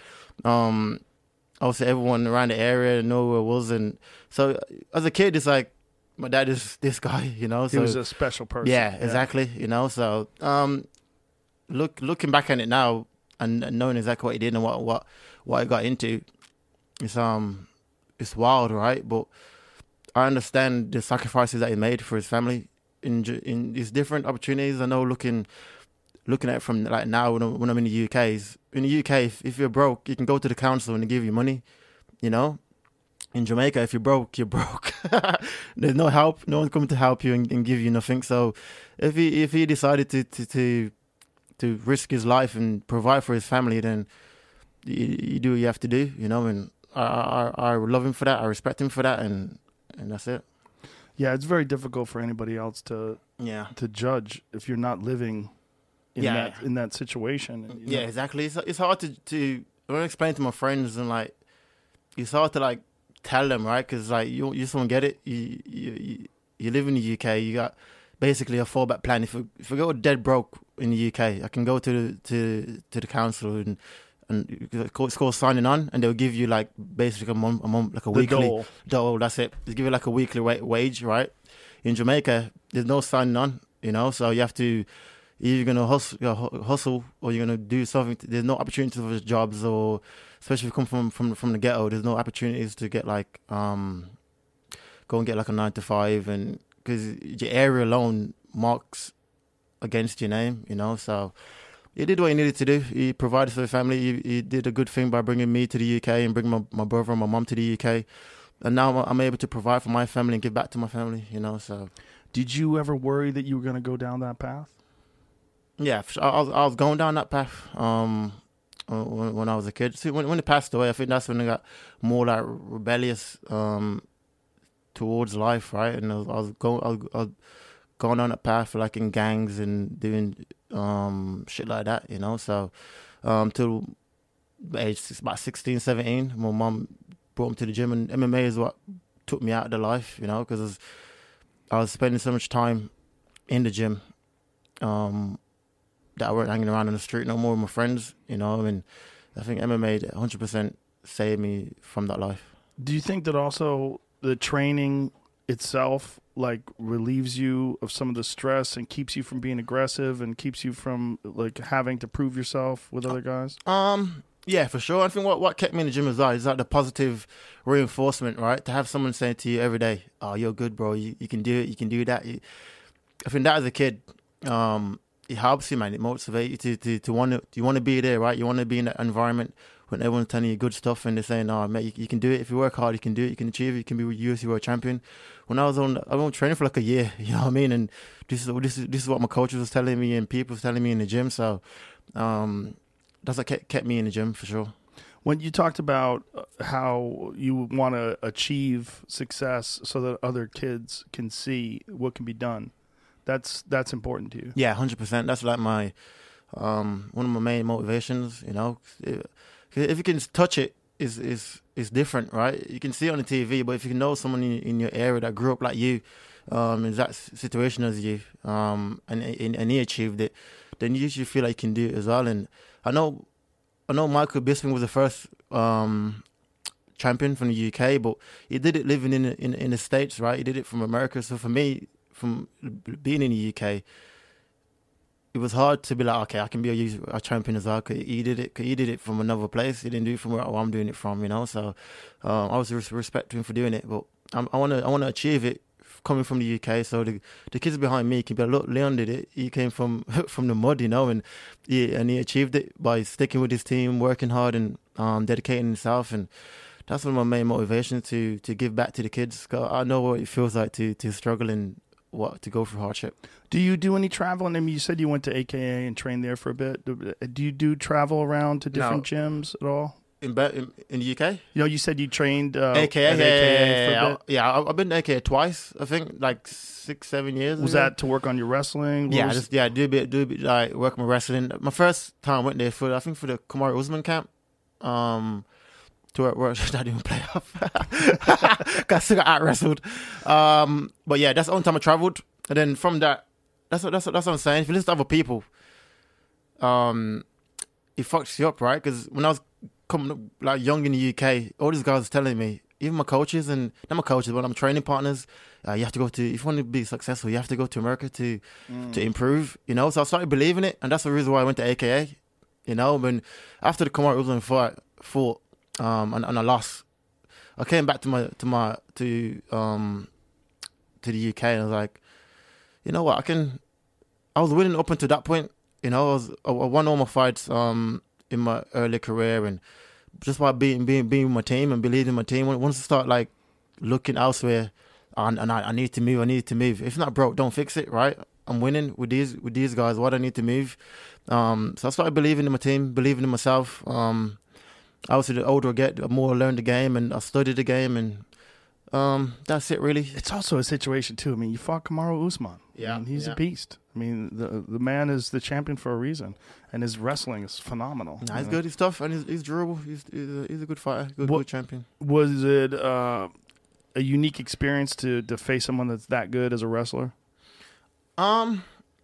E: um. Obviously, everyone around the area knew who I was, and so as a kid, it's like my dad is this guy, you know.
D: He
E: So
D: was a special person.
E: yeah, exactly, you know. So um, look, looking back on it now and, and knowing exactly what he did and what what what he got into, it's um, it's wild, right? But I understand the sacrifices that he made for his family in ju- in these different opportunities. I know looking. Looking at it from like now when I'm, when I'm in the U K, is in the U K, if, if you're broke, you can go to the council and they give you money, you know. In Jamaica, if you're broke, you're broke. There's no help. No one's coming to help you and, and give you nothing. So, if he if he decided to to to, to risk his life and provide for his family, then you, you do what you have to do, you know. And I, I I love him for that. I respect him for that, and and that's it.
D: Yeah, it's very difficult for anybody else to
E: Yeah.
D: to judge if you're not living in
E: Yeah.
D: that in that situation. And, you
E: Yeah,
D: know,
E: exactly. It's it's hard to to when I explain to my friends and like it's hard to like tell them, right? Because like you you just don't get it. You, you you you live in the U K. You got basically a fallback plan. If I, if I go dead broke in the U K, I can go to the, to to the council and and it's called, it's called signing on, and they'll give you like basically a month, a month like a
D: the
E: weekly
D: dole.
E: dole. That's it. They give you like a weekly wa- wage, right? In Jamaica, there's no signing on, you know. So you have to. You're gonna hustle, you know, hustle, or you're gonna do something. There's no opportunities for jobs, or especially if you come from from from the ghetto. There's no opportunities to get like um, go and get like a nine to five, and because your area alone marks against your name, you know. So he did what he needed to do. He provided for the family. He, he did a good thing by bringing me to the U K and bringing my, my brother and my mom to the U K. and now I'm, I'm able to provide for my family and give back to my family. You know, so
D: Did you ever worry that you were going to go down that path?
E: yeah, for sure. I was I was going down that path. Um, uh, when, when I was a kid. See, when when he passed away, I think that's when I got more like rebellious um towards life, right? And I was, I was going I was, I was going on that path, like in gangs and doing um shit like that, you know. So um till age about sixteen, seventeen, my mum brought me to the gym, and M M A is what took me out of the life, you know, because I was, I was spending so much time in the gym um, that I weren't hanging around on the street no more with my friends, you know, and I think M M A one hundred percent saved me from that life.
D: Do you think that also the training itself like relieves you of some of the stress and keeps you from being aggressive and keeps you from like having to prove yourself with other guys?
E: Um, yeah, for sure. I think what, what kept me in the gym as well is like the positive reinforcement, right? To have someone saying to you every day, "Oh, you're good, bro. You you can do it. You can do that." You, I think that as a kid, um, it helps you, man. It motivates you to to to want to you want to be there, right? You want to be in that environment when everyone's telling you good stuff and they're saying, "Oh, mate, you, you can do it. If you work hard, you can do it. You can achieve it. You can be U F C world champion." When I was on, I was training for like a year. You know what I mean? And this is this is this is what my coaches was telling me and people was telling me in the gym. So, um, that's what kept, kept me in the gym for sure.
D: When you talked about how you want to achieve success so that other kids can see what can be done, that's that's important to you.
E: Yeah, one hundred percent. That's like my um, one of my main motivations. You know, if you can touch it, is is is different, right? You can see it on the T V, but if you know someone in, in your area that grew up like you, um, in that situation as you, um, and, and and he achieved it, then you usually feel like you can do it as well. And I know, I know Michael Bisping was the first um, champion from the U K, but he did it living in in in the States, right? He did it from America. So for me, from being in the U K, it was hard to be like, okay, I can be a, a champion as well. Cause he did it. Cause he did it from another place. He didn't do it from where I'm doing it from, you know. So um, I was res- respect to him for doing it, but I'm, I want to I want to achieve it coming from the U K. So the the kids behind me can be like, look, Leon did it. He came from from the mud, you know, and he and he achieved it by sticking with his team, working hard, and um, dedicating himself. And that's one of my main motivations to to give back to the kids. Cause I know what it feels like to to struggle and what to go through hardship.
D: Do you do any traveling? I mean, you said you went to A K A and trained there for a bit. Do you do travel around to different no. gyms at all?
E: In, in in the U K?
D: You know, you said you trained uh,
E: A K A,
D: at
E: yeah,
D: A K A
E: yeah,
D: for
E: yeah,
D: a bit.
E: yeah. I've been to A K A twice. I think like six, seven years.
D: Was
E: ago.
D: that to work on your wrestling? What
E: yeah,
D: was...
E: just yeah, do a bit, do a bit like work my wrestling. My first time I went there for I think for the Kamaru Usman camp. Um, to work, work I didn't even play off. I still got out wrestled. Um, but yeah, that's the only time I travelled. And then from that, that's what that's what, that's what I'm saying. If you listen to other people, um, it fucks you up, right? Because when I was coming up, like young in the U K, all these guys were telling me, even my coaches and not my coaches, but I'm training partners. Uh, you have to go to if you want to be successful, you have to go to America to mm. to improve. You know, so I started believing it, and that's the reason why I went to A K A. You know, when after the Kamaru Usman fight, fought, um, and, and I lost, I came back to my to my to um to the U K, and I was like, you know what, I can. I was winning up until that point. You know, I was I won all my fights um in my early career, and just by being being being with my team and believing in my team. Once I start like looking elsewhere, and, and I, I need to move, I need to move. If not broke, don't fix it, right? I'm winning with these with these guys. Why do I need to move? Um, so I started believing in my team, believing in myself. Um, obviously, the older I get, the more I learn the game, and I study the game, and um, that's it, really.
D: It's also a situation too. I mean, you fought Kamaru Usman.
E: Yeah,
D: I mean, he's
E: yeah.
D: a beast. I mean, the the man is the champion for a reason, and his wrestling is phenomenal.
E: Nah, he's know? good. He's tough, and he's, he's durable. He's he's a, he's a good fighter, good,
D: what,
E: good champion.
D: Was it uh, a unique experience to to face someone that's that good as a wrestler?
E: Um,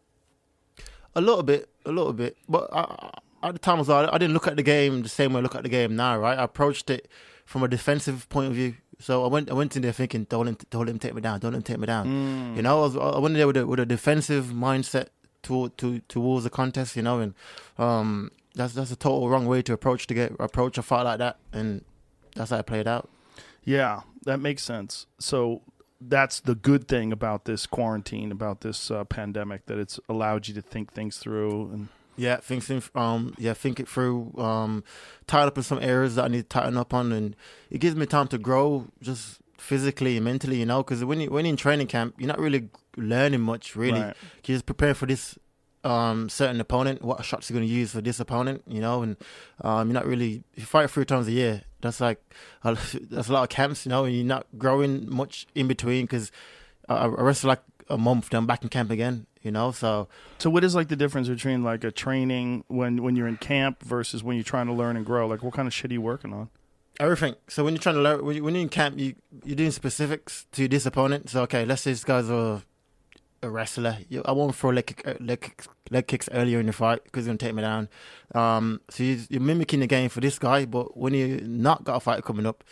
E: a little bit, a little bit, but I, I, at the time, I, was, I didn't look at the game the same way I look at the game now. Right, I approached it from a defensive point of view. So I went, I went in there thinking, don't let him, don't let him take me down, don't let him take me down. Mm. You know, I, was, I went in there with a, with a defensive mindset to, to, towards the contest. You know, and um, that's that's a total wrong way to approach to get approach a fight like that, and that's how I played out.
D: Yeah, that makes sense. So that's the good thing about this quarantine, about this uh, pandemic, that it's allowed you to think things through and.
E: Yeah, think, think, um, yeah, think it through. Um, tied up in some areas that I need to tighten up on, and it gives me time to grow. Just physically and mentally, you know, because when you when you're in training camp, you're not really learning much. Really,
D: Right.
E: you just prepare for this um, certain opponent, what shots you're going to use for this opponent, you know, and um, you're not really. If you fight three times a year, that's like a, that's a lot of camps, you know, and you're not growing much in between because I, I wrestle like a month, then I'm back in camp again, you know, so.
D: So what is like the difference between like a training when when you're in camp versus when you're trying to learn and grow? Like what kind of shit are you working on?
E: Everything. So when you're trying to learn, when you- when you're in camp, you you're doing specifics to this opponent. So okay, let's say this guy's a a wrestler. You, I won't throw leg kick, uh, leg kicks, leg kicks earlier in the fight because he's gonna take me down. Um, so you, you're mimicking the game for this guy, but when you not got a fight coming up,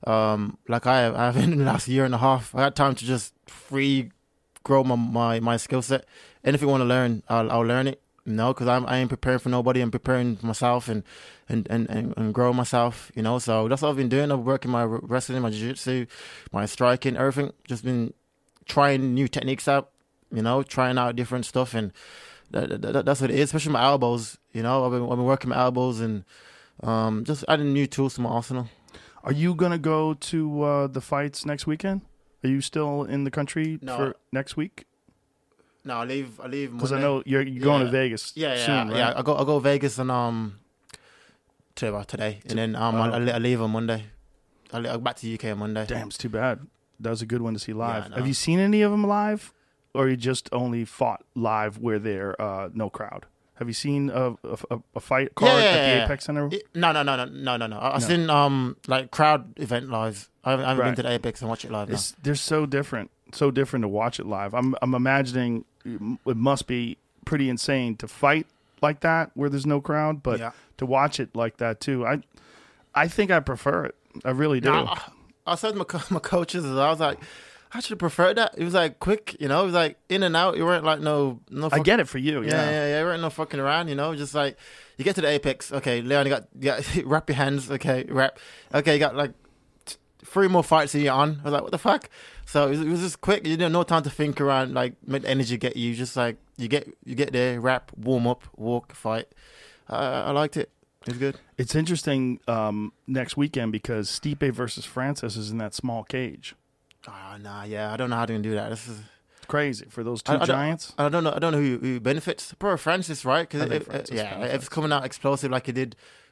E: um, like I have, I have in the last year and a half, I had time to just free grow my my, my skill set. Anything I want to learn, I'll I'll learn it. You know, because I'm I ain't preparing for nobody. I'm preparing for myself and and, and, and and grow myself. You know, so that's what I've been doing. I've been working my wrestling, my jiu-jitsu, my striking, everything. Just been trying new techniques out. You know, trying out different stuff, and that, that, that's what it is. Especially my elbows. You know, I've been I've been working my elbows and um, just adding new tools to my arsenal.
D: Are you gonna go to uh, the fights next weekend? Are you still in the country
E: No.
D: for next week?
E: No, I leave. I leave
D: Because I
E: Monday.
D: know you're, you're going
E: Yeah.
D: to Vegas
E: Yeah, yeah,
D: soon, right?
E: yeah. I go I go Vegas and um, today, well, today, and then um,
D: Oh,
E: I,
D: okay.
E: I leave on Monday. I will back to the U K on Monday.
D: Damn, it's too bad. That was a good one to see live.
E: I know.
D: Have you seen any of them live, or you just only fought live where there uh, no crowd? Have you seen a a, a fight card
E: Yeah, yeah,
D: at the
E: yeah.
D: Apex Center?
E: It- No, no, no, no, no, no, no. I- I've
D: No.
E: seen um like crowd event live. I haven't, I haven't
D: Right.
E: been to the Apex and watch it live. No.
D: It's, they're so different, so different to watch it live. I'm I'm imagining it must be pretty insane to fight like that where there's no crowd, but
E: Yeah.
D: to watch it like that too. I I think I prefer it. I really do.
E: No, I, I said to my co- my coaches, I was like, I should have preferred that. It was like quick, you know. It was like in and out. You weren't like no no.
D: I
E: fuck-
D: get it for you.
E: Yeah,
D: Yeah.
E: yeah, yeah. You weren't no fucking around, you know. Just like you get to the Apex, okay, Leon, you got, you got wrap your hands, okay, wrap, okay, you got like t- three more fights that you're on. I was like, what the fuck? So it was, it was just quick. You didn't have no time to think around, like make the energy get you. Just like you get you get there, wrap, warm up, walk, fight. I, I liked it. It was good.
D: It's interesting um, next weekend because Stipe versus Francis is in that small cage.
E: Oh nah, yeah, I don't know how they're gonna do that. This is.
D: It's crazy for those two
E: I, I don't-
D: giants.
E: I don't know. I don't know who, who benefits. Probably Francis, right?
D: I
E: Because
D: think Francis
E: yeah, if
D: benefits.
E: it's coming out explosive like he did,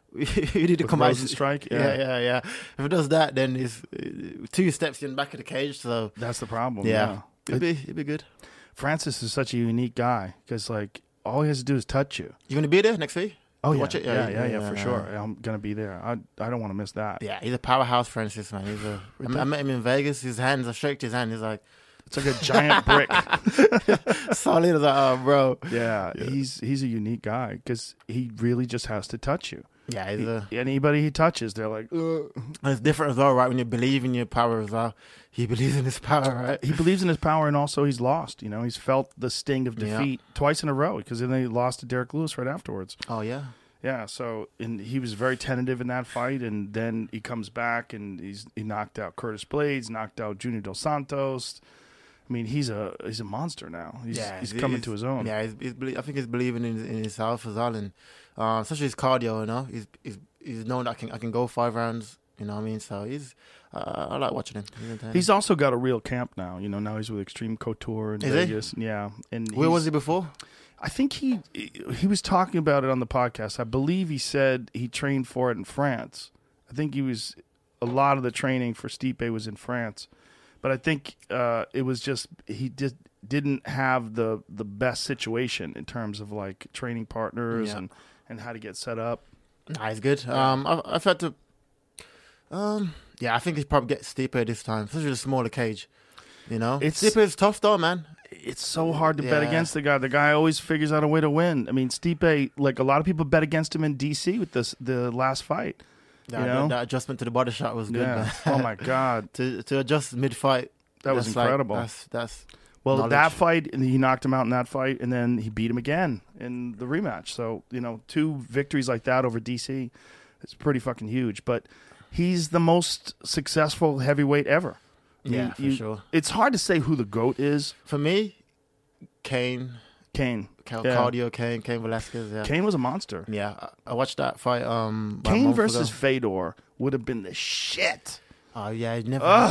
E: he did to
D: With
E: come out.
D: Rosenstrike?
E: Yeah.
D: Yeah.
E: yeah, yeah, If it does that, then it's uh, two steps in the back of the cage. So
D: That's the problem.
E: yeah,
D: Yeah.
E: it'd be it'd be good.
D: Francis is such a unique guy because like all he has to do is touch you.
E: You gonna be there next week?
D: Oh
E: To
D: yeah.
E: watch it?
D: Yeah,
E: Yeah,
D: yeah, yeah,
E: yeah,
D: for
E: yeah.
D: sure. I'm gonna be there. I I don't want to miss that.
E: Yeah, he's a powerhouse, Francis, man. He's a. I met- I met him in Vegas. His hands, I shook his hand. He's like
D: It's like a giant brick.
E: solid. I was like, oh, bro.
D: Yeah, he's he's a unique guy because he really just has to touch you.
E: Yeah, he's a.
D: Anybody he touches, they're like, ugh.
E: And it's different as well, right? When you believe in your power as well, he believes in his power, right?
D: He believes in his power, and also he's lost. You know, he's felt the sting of
E: Yeah.
D: defeat twice in a row because then he lost to Derek Lewis right afterwards.
E: Oh yeah.
D: Yeah, so and he was very tentative in that fight, and then he comes back and he's he knocked out Curtis Blades, knocked out Junior Dos Santos. I mean, he's a he's a monster now. He's
E: yeah,
D: he's coming to his own.
E: Yeah, he's, he's belie- I think he's believing in, in himself as well, and uh, especially his cardio. You know, he's he's he's known that I can I can go five rounds. You know what I mean? So he's uh, I like watching him. He's entertaining.
D: He's also got a real camp now. You know, now he's with Extreme Couture in
E: Is he?
D: Vegas. Yeah, and
E: Where
D: he's-
E: was he before?
D: I think he he was talking about it on the podcast. I believe he said he trained for it in France. I think he was a lot of the training for Stipe was in France, but I think uh, it was just he just didn't have the the best situation in terms of like training partners
E: Yeah.
D: and, and how to get set up.
E: Nah, he's good. Um, I've, I've had to. Um, yeah, I think he's probably get Stipe this time, especially the smaller cage. You know,
D: It's-
E: Stipe is tough though, man.
D: It's so hard to bet
E: Yeah.
D: against the guy. The guy always figures out a way to win. I mean, Stipe, like a lot of people bet against him in D C with this the last fight.
E: That,
D: You know?
E: that adjustment to the body shot was good.
D: Yeah.
E: Man.
D: Oh my God.
E: to to adjust mid fight.
D: That was incredible.
E: that's that's
D: Well,
E: knowledge.
D: that fight, and he knocked him out in that fight, and then he beat him again in the rematch. So, you know, two victories like that over D C, it's pretty fucking huge. But he's the most successful heavyweight ever. I
E: yeah
D: mean,
E: for
D: you-
E: sure.
D: It's hard to say who the GOAT is.
E: For me, Kane,
D: Kane.
E: Ca-
D: Yeah.
E: Cardio, Kane, Kane Velasquez. Yeah,
D: Kane was a monster.
E: yeah. I, I watched that fight. Um, about a
D: Kane
E: month
D: versus
E: ago.
D: Fedor would have been the shit.
E: Oh yeah, he never.
D: Ugh.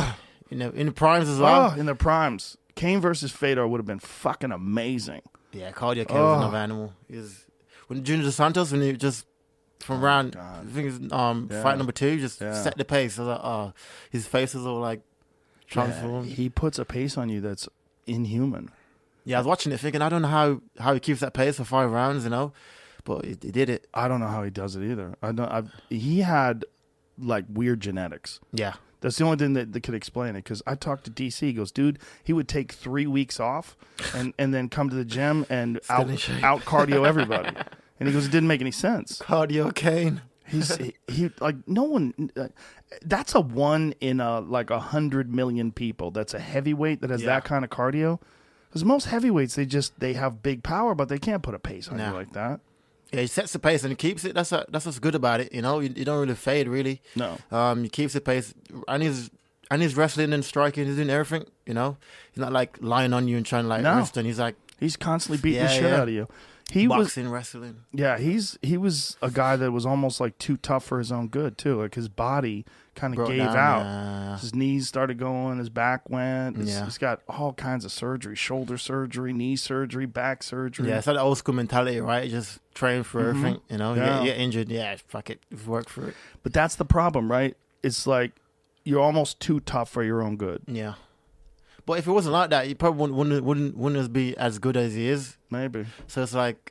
E: in the in the primes as well.
D: Oh, in their primes. Kane versus Fedor would have been fucking amazing.
E: Yeah, cardio Kane
D: Oh.
E: was another animal. He's when Junior Dos Santos when he just from round
D: God.
E: I think it's um
D: Yeah.
E: fight number two just
D: Yeah.
E: set the pace. I was like, oh, his face was all like
D: Yeah,
E: transformed.
D: he puts a pace on you that's inhuman.
E: Yeah, I was watching it thinking, I don't know how, how he keeps that pace for five rounds, you know, but he, he did it.
D: I don't know how he does it either. I don't. I, he had like weird genetics.
E: Yeah.
D: That's the only thing that, that could explain it. Because I talked to D C. He goes, dude, he would take three weeks off and, and then come to the gym and
E: Still
D: out
E: in shape.
D: out cardio everybody. And he goes, it didn't make any sense.
E: Cardio Kane.
D: He's he, he like no one. Uh, that's a one in a like a hundred million people. That's a heavyweight that has
E: Yeah.
D: that kind of cardio. Because most heavyweights, they just they have big power, but they can't put a pace on
E: Nah.
D: you like that.
E: Yeah, he sets the pace and he keeps it. That's a, that's what's good about it, you know. You, you don't really fade, really.
D: No.
E: Um, he keeps the pace, and he's and he's wrestling and striking. He's doing everything, you know. He's not like lying on you and trying to like
D: No.
E: wrist. And he's like
D: He's constantly beating
E: Yeah,
D: the shit
E: yeah.
D: out of you. He was
E: boxing, wrestling.
D: yeah. He's he was a guy that was almost like too tough for his own good too. Like his body kind of
E: Broke
D: gave
E: down,
D: out.
E: yeah.
D: His knees started going. His back went. It's-
E: Yeah.
D: He's got all kinds of surgery: shoulder surgery, knee surgery, back surgery.
E: Yeah, it's like the old school mentality, right? You just train for everything, you know. You
D: Mm-hmm. Yeah.
E: get, you get injured, yeah, fuck it, work for it.
D: But that's the problem, right? It's like you're almost too tough for your own good.
E: Yeah. But if it wasn't like that, you probably wouldn't wouldn't wouldn't, wouldn't be as good as he is.
D: Maybe.
E: So it's like,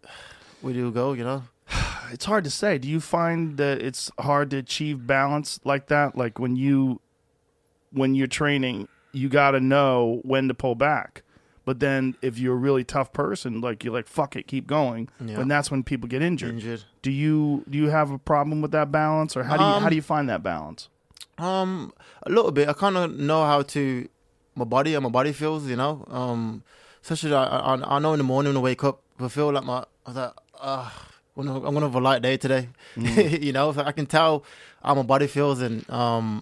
E: where do you go? You know?
D: It's hard to say. Do you find that it's hard to achieve balance like that? Like when you when you're training, you got to know when to pull back. But then if you're a really tough person, like you're like fuck it, keep going.
E: Yeah.
D: And that's when people get injured.
E: Injured.
D: Do you do you have a problem with that balance, or how do you
E: Um,
D: how do you find that balance?
E: Um, a little bit. I kind of know how to my body and my body feels. You know. Um, especially I, I I know in the morning when I wake up, I feel like my I was like, uh, I'm gonna I'm gonna have a light day today. you know, so I can tell how my body feels and um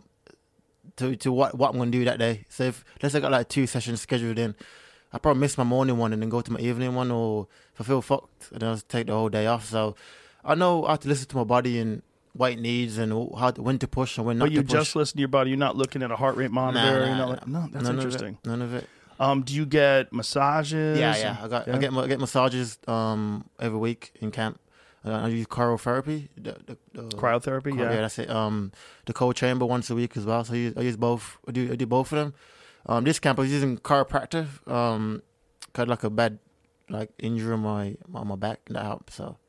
E: to to what what I'm gonna do that day. So if let's say I got like two sessions scheduled in, I probably miss my morning one and then go to my evening one, or if I feel fucked, then I'll just take the whole day off. So I know how to listen to my body and what it needs and how to, when to push and when not
D: But you
E: to push.
D: just listen to your body. You're not looking at a heart rate monitor.
E: Nah,
D: you're
E: nah,
D: not like,
E: nah.
D: no, that's
E: None
D: interesting.
E: Of it, none of it.
D: Um, do you get massages?
E: Yeah, yeah. I got
D: Yeah?
E: I get I get massages um every week in camp. Uh, I use cryotherapy. The, the, the,
D: Cryotherapy,
E: Cry-
D: yeah.
E: that's it. Um, the cold chamber once a week as well. So I use, I use both. I do I do both of them. Um, this camp I was using chiropractor. Um, got like a bad like injury on my on my back and that helped. So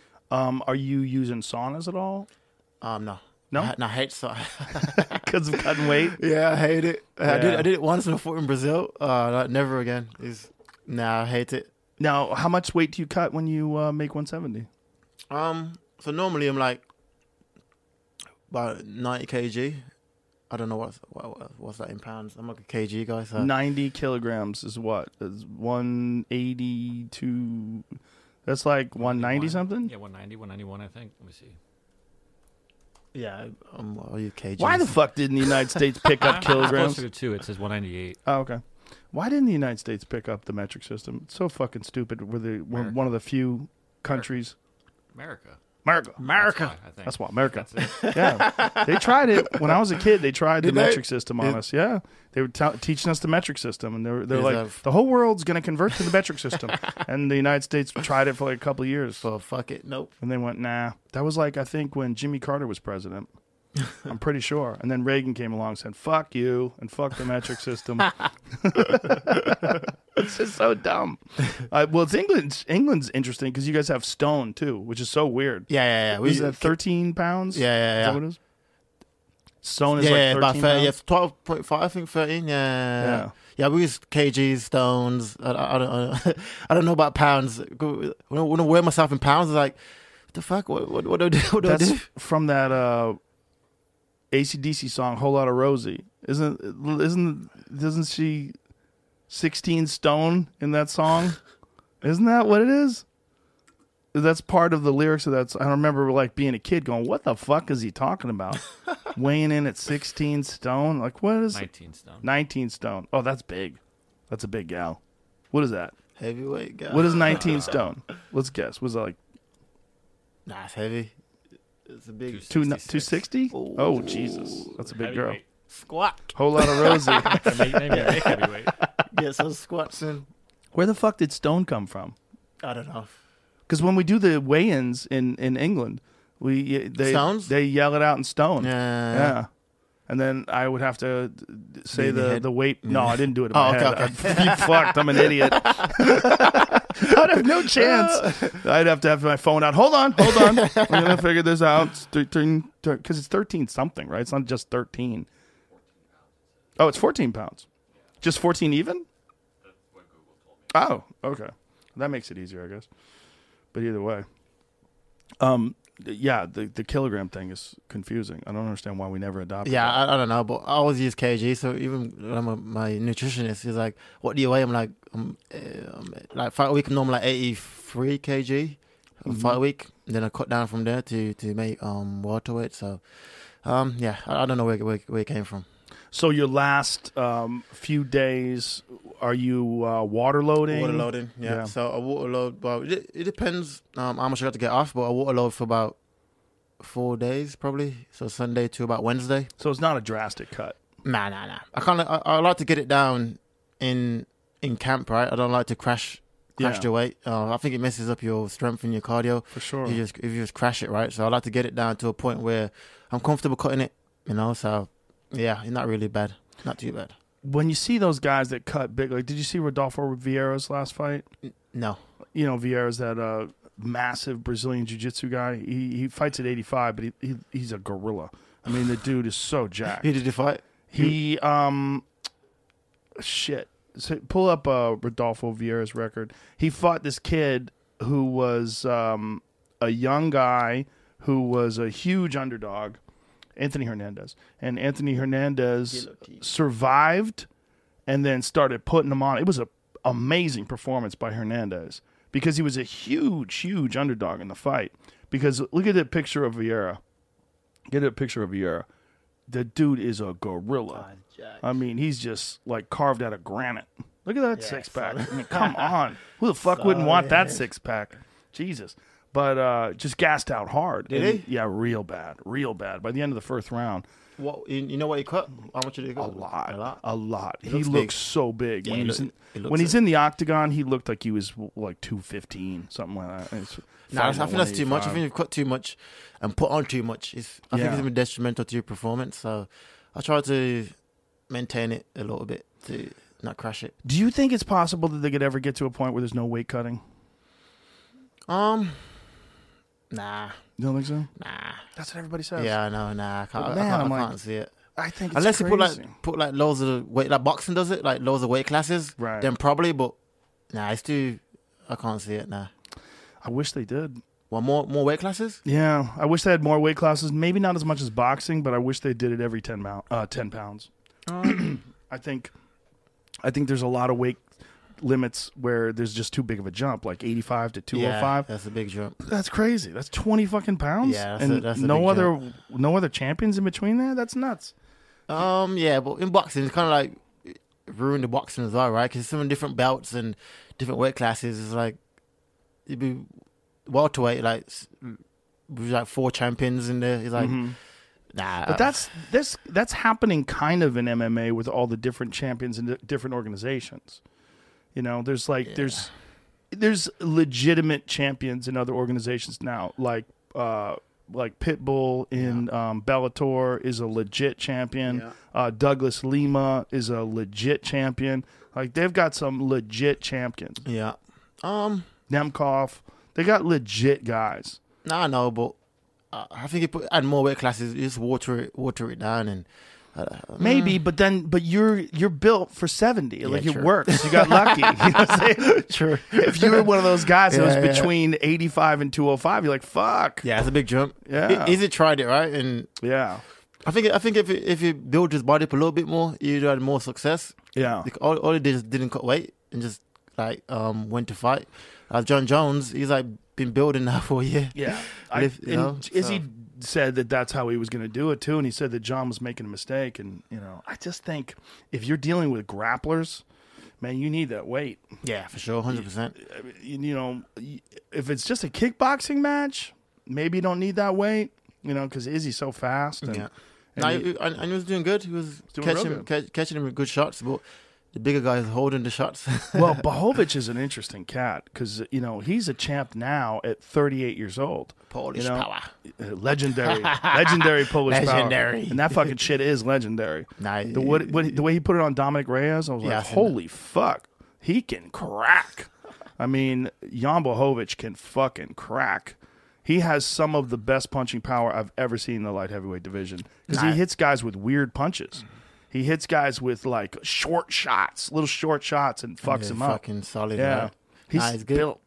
D: Um, are you using saunas at all?
E: um no
D: No?
E: I, no, I hate so.
D: Because of cutting weight?
E: yeah, I hate it. I did
D: Yeah.
E: I did it once when I fought in Brazil. Uh, like, never again. It's, nah, I hate it.
D: Now, how much weight do you cut when you uh, make one seventy?
E: Um, so normally I'm like about ninety kilograms. I don't know what's what, what's that in pounds. I'm like a kg guy. So
D: ninety kilograms is what? Is one eighty-two. That's like one ninety something?
F: Yeah, one ninety, one ninety-one, I think. Let me see.
E: yeah, um, I'll use kgs.
D: Why the fuck didn't the United States pick up kilograms?
F: Closer to two. It says one ninety-eight.
D: Oh, okay. Why didn't the United States pick up the metric system? It's so fucking stupid. We're, the, we're
F: America.
D: one of the few countries.
F: America.
D: America.
F: That's why, I think.
D: That's why, America.
F: That's it.
D: Yeah, they tried it when I was a kid. They tried the
E: Did they?
D: metric system on
E: Did-
D: us. Yeah, they were t- teaching us the metric system, and they're they're
E: Is
D: like,
E: that-
D: the whole world's going to convert to the metric system, and the United States tried it for like a couple of years,
E: So fuck it. Nope.
D: and they went, nah. That was like I think when Jimmy Carter was president. I'm pretty sure, and then Reagan came along and said, "Fuck you," and fuck the metric system. It's just so dumb. Uh, well, it's England. England's interesting because you guys have stone too, which is so weird.
E: Yeah, yeah, yeah.
D: We is that thirteen pounds?
E: Yeah, yeah,
D: Is that
E: yeah.
D: what it is? Stone is
E: yeah,
D: like
E: yeah,
D: thirteen
E: about thirty, yeah,
D: pounds?
E: twelve point five, I think thirteen. Yeah,
D: Yeah.
E: yeah. We use kgs, stones. I, I, I don't, I don't know about pounds. When I, when I weigh myself in pounds, it's like, what the fuck? What, what, what do I do? What do I
D: That's
E: do?
D: from that uh, A C D C song, "Whole Lotta Rosie." Isn't isn't doesn't she sixteen stone in that song? Isn't that what it is? That's part of the lyrics of that. I remember like being a kid going, "What the fuck is he talking about?" Weighing in at sixteen stone, like what is
F: nineteen stone.
D: nineteen stone? Oh, that's big. That's a big gal. What is that?
E: Heavyweight guy.
D: What is nineteen stone? Let's guess. Was it like
E: Nah, it's heavy. It's a big.
F: Two-
D: two
F: sixty-six.
D: two sixty? Oh Jesus, that's a big girl.
F: Heavyweight.
E: Squat.
D: Whole lot of Rosie.
F: maybe, maybe make heavyweight.
E: Get some squats in.
D: Where the fuck did Stone come from?
E: I don't know.
D: Because when we do the weigh-ins in, in England, we they
E: Stones?
D: they yell it out in stone.
E: Yeah.
D: Yeah. And then I would have to say
E: Do it in your
D: the,
E: head?
D: the weight. No,
E: Yeah.
D: I didn't do it in
E: Oh,
D: my
E: okay,
D: head.
E: okay.
D: I'd be fucked. I'm an idiot. I'd have no chance. I'd have to have my phone out. Hold on, hold on. We're gonna figure this out. It's thirteen because it's thirteen something, right? It's not just thirteen. Oh, it's fourteen pounds. Just fourteen even? Oh, okay. That makes it easier, I guess. But either way, um, yeah, the the kilogram thing is confusing. I don't understand why we never adopted.
E: Yeah,
D: that.
E: I, I don't know, but I always use K G. So even when I'm a, my nutritionist, he's like, "What do you weigh?" I'm like, um, uh, um, like fight a week, I'm normally like eighty-three kilograms.
D: Mm-hmm.
E: Fight a week, and then I cut down from there to to make um welterweight. So, um, yeah, I, I don't know where, where where it came from.
D: So your last um, few days, are you uh, water loading?
E: Water loading, yeah.
D: Yeah.
E: So a water load, well, it, it depends um, how much I got to get off, but a water load for about four days probably. So Sunday to about Wednesday.
D: So it's not a drastic cut.
E: Nah, nah, nah. I kind of I, I like to get it down in in camp, right? I don't like to crash crash
D: Yeah.
E: your weight. Uh, I think it messes up your strength and your cardio.
D: For sure.
E: You just if you just crash it, right? So I like to get it down to a point where I'm comfortable cutting it. You know, so yeah, it's not really bad, not too bad.
D: When you see those guys that cut big, like did you see Rodolfo Vieira's last fight?
E: No,
D: You know, Vieira's that uh, massive Brazilian jiu-jitsu guy. He he fights at eighty-five, but he, he he's a gorilla. I mean, the dude is so jacked.
E: who did you fight?
D: He um, shit. So pull up uh, Rodolfo Vieira's record. He fought this kid who was um, a young guy who was a huge underdog, Anthony Hernandez, and Anthony Hernandez survived and then started putting him on. It was a amazing performance by Hernandez because he was a huge, huge underdog in the fight. Because look at that picture of Vieira. Get a picture of Vieira. The dude is a gorilla. I mean, he's just like carved out of granite. Look at that six pack. I mean, come on. Who the fuck wouldn't want that six pack? Jesus. But uh, just gassed out hard.
E: Did
D: And-
E: he?
D: Yeah, real bad. Real bad. By the end of the first round,
E: What you, you know what he cut? How much did he
D: a
E: cut?
D: lot.
E: A lot.
D: A lot. He,
E: looks
D: looks
E: big.
D: so big.
E: Yeah,
D: when
E: he
D: he's
E: look-
D: in,
E: he looks
D: when he's
E: it.
D: in the octagon, he looked like he was like two fifteen, something like that. It's
E: Nah, I
D: fighting at
E: think that's too much. I
D: one eighty-five.
E: think you've cut too much and put on too much. It's, I
D: Yeah.
E: think it's been detrimental to your performance. So I try to maintain it a little bit to not crash it.
D: Do you think it's possible that they could ever get to a point where there's no weight cutting?
E: Um, nah,
D: You don't think so?
E: nah.
D: That's what everybody says.
E: Yeah, I know, nah. I can't,
D: But
E: I
D: man,
E: can't,
D: I'm
E: I
D: like-
E: can't see it.
D: I think it's
E: Unless
D: crazy.
E: you put like put like loads of weight, like boxing does it, like loads of weight classes.
D: Right.
E: Then probably, but nah, it's too. I can't see it. Nah.
D: I wish they did.
E: Well, more more weight classes.
D: Yeah, I wish they had more weight classes. Maybe not as much as boxing, but I wish they did it every ten, mou- uh, ten pounds. I think, I think there's a lot of weight limits where there's just too big of a jump, like eighty-five to two oh five.
E: Yeah, that's a big jump.
D: That's crazy. That's twenty fucking pounds.
E: Yeah, that's
D: and
E: a- that's a
D: no
E: big
D: other no other champions in between there. That's nuts.
E: Um, yeah, but in boxing, it's kind of like ruined the boxing as well, right? Because some different belts and different weight classes is like it'd be welterweight, like s- with like four champions in there. It's like nah,
D: But that's that's that's happening kind of in M M A with all the different champions and different organizations. You know, there's like there's there's legitimate champions in other organizations now, like uh, like Pitbull in um, Bellator is a legit champion.
E: Yeah.
D: Uh, Douglas Lima is a legit champion. Like they've got some legit champions.
E: yeah. Um,
D: Nemkov, they got legit guys.
E: nah, I know, but uh, I think you put add more weight classes, you just water it, water it down, and uh,
D: Maybe, but then, but you're you're built for seventy. like it
E: true.
D: works. You got lucky. You know what I'm saying?
E: True.
D: If you were one of those guys that
E: Yeah,
D: was
E: yeah.
D: between eighty-five and two oh five, you're like, fuck.
E: yeah, it's a big jump.
D: Yeah.
E: E- Easy tried it, right? And
D: Yeah.
E: I think I think if it, if you build his body up a little bit more, you'd had more success.
D: Yeah.
E: Like, all all he did is didn't cut weight and just like um went to fight. Uh, John Jones, he's like been building now for a year.
D: Yeah. I,
E: Live, you
D: and
E: know,
D: Izzy
E: so-
D: said that that's how he was going to do it, too. And he said that John was making a mistake. And, you know, I just think if you're dealing with grapplers, man, you need that weight.
E: Yeah, for sure, hundred percent.
D: I mean, you you know, if it's just a kickboxing match, maybe you don't need that weight, you know, because Izzy's so fast and,
E: Yeah.
D: And
E: Nah,
D: he-
E: he, and, and he was doing good. He was
D: doing real
E: catching
D: good.
E: catch, catching him with good shots, but the bigger guy is holding the shots.
D: well, Bohovic is an interesting cat because you know he's a champ now at thirty-eight years old.
E: Polish
D: you know?
E: power.
D: Uh, legendary, legendary Polish
E: Legendary.
D: power, and that fucking shit is legendary.
E: Nah,
D: the what, what, the way he put it on Dominic Reyes, I was
E: Yeah,
D: like,
E: I seen
D: holy fuck, he can crack. I mean, Jan Bohovic can fucking crack. He has some of the best punching power I've ever seen in the light heavyweight division because
E: Nah.
D: he hits guys with weird punches. He hits guys with like short shots, little short shots, and fucks
E: Yeah,
D: him up.
E: fucking solid.
D: Yeah,
E: Right?
D: he's,
E: Nah, he's good.
D: built.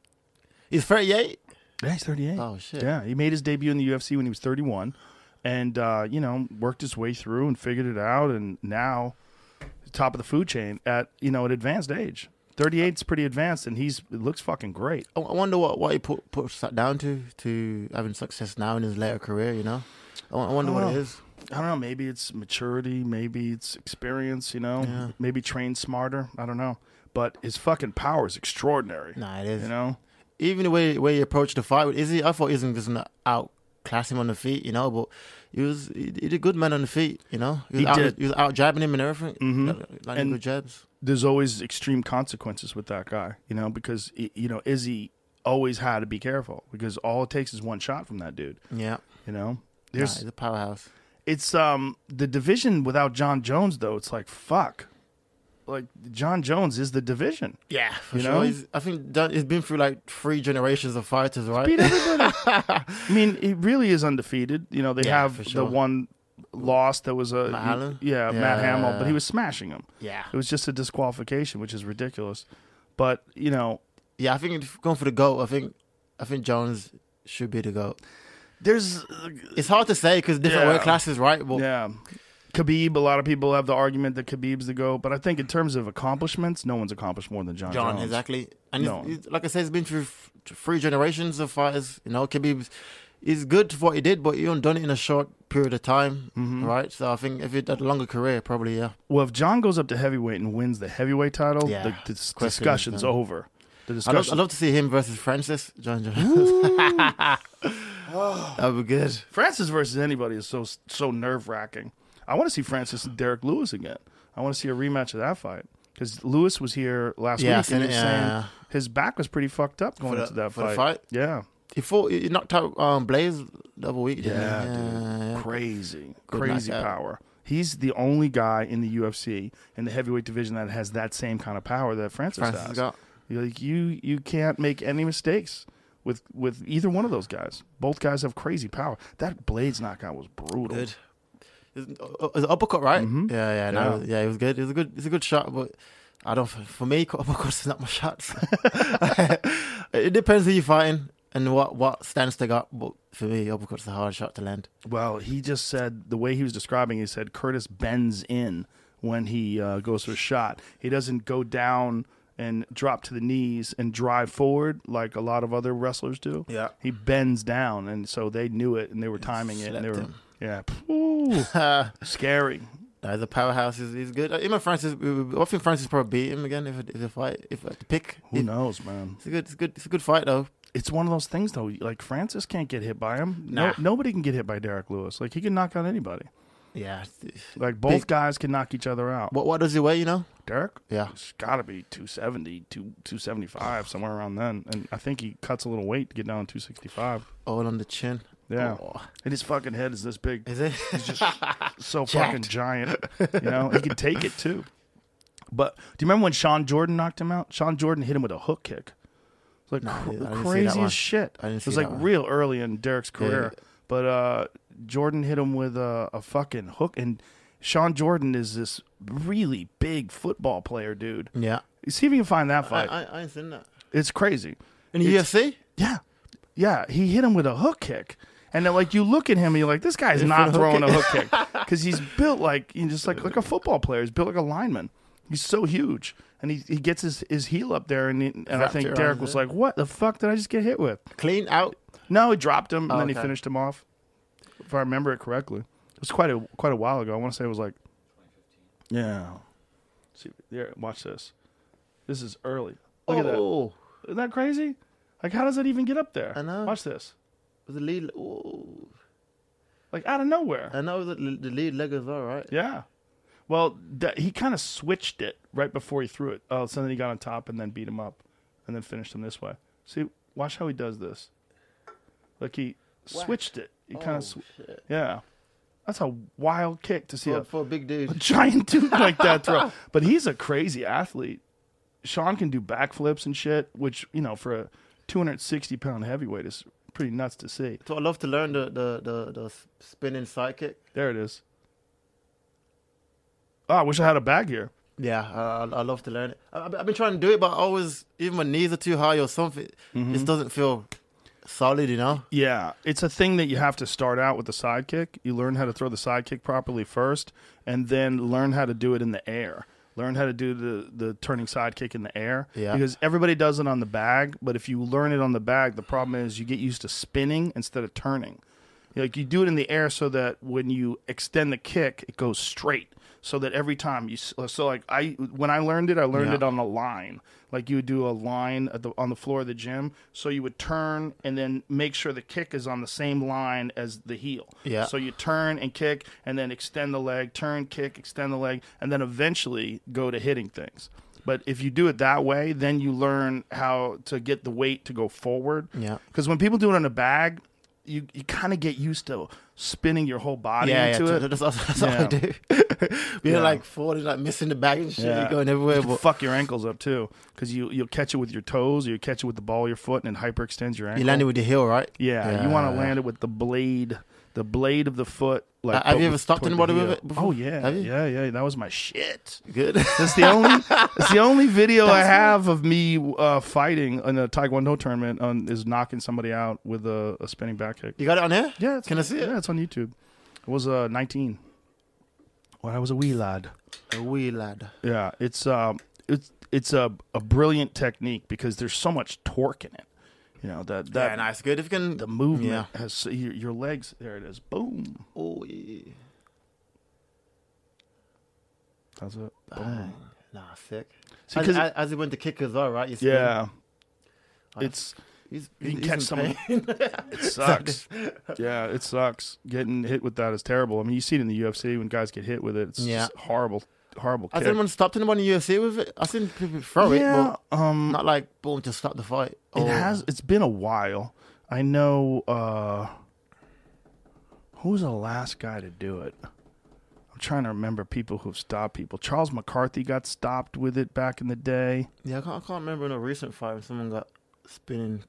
E: He's thirty-eight.
D: Yeah, he's thirty-eight.
E: Oh, shit.
D: Yeah, he made his debut in the U F C when he was thirty-one, and uh, you know worked his way through and figured it out, and now top of the food chain at you know an advanced age. thirty-eight is pretty advanced, and he's it looks fucking great.
E: I I wonder what, what he put put that down to to having success now in his later career. You know, I won- I wonder what
D: Oh.
E: it is.
D: I don't know. Maybe it's maturity. Maybe it's experience. You know.
E: Yeah.
D: Maybe train smarter. I don't know. But his fucking power is extraordinary.
E: Nah, it is.
D: You know.
E: Even the way way he approached the fight with Izzy, I thought Izzy was gonna outclass him on the feet. You know, but he was he, he did a good man on the feet. You know, he was,
D: He
E: out,
D: did.
E: he was out jabbing him and everything.
D: Mhm.
E: Landing
D: And-
E: good jabs.
D: There's always extreme consequences with that guy. You know, because y- you know Izzy always had to be careful because all it takes is one shot from that dude.
E: Yeah,
D: You know.
E: nah,
D: There's
E: he's a powerhouse.
D: It's um the division without John Jones though. It's like fuck, like John Jones is the division.
E: Yeah, for
D: You
E: sure.
D: know?
E: He's, I think that, he's been through like three generations of fighters, right?
D: Beat everybody. I mean, he really is undefeated. You know, they
E: Yeah,
D: have
E: for
D: the
E: sure.
D: one loss that was a
E: Matt Allen?
D: yeah, Matt
E: Yeah.
D: Hamill, but he was smashing him.
E: Yeah,
D: It was just a disqualification, which is ridiculous. But you know,
E: yeah. I think if going for the goat. I think I think Jones should be the goat.
D: there's
E: It's hard to say because different
D: Yeah.
E: weight classes, right? Well,
D: yeah. Khabib, a lot of people have the argument that Khabib's the GOAT, but I think in terms of accomplishments, no one's accomplished more than John,
E: John,
D: Jones.
E: exactly. And
D: No.
E: he's, he's, like I said, he's been through f- three generations of fighters. You know, Khabib, he's good for what he did, but he only done it in a short period of time,
D: Mm-hmm.
E: right? So I think if he had a longer career, probably, yeah.
D: Well, if John goes up to heavyweight and wins the heavyweight title,
E: Yeah.
D: the, the dis-
E: Question
D: discussion's
E: is done.
D: over. The
E: I'd love,
D: discussion.
E: I'd love to see him versus Francis, John Jones. That would be good.
D: Francis versus anybody is so so nerve wracking. I want to see Francis and Derek Lewis again. I want to see a rematch of that fight because Lewis was here last
E: Yeah,
D: week
E: seen
D: and he
E: it,
D: was saying
E: yeah.
D: his back was pretty fucked up going
E: For the-
D: into that
E: for the
D: fight.
E: fight?
D: Yeah,
E: He fought, he knocked out um, Blaze the other week. didn't he?
D: yeah,
E: yeah,
D: dude, crazy,
E: Good
D: crazy
E: knockout.
D: power. He's the only guy in the U F C in the heavyweight division that has that same kind of power that Francis,
E: Francis
D: has.
E: got.
D: You're like you, you can't make any mistakes with with either one of those guys. Both guys have crazy power. That Blades knockout was brutal.
E: Good. It was an uppercut, right?
D: Mhm.
E: Yeah, yeah, no,
D: Yeah.
E: it was- yeah. It was good. It was a good. It's a good shot, but I don't. For me, uppercuts is not my shots. It depends who you're fighting and what what stance they got. But for me, uppercuts is a hard shot to land.
D: Well, he just said the way he was describing. He said Curtis bends in when he uh, goes for a shot. He doesn't go down and drop to the knees and drive forward like a lot of other wrestlers do.
E: Yeah.
D: He bends down, and so they knew it, and they were timing it. And they
E: Slept
D: were,
E: him.
D: yeah, Ooh, scary.
E: He's a powerhouse. He's, he's good. Even Francis, I think Francis probably beat him again if it, if a fight, if I had to pick.
D: Who
E: If-
D: knows, man?
E: It's a good. It's a good. It's a good fight though.
D: It's one of those things, though. Like Francis can't get hit by him.
E: Nah.
D: No, nobody can get hit by Derek Lewis. Like he can knock out anybody.
E: Yeah.
D: Like both
E: Big-
D: guys can knock each other out.
E: What What does he weigh? You know?
D: Derek,
E: Yeah.
D: it's got to be two seventy, two seventy-five, somewhere around then. And I think he cuts a little weight to get down to two sixty-five.
E: All on the chin.
D: Yeah.
E: Oh.
D: And his fucking head is this big.
E: Is it?
D: He's just so
E: Jacked.
D: fucking giant. You know, he can take it too. But do you remember when Sean Jordan knocked him out? Sean Jordan hit him with a hook kick. It's like
E: No, I
D: cr-
E: didn't- I didn't see
D: crazy
E: that one.
D: as shit.
E: I didn't
D: It
E: see
D: was
E: that
D: like
E: one.
D: real early in Derek's career.
E: Yeah.
D: But uh, Jordan hit him with a, a fucking hook. And Sean Jordan is this really big football player, dude.
E: Yeah.
D: See if you can find that
E: I,
D: fight.
E: I, I ain't seen that.
D: It's crazy.
E: In the
D: It's-
E: U F C?
D: Yeah. Yeah. He hit him with a hook kick. And then, like, you look at him and you're like, this guy's
E: Is it
D: not
E: for a hook
D: throwing a hook kick. Because he's built like, you know, just like, like a football player. He's built like a lineman. He's so huge. And he, he gets his, his heel up there. And, he, and I
E: Wrapped
D: think
E: it
D: Derek
E: around
D: was
E: it.
D: like, what the fuck did I just get hit with?
E: Clean out.
D: No, he dropped him. And
E: Oh,
D: then he
E: okay.
D: finished him off. If I remember it correctly. It was quite a quite a while ago. I want to say it was like, yeah. See, there, watch this. This is early. Look at that.
E: Oh.
D: Isn't that crazy? Like, how does that even get up there?
E: I know.
D: Watch this.
E: Was the lead? Oh.
D: like out of nowhere.
E: I know the, the lead leg as well, right?
D: Yeah. Well, th- he kind of switched it right before he threw it. Oh, so then he got on top and then beat him up and then finished him this way. See, watch how he does this. Like he switched it. He kind of, sw-
E: shit.
D: yeah. That's a wild kick to see
E: For,
D: a,
E: for a big
D: a
E: dude.
D: giant dude like that throw. But he's a crazy athlete. Sean can do backflips and shit, which, you know, for a two hundred sixty pound heavyweight is pretty nuts to see.
E: So I love to learn the the the, the spinning side kick.
D: There it is. Oh, I wish I had a bag here.
E: Yeah, I, I love to learn it. I, I've been trying to do it, but I always, even my knees are too high or something,
D: Mm-hmm.
E: it just doesn't feel solid, you know?
D: Yeah, it's a thing that you have to start out with the sidekick. You learn how to throw the sidekick properly first, and then learn how to do it in the air. Learn how to do the, the turning sidekick in the air.
E: Yeah.
D: Because everybody does it on the bag, but if you learn it on the bag, the problem is you get used to spinning instead of turning. Like you do it in the air so that when you extend the kick, it goes straight. So that every time you, so like I, when I learned it, I learned
E: Yeah.
D: it on a line. Like you would do a line at the, on the floor of the gym. So you would turn and then make sure the kick is on the same line as the heel.
E: Yeah.
D: So you turn and kick and then extend the leg, turn, kick, extend the leg, and then eventually go to hitting things. But if you do it that way, then you learn how to get the weight to go forward.
E: Yeah.
D: Because when people do it in a bag, you, you kind of get used to spinning your whole body
E: Yeah,
D: into
E: yeah,
D: it.
E: that's, that's, that's
D: Yeah.
E: what I do. We're
D: Yeah.
E: like falling, like missing the bag and shit,
D: Yeah.
E: you're going everywhere.
D: You can
E: But
D: fuck your ankles up too, because you you'll catch it with your toes, or you catch it with the ball of your foot, and it hyperextends your ankle.
E: you land it with your heel, right?
D: yeah, you want to land it with the blade, the blade of the foot. Like,
E: Uh, have
D: but
E: you ever
D: with-
E: stopped
D: toward
E: anybody
D: the
E: with
D: heel.
E: it before?
D: Oh yeah,
E: Have you?
D: yeah, yeah. That was my shit.
E: Good.
D: That's the only. That's the only video I have of me uh, fighting in a Taekwondo tournament. On, is knocking somebody out with a, a spinning back kick.
E: You got it on here?
D: Yeah, it's
E: Can
D: on,
E: I see it?
D: Yeah, it's on YouTube. I was uh, nineteen when I was a wee lad.
E: A wee lad.
D: Yeah, it's um, it's it's a a brilliant technique because there's so much torque in it. You know that that
E: yeah, nice. Good. If you can.
D: the movement
E: Yeah.
D: has your, your legs. There it is. Boom.
E: Oh, yeah.
D: That's it. Boom.
E: Bang. Nah, sick.
D: See,
E: as,
D: 'cause-
E: as, as he went to kick as well, right? You spin.
D: Yeah,
E: Nice.
D: it's
E: He's,
D: you
E: he's,
D: can
E: he's
D: catch
E: in
D: someone.
E: pain.
D: It sucks. Yeah, it sucks. Getting hit with that is terrible. I mean, you see it in the U F C when guys get hit with it. It's
E: Yeah.
D: just horrible, horrible.
E: Has
D: kick.
E: anyone stopped anyone in the U F C with it? I've seen people throw
D: yeah,
E: it, but
D: um,
E: not like boom to stop the fight.
D: It
E: Or-
D: has. It's been a while. I know. Uh, who was the last guy to do it? I'm trying to remember people who've stopped people. Charles McCarthy got stopped with it back in the day.
E: Yeah, I can't, I can't remember in a recent fight when someone got spinning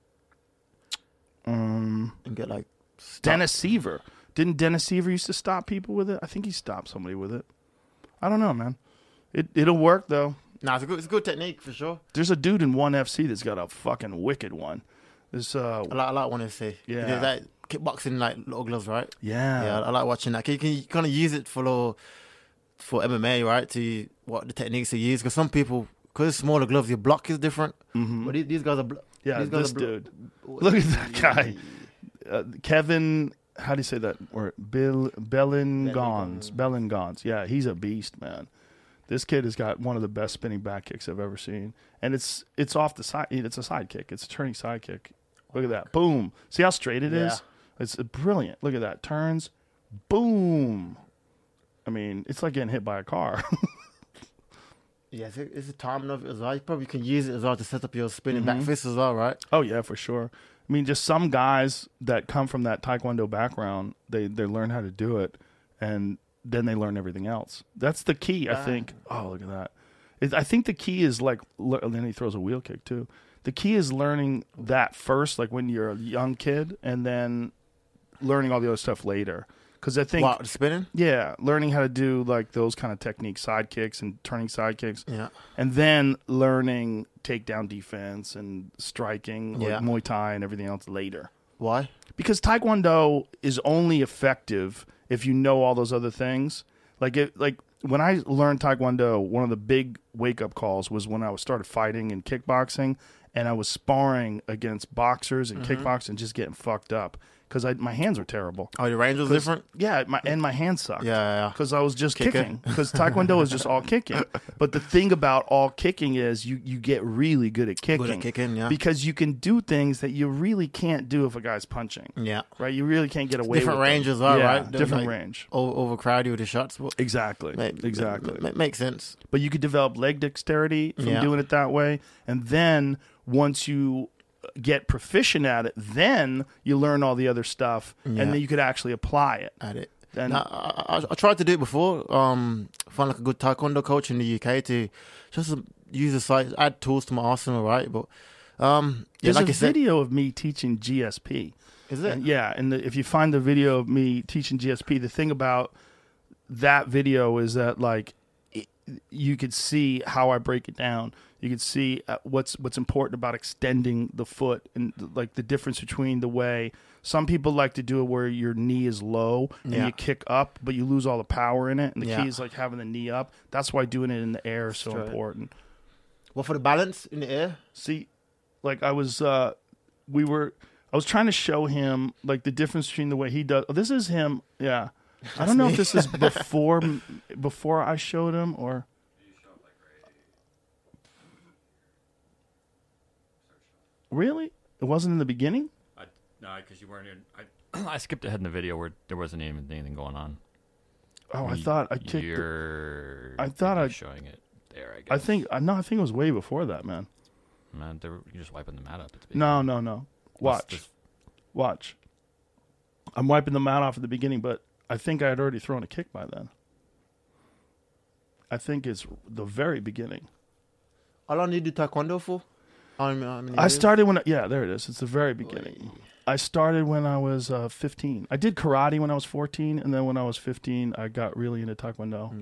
D: Um,
E: and get like stopped.
D: Dennis Seaver. Didn't Dennis Seaver used to stop people with it? I think he stopped somebody with it. I don't know, man. It it'll work though.
E: Nah, it's a good, it's a good technique for sure.
D: There's a dude in one F C that's got a fucking wicked one. There's uh
E: I like, I like one to say.
D: Yeah.
E: You know, that kickboxing like little gloves, right?
D: yeah.
E: Yeah, I like watching that. You can kind of use it for the, for M M A, right? To what the techniques to use because some people, because it's smaller gloves, your block is different.
D: Mhm.
E: But these, these guys are. Blo-
D: Yeah,
E: these guys
D: this
E: are blo-
D: dude. Look at that guy. Uh, Kevin, how do you say that word? Bill Bellingons. Bellingons. Yeah, he's a beast, man. This kid has got one of the best spinning back kicks I've ever seen, and it's it's off the side. It's a side kick. It's a turning side kick. Look at that. Boom. See how straight it is?
E: Yeah.
D: It's brilliant. Look at that. Turns. Boom. I mean, it's like getting hit by a car.
E: Yeah, it's a, it's a timing of it as well. You probably can use it as well to set up your spinning
D: Mm-hmm.
E: back fist as well, right?
D: Oh yeah, for sure. I mean, just some guys that come from that Taekwondo background, they they learn how to do it, and then they learn everything else. That's the key, I think. Oh, look at that! It, I think the key is like, le- and then he throws a wheel kick too. The key is learning that first, like when you're a young kid, and then learning all the other stuff later. Because I think,
E: What, spinning?
D: yeah, learning how to do like those kind of techniques, side kicks and turning side kicks,
E: Yeah.
D: and then learning takedown defense and striking, like
E: Yeah.
D: Muay Thai and everything else later.
E: Why?
D: Because Taekwondo is only effective if you know all those other things. Like it, like when I learned Taekwondo, one of the big wake up calls was when I was started fighting and kickboxing, and I was sparring against boxers and kickboxers and just getting fucked up. because my hands were terrible.
E: Oh, your range was different?
D: Yeah, my and my hands sucked.
E: Yeah, yeah, yeah.
D: Because I was just
E: Kicking.
D: kicking. Because Taekwondo is just all kicking. But the thing about all kicking is you, you get really good at kicking.
E: Good at kicking, yeah.
D: Because you can do things that you really can't do if a guy's punching.
E: Yeah.
D: Right? You really can't get away
E: Different
D: with
E: range
D: them.
E: as well,
D: Yeah,
E: right? They're
D: different
E: like
D: range.
E: Over, overcrowd you with the shots. But
D: Exactly.
E: ma-
D: exactly.
E: ma- ma- makes sense.
D: But you could develop leg dexterity from
E: Yeah.
D: doing it that way. And then once you get proficient at it, then you learn all the other stuff,
E: Yeah.
D: and then you could actually apply it.
E: At it.
D: Then-
E: Now, I, I, I tried to do it before. Um, find like a good taekwondo coach in the U K to just use the site, add tools to my arsenal, right? But um, yeah,
D: There's
E: like
D: a
E: you said,
D: video of me teaching G S P.
E: is it?
D: And yeah, and the, if you find the video of me teaching G S P, the thing about that video is that like it, you could see how I break it down. You could see uh, what's what's important about extending the foot and like the difference between the way some people like to do it where your knee is low and
E: Yeah.
D: you kick up, but you lose all the power in it. And the
E: Yeah.
D: key is like having the knee up. That's why doing it in the air is so
E: Straight.
D: important.
E: Well, for the balance in the air.
D: See, like I was, uh, we were, I was trying to show him like the difference between the way he does. Oh, this is him. Yeah. I don't know if this is before, before I showed him or. Really? It wasn't in the beginning?
F: I, no, because you weren't in. I, I skipped ahead in the video where there wasn't even anything going on.
D: Oh, I thought I kicked. the-
F: You're,
D: I thought
F: you're
D: I-
F: showing it there. I guess.
D: I think uh, no, I think it was way before that, man.
F: Man, they were, you're just wiping the mat up. At the
D: No,
F: beginning.
D: no, no.
F: What's
D: Watch,
F: this-
D: watch. I'm wiping the mat off at the beginning, but I think I had already thrown a kick by then. I think it's the very beginning.
E: How long did you do taekwondo for? How many- how many
D: I
E: years?
D: started when, yeah, there it is. It's the very beginning. I started when I was uh, fifteen. I did karate when I was fourteen, and then when I was fifteen, I got really into taekwondo.
E: Yeah.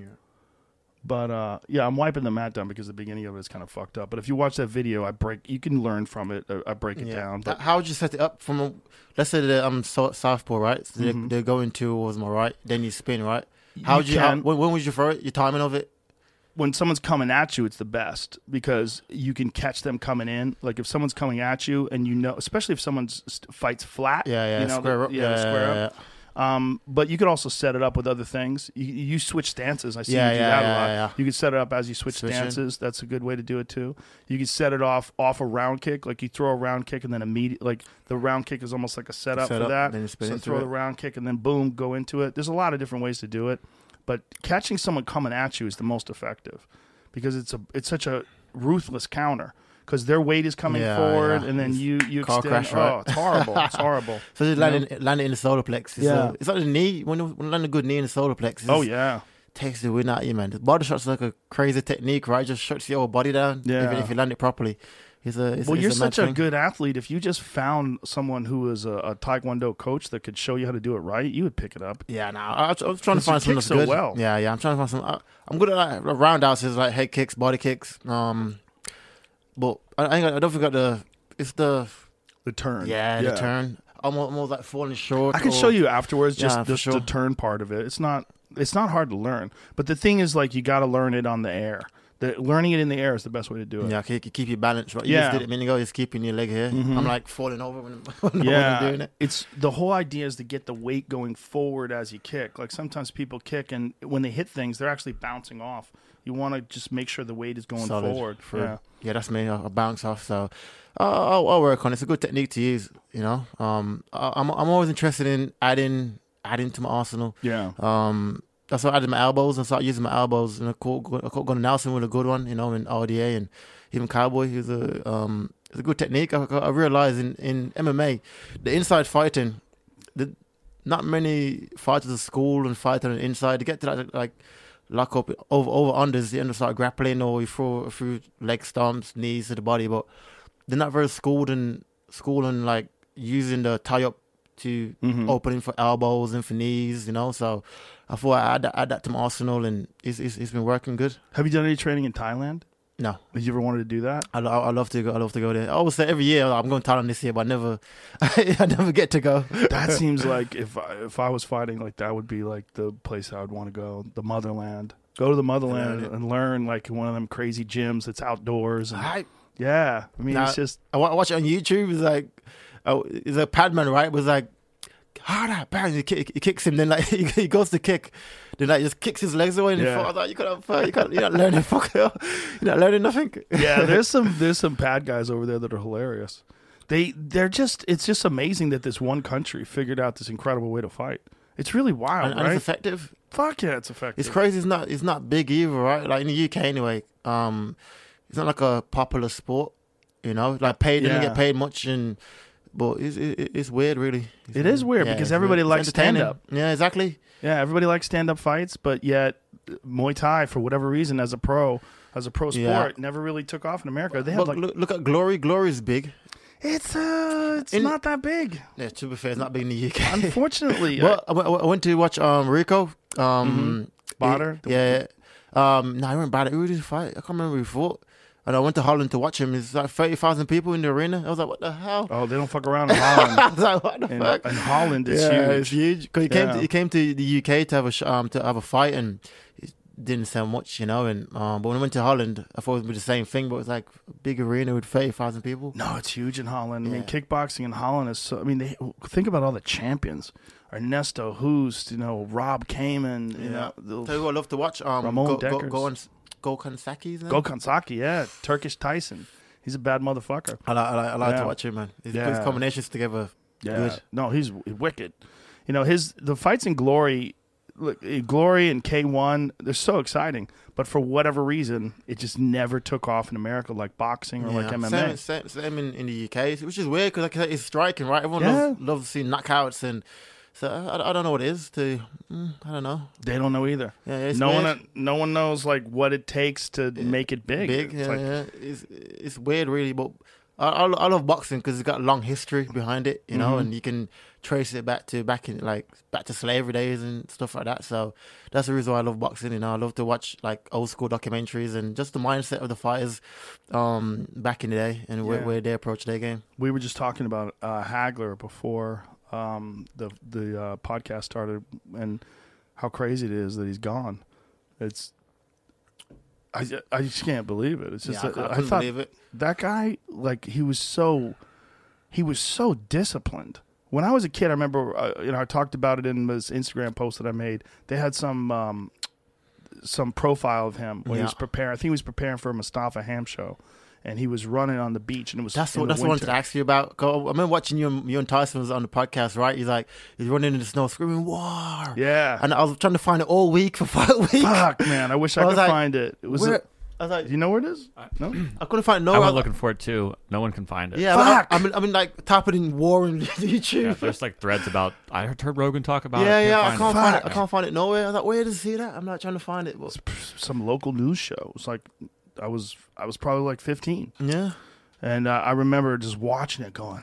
D: But uh, yeah, I'm wiping the mat down because the beginning of it is kind of fucked up. But if you watch that video, I break. You can learn from it. uh, I break it
E: Yeah.
D: down.
E: H-
D: But
E: How would you set it up from? A, let's say that I'm so, southpaw, right? So they're,
D: Mhm.
E: they're going towards my right, then you spin, right? How
D: You
E: would you? How,
D: can-
E: when, when would you throw it? Your timing of it?
D: when someone's coming at you, it's the best because you can catch them coming in. Like if someone's coming at you, and you know, especially if someone fights flat.
E: Yeah, yeah,
D: you know,
E: square
D: the-
E: up.
D: Yeah,
E: Yeah,
D: the square
E: yeah,
D: up. Um, but you could also set it up with other things. You, you switch stances. I see
E: Yeah,
D: you do
E: yeah,
D: that a
E: yeah,
D: lot.
E: yeah.
D: You could set it up as you switch
E: Switching.
D: stances. That's a good way to do it too. You could set it off off a round kick, like you throw a round kick and then immediate, like the round kick is almost like a setup
E: Set
D: for
E: up,
D: that.
E: then you spin
D: so
E: into
D: throw
E: it.
D: the round kick and then boom, go into it. There's a lot of different ways to do it, but catching someone coming at you is the most effective because it's a it's such a ruthless counter. Because their weight is coming
E: Yeah,
D: forward,
E: yeah.
D: and then
E: It's
D: you you
E: car
D: extend.
E: crash, right?
D: Oh, it's horrible! It's horrible.
E: So just land it, land it in the solar plex. It's
D: Yeah.
E: a, it's like the knee. When you, when you land a good knee in the solar plex, it's,
D: Oh yeah.
E: takes the wind out of you, man. The body shot's like a crazy technique, right? Just shuts your whole body down.
D: Yeah.
E: Even if you land it properly, it's a. It's,
D: Well,
E: it's
D: you're
E: a mad
D: such a
E: thing.
D: good athlete. If you just found someone who is a, a Taekwondo coach that could show you how to do it right, you would pick it up.
E: Yeah, no, I, I was trying to
D: 'Cause you
E: find someone
D: kick
E: that's
D: so
E: good.
D: well.
E: Yeah, yeah, I'm trying to find some. I, I'm good at like roundhouses, like head kicks, body kicks. Um, but I, I, ain't got, I don't forget the. It's the
D: The turn.
E: yeah, the turn. I'm al- almost like falling short.
D: I can
E: or-
D: show you afterwards just
E: Yeah, for
D: the,
E: sure.
D: the turn part of it. It's not it's not hard to learn. But the thing is, like, you got to learn it on the air. The, learning it in the air is the best way to do it.
E: Yeah, keep, keep your balance. Right? You
D: Yeah.
E: just did it a minute ago. Just keeping your leg here.
D: Mhm.
E: I'm like falling over when, when
D: Yeah,
E: I'm doing it.
D: it's the whole idea is to get the weight going forward as you kick. Like sometimes people kick and when they hit things, they're actually bouncing off. You want to just make sure the weight is going
E: Solid
D: forward.
E: for-
D: yeah.
E: Yeah, that's me. I'll, I'll bounce off. So I'll, I'll, I'll work on it. It's a good technique to use. You know, um, I, I'm I'm always interested in adding adding to my arsenal.
D: Yeah.
E: Um, that's why I added my elbows and started using my elbows. And I caught, I caught Gunnar Nelson with a good one, you know, in R D A and even Cowboy. He was a um, it's a good technique. I, I realized in, in M M A, the inside fighting, the not many fighters at school and fight on the inside. To get to that like lock up over over unders, you end up start grappling or you throw a few leg stomps, knees to the body, but they're not very schooled in school and like using the tie up to
D: Mhm.
E: opening for elbows and for knees, you know. So I thought I'd add that, add that to my arsenal, and it's, it's it's been working good.
D: Have you done any training in Thailand?
E: No,
D: Have you ever wanted to do that?
E: I, lo- I love to go. I love to go there. I always say every year I'm going to Thailand this year, but I never, I never get to go.
D: That seems like if I, if I was fighting, like that would be like the place I would want to go, the motherland. Go to the motherland
E: Learn it.
D: and learn like one of them crazy gyms that's outdoors. And,
E: I,
D: yeah, I mean
E: Nah.
D: it's just
E: I wa- watch it on YouTube. It's like, oh, it's a Padman, right? It was like harder, bang, he, kick, he kicks him, then like he, he goes to kick, then like just kicks his legs away and
D: Yeah.
E: he falls. Like, you can't, you can't, you're not learning, fuck, you're not learning nothing.
D: Yeah, there's some there's some bad guys over there that are hilarious. They they're just it's just amazing that this one country figured out this incredible way to fight. It's really wild,
E: and, and
D: right?
E: it's effective.
D: Fuck yeah, it's effective.
E: It's crazy. It's not. It's not big either, right? Like in the U K anyway. Um, it's not like a popular sport. You know, like paid. Didn't
D: Yeah.
E: get paid much, and but it's it, it's weird, really. It's
D: It is weird because
E: it's
D: everybody
E: It's
D: likes
E: entertaining.
D: stand-up.
E: Yeah, exactly.
D: Yeah, everybody likes stand up fights, but yet Muay Thai, for whatever reason, as a pro, as a pro sport,
E: Yeah.
D: never really took off in America. They have
E: But
D: like
E: look, look at Glory. Glory is big.
D: it's uh, it's
E: In-
D: not that big,
E: Yeah, to be fair, it's not big in the U K.
D: unfortunately.
E: Well, I, went- I went to watch um Rico. Um,
D: Bader?
E: he- yeah. Um, no, I went Bader. Who did he fight? I can't remember who he fought. And I went to Holland to watch him. It's like thirty thousand people in the arena. I was like, what the hell?
D: oh, they don't fuck around in Holland.
E: I was like, what the
D: in,
E: fuck?
D: in Holland, it's
E: yeah,
D: huge.
E: it's huge. Cause he came,
D: Yeah.
E: to, he came to the U K to have a sh- um to have a fight, and it didn't sell much, you know. And um, but when I went to Holland, I thought it would be the same thing, but it was like a big arena with thirty thousand people.
D: No, it's huge in Holland. I mean,
E: Yeah.
D: kickboxing in Holland is so. I mean, they think about all the champions: Ernesto Hoost, you know, Rob Kamen, you know,
E: Tell
D: the,
E: you who I love to watch. Um,
D: Ramon
E: go, go,
D: Dekkers.
E: go on, go Kansaki's name.
D: Gokhan Saki, yeah, Turkish Tyson. He's a bad motherfucker.
E: I like, I like, I like
D: Yeah.
E: to watch him, man. He
D: Yeah.
E: puts combinations together.
D: Yeah,
E: Good.
D: no, he's wicked. You know, his the fights in Glory, look, eh, Glory and K one, they're so exciting. But for whatever reason, it just never took off in America like boxing or like M M A.
E: Same, same, same in, in the U K, which is weird because like I said, it's striking, right? Everyone
D: Yeah.
E: loves, loves seeing knockouts, and so I, I don't know what it is. To mm, I don't know.
D: They don't know either.
E: Yeah, it's
D: no
E: weird.
D: one, no one knows like what it takes to make it big.
E: Big,
D: It's
E: yeah,
D: like,
E: yeah. It's it's weird, really, but I I, I love boxing because it's got a long history behind it, you know,
D: Mhm.
E: and you can trace it back to back in like back to slavery days and stuff like that. So that's the reason why I love boxing. You know, I love to watch like old school documentaries and just the mindset of the fighters um, back in the day and where,
D: Yeah.
E: where they approach their game.
D: we were just talking about uh, Hagler before um, the the uh, podcast started, and how crazy it is that he's gone. It's I, ju- I just can't believe it. It's just
E: Yeah, I,
D: that-
E: I
D: I
E: couldn't
D: thought
E: believe it.
D: that guy, like, he was so he was so disciplined. When I was a kid, I remember uh, you know I talked about it in this Instagram post that I made. They had some um, some profile of him when he was
E: Yeah.
D: preparing. I think he was preparing for a Mustafa Ham show, and he was running on the beach, and it was
E: That's
D: in
E: what
D: the
E: that's what I wanted
D: winter.
E: to ask you about. 'Cause I remember watching you and, you and Tyson was on the podcast, right? He's like he's running in the snow, screaming "War!"
D: Yeah.
E: and I was trying to find it all week for fight week.
D: Fuck, man. I wish I,
E: I was
D: could
E: like,
D: find it. It was.
E: Where-
D: A,
E: I was like,
D: do you know where it is? No.
E: I couldn't find no.
F: I
E: I,
F: went looking for it too. No one can find it.
E: Yeah,
D: Fuck.
E: I, I mean, I mean, like typing in war on
F: Yeah,
E: YouTube.
F: there's like threads about. I heard Rogan talk about
E: Yeah,
F: it.
E: yeah, I
F: find
E: can't
F: it.
E: find it. I
D: Fuck.
E: can't find it nowhere. I was like, where does he see that? I'm not trying to find it. But,
D: Some local news show. It was like I was. I was probably like fifteen,
E: yeah,
D: and uh, I remember just watching it, going,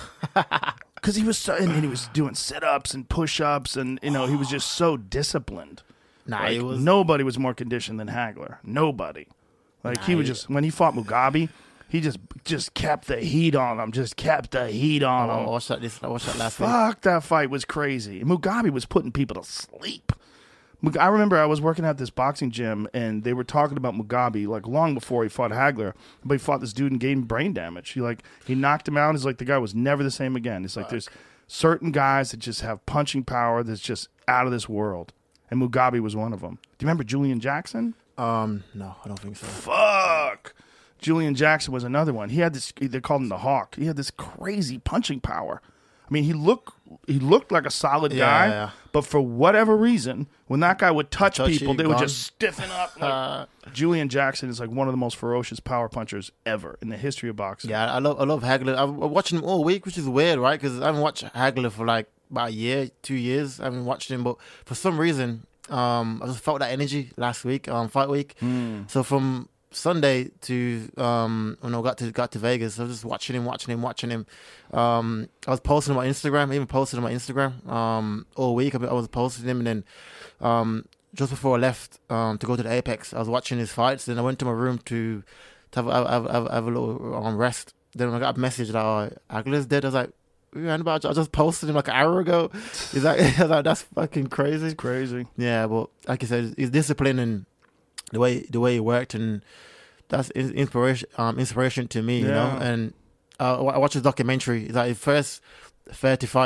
D: because he was so, and he was doing sit ups and push ups, and you know he was just so disciplined.
E: nah,
D: Like,
E: it was.
D: nobody was more conditioned than Hagler. Nobody. Like he
E: Nah,
D: was
E: he-
D: just when he fought Mugabe, he just just kept the heat on him. Just kept the heat on
E: I
D: him.
E: watched that. This I watched that last week.
D: Fuck, that fight was crazy. Mugabe was putting people to sleep. Mug- I remember I was working at this boxing gym, and they were talking about Mugabe like long before he fought Hagler. But he fought this dude and gained brain damage. He like he knocked him out. It's like the guy was never the same again. It's like there's certain guys that just have punching power that's just out of this world, and Mugabe was one of them. Do you remember Julian Jackson?
E: Um, no, I don't think so.
D: Fuck. Julian Jackson was another one. He had this. They called him the Hawk. He had this crazy punching power. I mean, he looked he looked like a solid
E: Yeah,
D: guy,
E: yeah.
D: but for whatever reason, when that guy would touch,
E: Touch
D: people,
E: you,
D: they would
E: gone.
D: just stiffen up. Like, Julian Jackson is like one of the most ferocious power punchers ever in the history of boxing.
E: Yeah, I love I love Hagler. I'm watching him all week, which is weird, right? Because I haven't watched Hagler for like about a year, two years. I haven't watched him, but for some reason, um, I just felt that energy last week, um, fight week. So from Sunday to um, when I got to got to Vegas, I was just watching him, watching him, watching him. Um, I was posting on my Instagram, I even posted on my Instagram um, all week. I was posting him, and then um, just before I left um, to go to the Apex, I was watching his fights. Then I went to my room to to have have, have, have a little um, rest. Then when I got a message that oh, Hagler's dead, I was like, "Man, about I just posted him like an hour ago." He's like, I was like, "That's fucking crazy."
D: Crazy.
E: Yeah, but like I said, he's disciplined and the way the way he worked, and that's in- inspiration um inspiration to me, you know.
D: Yeah.
E: And uh, I watched his documentary. It's like his first thirty fights,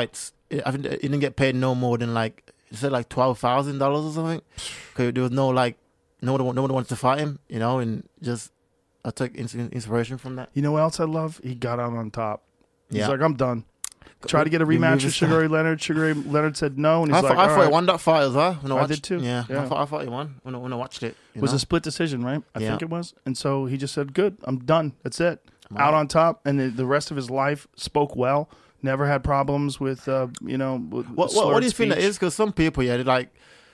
E: I think he didn't get paid no more than like he said like twelve thousand dollars or something. Because there was no like nobody nobody wants to fight him, you know, and just I took ins- inspiration from that.
D: You know what else I love? He got out on top. He's
E: Yeah.
D: like, I'm done. Tried to get a
E: Remove
D: rematch with
E: his-
D: Sugar Ray Leonard. Sugar Ray Leonard said no, and
E: I
D: he's
E: thought,
D: like,
E: I
D: all
E: thought he
D: right.
E: won that fight as well. When I,
D: I
E: watched,
D: did too.
E: Yeah,
D: Yeah.
E: I, thought, I thought he won when I, when I watched it.
D: It
E: You
D: was
E: know?
D: a split decision, right? I
E: Yeah.
D: think it was. And so he just said, good, I'm done. That's it.
E: I'm
D: Out
E: out.
D: on top. And the, the rest of his life spoke well. Never had problems with, uh, you know, with
E: What, what,
D: slurred
E: what do you think that
D: speech.
E: is? Because some people, yeah, they like,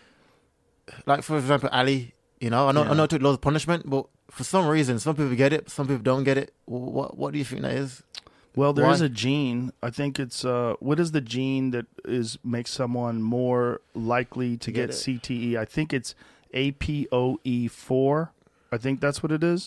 E: like for example, Ali. You know, I know,
D: Yeah.
E: I know, it took loads of punishment, but for some reason, some people get it, some people don't get it. What, what do you think that is?
D: Well, there
E: Why?
D: is a gene. I think it's uh, what is the gene that is makes someone more likely to
E: Get
D: get
E: it.
D: C T E? I think it's A P O E four. I think that's what it is.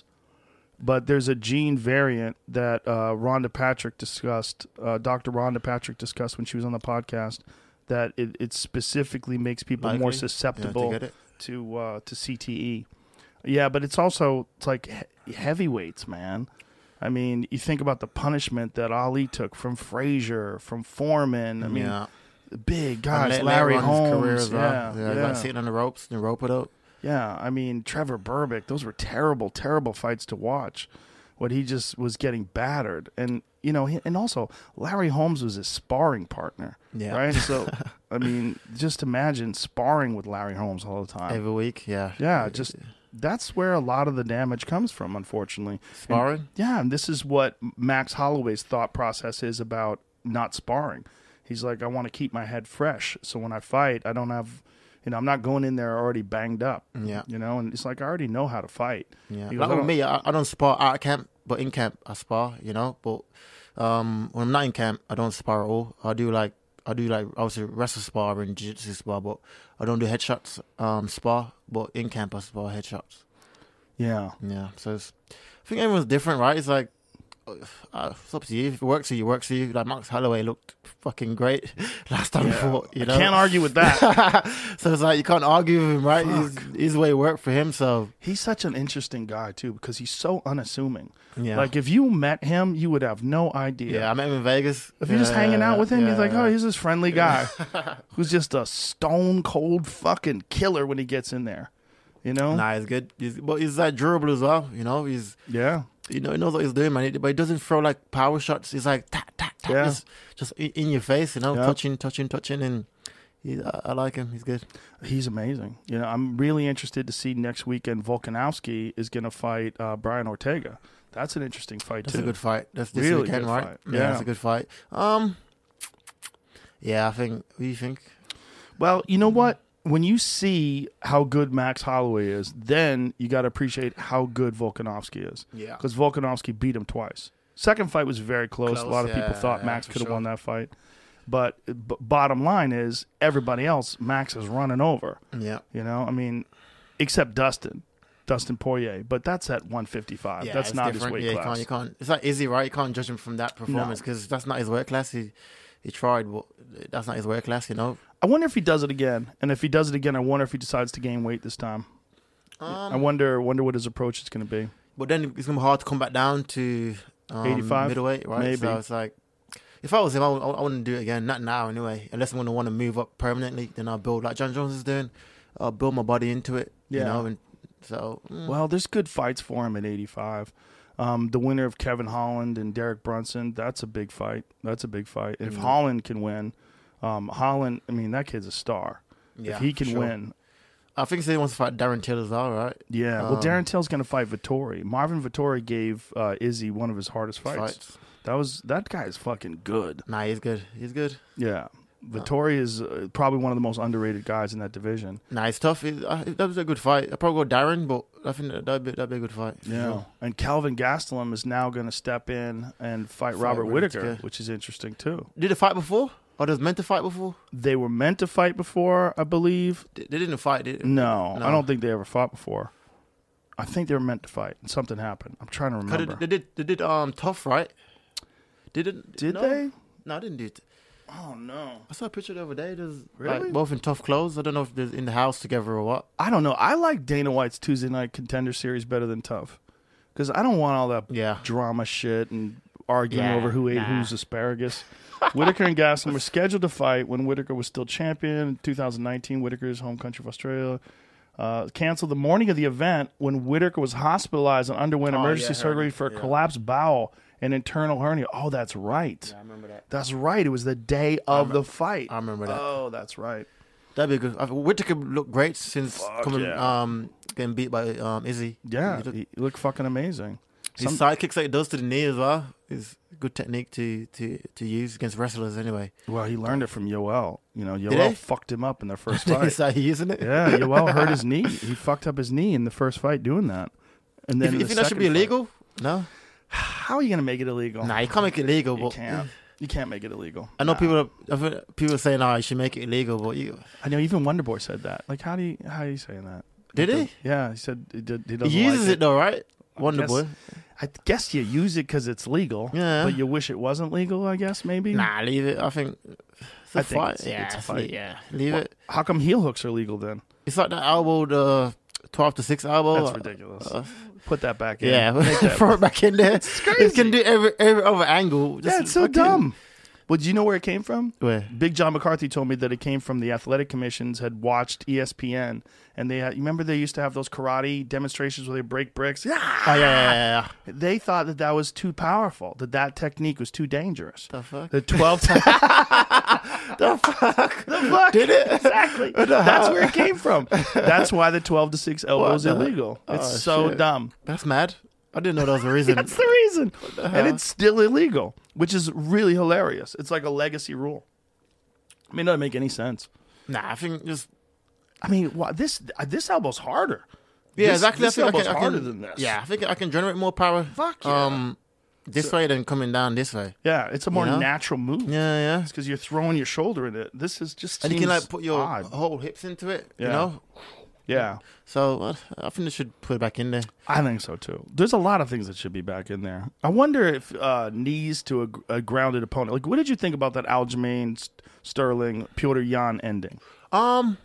D: But there's a gene variant that uh, Rhonda Patrick discussed. Uh, Doctor Rhonda Patrick discussed when she was on the podcast that it, it specifically makes people more
E: Likely? Yeah, to
D: susceptible
E: get it.
D: to uh, to C T E. Yeah, but it's also it's like he- heavyweights, man. I mean, you think about the punishment that Ali took from Frazier, from Foreman. I mean,
E: yeah.
D: big
E: And
D: guys,
E: later
D: Larry
E: on in his
D: Holmes.
E: career as well.
D: Yeah,
E: yeah,
D: yeah.
E: like sitting on the ropes and rope it up.
D: Yeah, I mean, Trevor Burbick, those were terrible, terrible fights to watch. What he just was getting battered. And, you know, he, and also Larry Holmes was his sparring partner.
E: Yeah.
D: Right? So, I mean, just imagine sparring with Larry Holmes all the time.
E: Every week, yeah.
D: Yeah, just that's where a lot of the damage comes from, unfortunately.
E: Sparring?
D: And, yeah, and this is what Max Holloway's thought process is about not sparring. He's like, I want to keep my head fresh. So when I fight, I don't have, you know, I'm not going in there already banged up.
E: Yeah.
D: You know, and it's like, I already know how to fight.
E: Yeah,
D: He goes,
E: like
D: "I
E: with
D: don't-"
E: me, I, I don't spar out of camp, but in camp I spar. You know, but um, when I'm not in camp, I don't spar at all. I do like I do like obviously wrestle spar and jiu-jitsu spar, but I don't do headshots um spar. But in camp I spar headshots.
D: Yeah.
E: Yeah, so it's, I think everyone's different, right? It's like uh, it's up to you. If it works for you, it works for you. Like Max Holloway looked fucking great last time we fought. You know,
D: I can't argue with that.
E: So it's like you can't argue with him, right? His, his way worked for him, so
D: He's such an interesting guy, too, because he's so unassuming.
E: yeah.
D: Like, if you met him, you would have no idea.
E: yeah, I met him in Vegas.
D: If you're just
E: Yeah,
D: hanging out with him,
E: yeah,
D: he's like, oh,
E: yeah.
D: he's this friendly guy who's just a stone cold fucking killer when he gets in there. You know?
E: Nah, he's good. He's, but he's like durable as well. You know, he's
D: Yeah.
E: you know he knows what he's doing, man. He- but he doesn't throw like power shots. He's like tap tap tap,
D: Yeah.
E: just, just in, in your face. You know,
D: Yeah.
E: touching, touching, touching, and he, I, I like him. He's good.
D: He's amazing. You know, I'm really interested to see next weekend Volkanovski is going to fight uh, Brian Ortega. That's an interesting fight,
E: That's
D: too.
E: a good fight. That's this
D: Really
E: weekend,
D: good
E: right?
D: fight.
E: Yeah,
D: Yeah.
E: that's a good fight. Um, yeah, I think. What do you think?
D: Well, you know what? When you see how good Max Holloway is, then you got to appreciate how good Volkanovski is.
E: Yeah.
D: Because Volkanovski beat him twice. Second fight was very close.
E: Close,
D: a lot of people
E: yeah,
D: thought
E: yeah,
D: Max
E: for
D: could have
E: sure.
D: won that fight. But b- bottom line is, everybody else, Max is running over.
E: Yeah.
D: You know, I mean, except Dustin, Dustin Poirier. But that's at one fifty-five.
E: Yeah,
D: that's
E: it's
D: not
E: different.
D: his weight
E: yeah,
D: class.
E: You can't, you can't. It's like Izzy, right? You can't judge him from that performance because that's not his weight class. He he tried, but that's not his weight class. You know.
D: I wonder if he does it again. And if he does it again, I wonder if he decides to gain weight this time.
E: Um,
D: I wonder wonder what his approach is going to be.
E: But then it's gonna be hard to come back down to um,
D: eighty-five?
E: middleweight, right?
D: Maybe.
E: So it's like, if I was him, I, would, I wouldn't do it again. Not now, anyway. Unless I'm gonna want to move up permanently, then I'll build like John Jones is doing. I'll build my body into it.
D: Yeah.
E: You know, and so mm,
D: Well, there's good fights for him at eighty-five. Um, the winner of Kevin Holland and Derek Brunson, that's a big fight. That's a big fight. If
E: Mhm.
D: Holland can win, um, Holland, I mean, that kid's a star.
E: yeah,
D: if he can
E: sure.
D: win,
E: I think he wants to fight Darren Till as well, right?
D: yeah. Well,
E: Um,
D: Darren Till's going to fight Vittori. Marvin Vittori gave uh, Izzy one of his hardest fights.
E: Fights.
D: That was that guy is fucking good.
E: Nah, he's good. He's good.
D: Yeah, Vittori is uh, probably one of the most underrated guys in that division.
E: Nah, it's tough. It, uh, that was a good fight. I'd probably go Darren, but I think that- that'd be, that'd be a good fight. for
D: Yeah,
E: sure.
D: and Calvin Gastelum is now going to step in and fight,
E: Fight
D: Robert Whitaker,
E: Whittaker.
D: which is interesting too.
E: Did they fight before? Or they was meant to fight before?
D: They were meant to fight before, I believe.
E: They, they didn't fight, did they?
D: No,
E: No.
D: I don't think they ever fought before. I think they were meant to fight, and something happened. I'm trying to
E: 'Cause
D: remember.
E: They, they did. They did. Um, tough, right? Didn't
D: Did
E: no?
D: they?
E: No, I didn't do it.
D: Oh no,
E: I saw a picture the other day. There's
D: Really?
E: like both in tough clothes. I don't know if they're in the house together or what.
D: I don't know. I like Dana White's Tuesday Night Contender Series better than Tough, because I don't want all that
E: Yeah.
D: drama shit and arguing
E: Yeah,
D: over who ate
E: nah.
D: whose asparagus. Whitaker and Gastelum were scheduled to fight when Whitaker was still champion. In two thousand nineteen, Whitaker's home country of Australia uh, canceled the morning of the event when Whitaker was hospitalized and underwent
E: Oh,
D: emergency
E: yeah, I heard
D: surgery
E: it.
D: for a
E: Yeah.
D: collapsed bowel and internal hernia. Oh, that's right.
E: I remember that.
D: That's right. It was the day of the fight.
E: I remember that.
D: Oh, that's right.
E: That'd be good. I- Whitaker looked great since
D: Fuck
E: coming,
D: yeah.
E: um, getting beat by um, Izzy.
D: Yeah,
E: He looked-
D: he looked fucking amazing.
E: his
D: Some-
E: side kicks that he does to the knee as well is good technique to, to, to use against wrestlers anyway.
D: Well, he learned it from Yoel. You know,
E: he?
D: Yoel fucked him up in their first fight.
E: Is that he using it?
D: Yeah, Yoel hurt his knee. He fucked up his knee in the first fight doing that. And then
E: If
D: in
E: you
D: the
E: think that should be
D: second fight-
E: illegal? No.
D: How are you going to make it illegal?
E: Nah, you can't make it illegal.
D: you
E: But
D: can't. You can't make it illegal.
E: I know
D: Nah.
E: people. Are, I think people are saying, "Oh, you should make it illegal," but you
D: I know even Wonder Boy said that. Like, how do you how are you saying that?
E: did he?
D: Yeah, he said he, did, he doesn't
E: He uses
D: like
E: it though, right? Wonder
D: guess-
E: Boy.
D: I guess you use it because it's legal.
E: Yeah.
D: But you wish it wasn't legal. I guess maybe.
E: Nah, leave it. I think it's a
D: I think
E: fight.
D: it's-
E: yeah,
D: it's a
E: it's
D: fight.
E: Yeah, leave
D: Well,
E: it.
D: How come heel hooks are legal then?
E: It's like that elbow, the twelve to six elbow.
D: That's ridiculous.
E: Uh,
D: Put that back in.
E: yeah,
D: Make that-
E: throw it back in there.
D: It's crazy.
E: It can do every every other angle.
D: yeah,
E: Just
D: it's so
E: fucking-
D: dumb. Well, do you know where it came from?
E: Where?
D: Big John McCarthy told me that it came from the athletic commissions had watched E S P N, and they had, you remember they used to have those karate demonstrations where they break bricks. Yeah,
E: Oh yeah, yeah, yeah, yeah.
D: they thought that that was too powerful, that that technique was too dangerous.
E: The fuck?
D: The twelve. the fuck? The fuck?
E: Did it?
D: Exactly. That's where it came from. That's why the twelve to six elbow is
E: What the-
D: illegal. It's
E: Oh,
D: so
E: shit.
D: dumb.
E: That's mad. I didn't know that was the reason.
D: That's the reason, and it's still illegal, which is really hilarious. It's like a legacy rule. I mean, it doesn't make any sense.
E: Nah, I think just
D: I mean, wha- this uh, this elbow's harder.
E: yeah,
D: This-
E: exactly.
D: This
E: I think I
D: elbow's
E: can, I
D: harder
E: can,
D: than this.
E: Yeah, I think I can generate more power.
D: Fuck yeah.
E: Um, this way than coming down this way.
D: yeah, it's a more
E: You know?
D: natural move.
E: Yeah, yeah.
D: It's because you're throwing your shoulder in it. This is just
E: And you can
D: seems
E: like put your
D: odd.
E: whole hips into it.
D: Yeah.
E: You know.
D: Yeah,
E: So uh, I think they should put it back in there.
D: I think so too. There's a lot of things that should be back in there. I wonder if uh, knees to a, gr- a grounded opponent. Like, what did you think about that Aljamain St- Sterling Piotr Jan ending?
E: Um,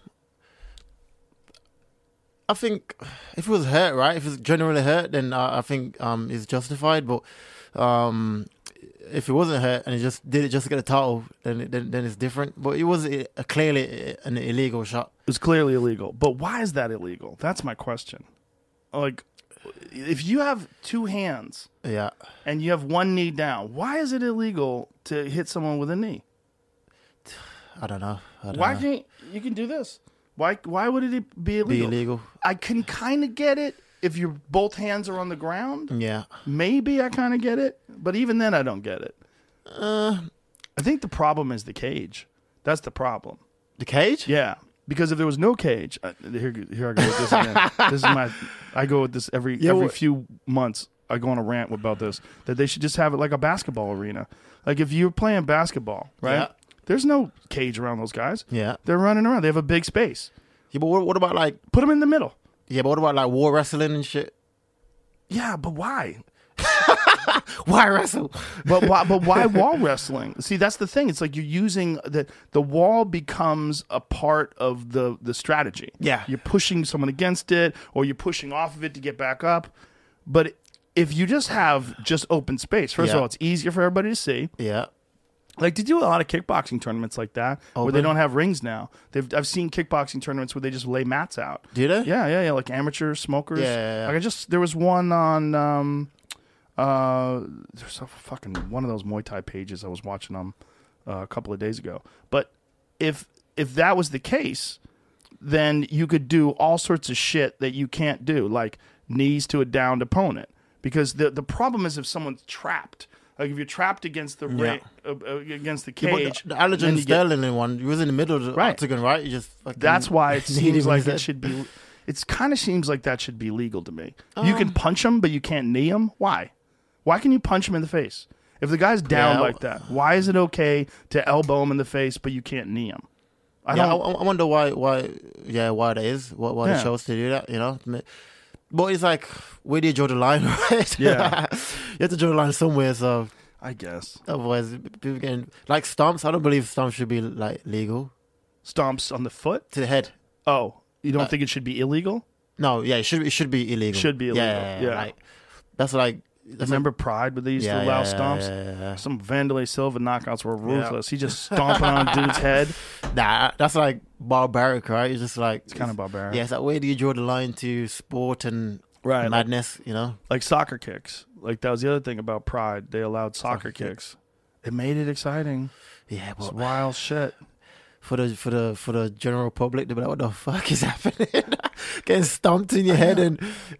E: I think if it was hurt, right? If it's generally hurt, then uh, I think um it's justified. But um, if it wasn't hurt and he just did it just to get a title, then then, then it's different. But it was a, a clearly an illegal shot.
D: It was clearly illegal. But why is that illegal? That's my question. Like, if you have two hands
E: Yeah.
D: and you have one knee down, why is it illegal to hit someone with a knee?
E: I don't know. I don't
D: Why
E: know.
D: can't you can do this? Why why would it be illegal?
E: Be illegal?
D: I can kind of get it if your both hands are on the ground.
E: Yeah.
D: Maybe I kind of get it, but even then I don't get it.
E: Uh,
D: I think the problem is the cage. That's the problem.
E: the cage?
D: Yeah, because if there was no cage, uh, here here I go with this again. This is my I go with this every
E: Yeah,
D: every
E: what-
D: few months. I go on a rant about this that they should just have it like a basketball arena. Like if you're playing basketball, right?
E: Yeah.
D: There's no cage around those guys.
E: Yeah.
D: They're running around. They have a big space.
E: Yeah, but what, what about like?
D: Put them in the middle.
E: Yeah, but what about like war wrestling and shit?
D: Yeah, but why?
E: Why wrestle?
D: But why? But why wall wrestling? See, that's the thing. It's like you're using the the wall becomes a part of the the strategy.
E: Yeah.
D: you're pushing someone against it, or you're pushing off of it to get back up. But if you just have just open space, first of
E: Yeah.
D: all, it's easier for everybody to see.
E: Yeah.
D: Like they do a lot of kickboxing tournaments like that, where they
E: Open?
D: don't have rings now. They've I've seen kickboxing tournaments where they just lay mats out.
E: Do they?
D: Yeah, yeah, yeah. Like amateur smokers.
E: Yeah, yeah, yeah.
D: Like I just there was one on um uh there's a fucking one of those Muay Thai pages I was watching them uh, a couple of days ago. But if if that was the case, then you could do all sorts of shit that you can't do, like knees to a downed opponent. Because the the problem is if someone's trapped. Like if you're trapped against the
E: Yeah.
D: ra- uh, uh, against the
E: Yeah, but
D: cage,
E: the, the
D: then
E: Allergen
D: you get-
E: Sterling one, you was in the middle of the
D: Right.
E: octagon, right? You just fucking
D: That's why it
E: kneed
D: seems
E: him
D: like
E: instead.
D: it should be. It's kind of seems like that should be legal to me. you
E: Um,
D: can punch him, but you can't knee him. Why? Why can you punch him in the face if the guy's down
E: Yeah,
D: like that? Why is it okay to elbow him in the face, but you can't knee him? I
E: Yeah, I,
D: don't.
E: I wonder why, why, yeah, why that is, why, why
D: Yeah.
E: they chose to do that, you know? But it's like, where do you draw the line, right?
D: Yeah.
E: You have to draw the line somewhere, so
D: I guess
E: otherwise, people getting, like stomps, I don't believe stomps should be, like, legal.
D: stomps on the foot.
E: To the head.
D: Oh, you don't
E: Uh,
D: think it should be illegal?
E: No, yeah, it should, it should be illegal.
D: Should be illegal,
E: Yeah,
D: yeah.
E: Like, that's like,
D: Remember Pride, where they used
E: Yeah,
D: to allow
E: yeah,
D: stomps?
E: yeah, yeah, yeah.
D: Some Vanderlei Silva knockouts were ruthless. He just stomping on dude's head.
E: Nah, that's like barbaric, right? It's just like
D: It's kind of barbaric.
E: Yeah, it's like where do you draw the line to sport and
D: Right, like-
E: madness? You know,
D: Like soccer kicks. Like that was the other thing about Pride. They allowed soccer,
E: Soccer
D: kicks. It made it exciting.
E: yeah,
D: It's
E: but
D: wild shit.
E: for the for the for the general public, they'll be like, what the fuck is happening? Getting stomped in your head and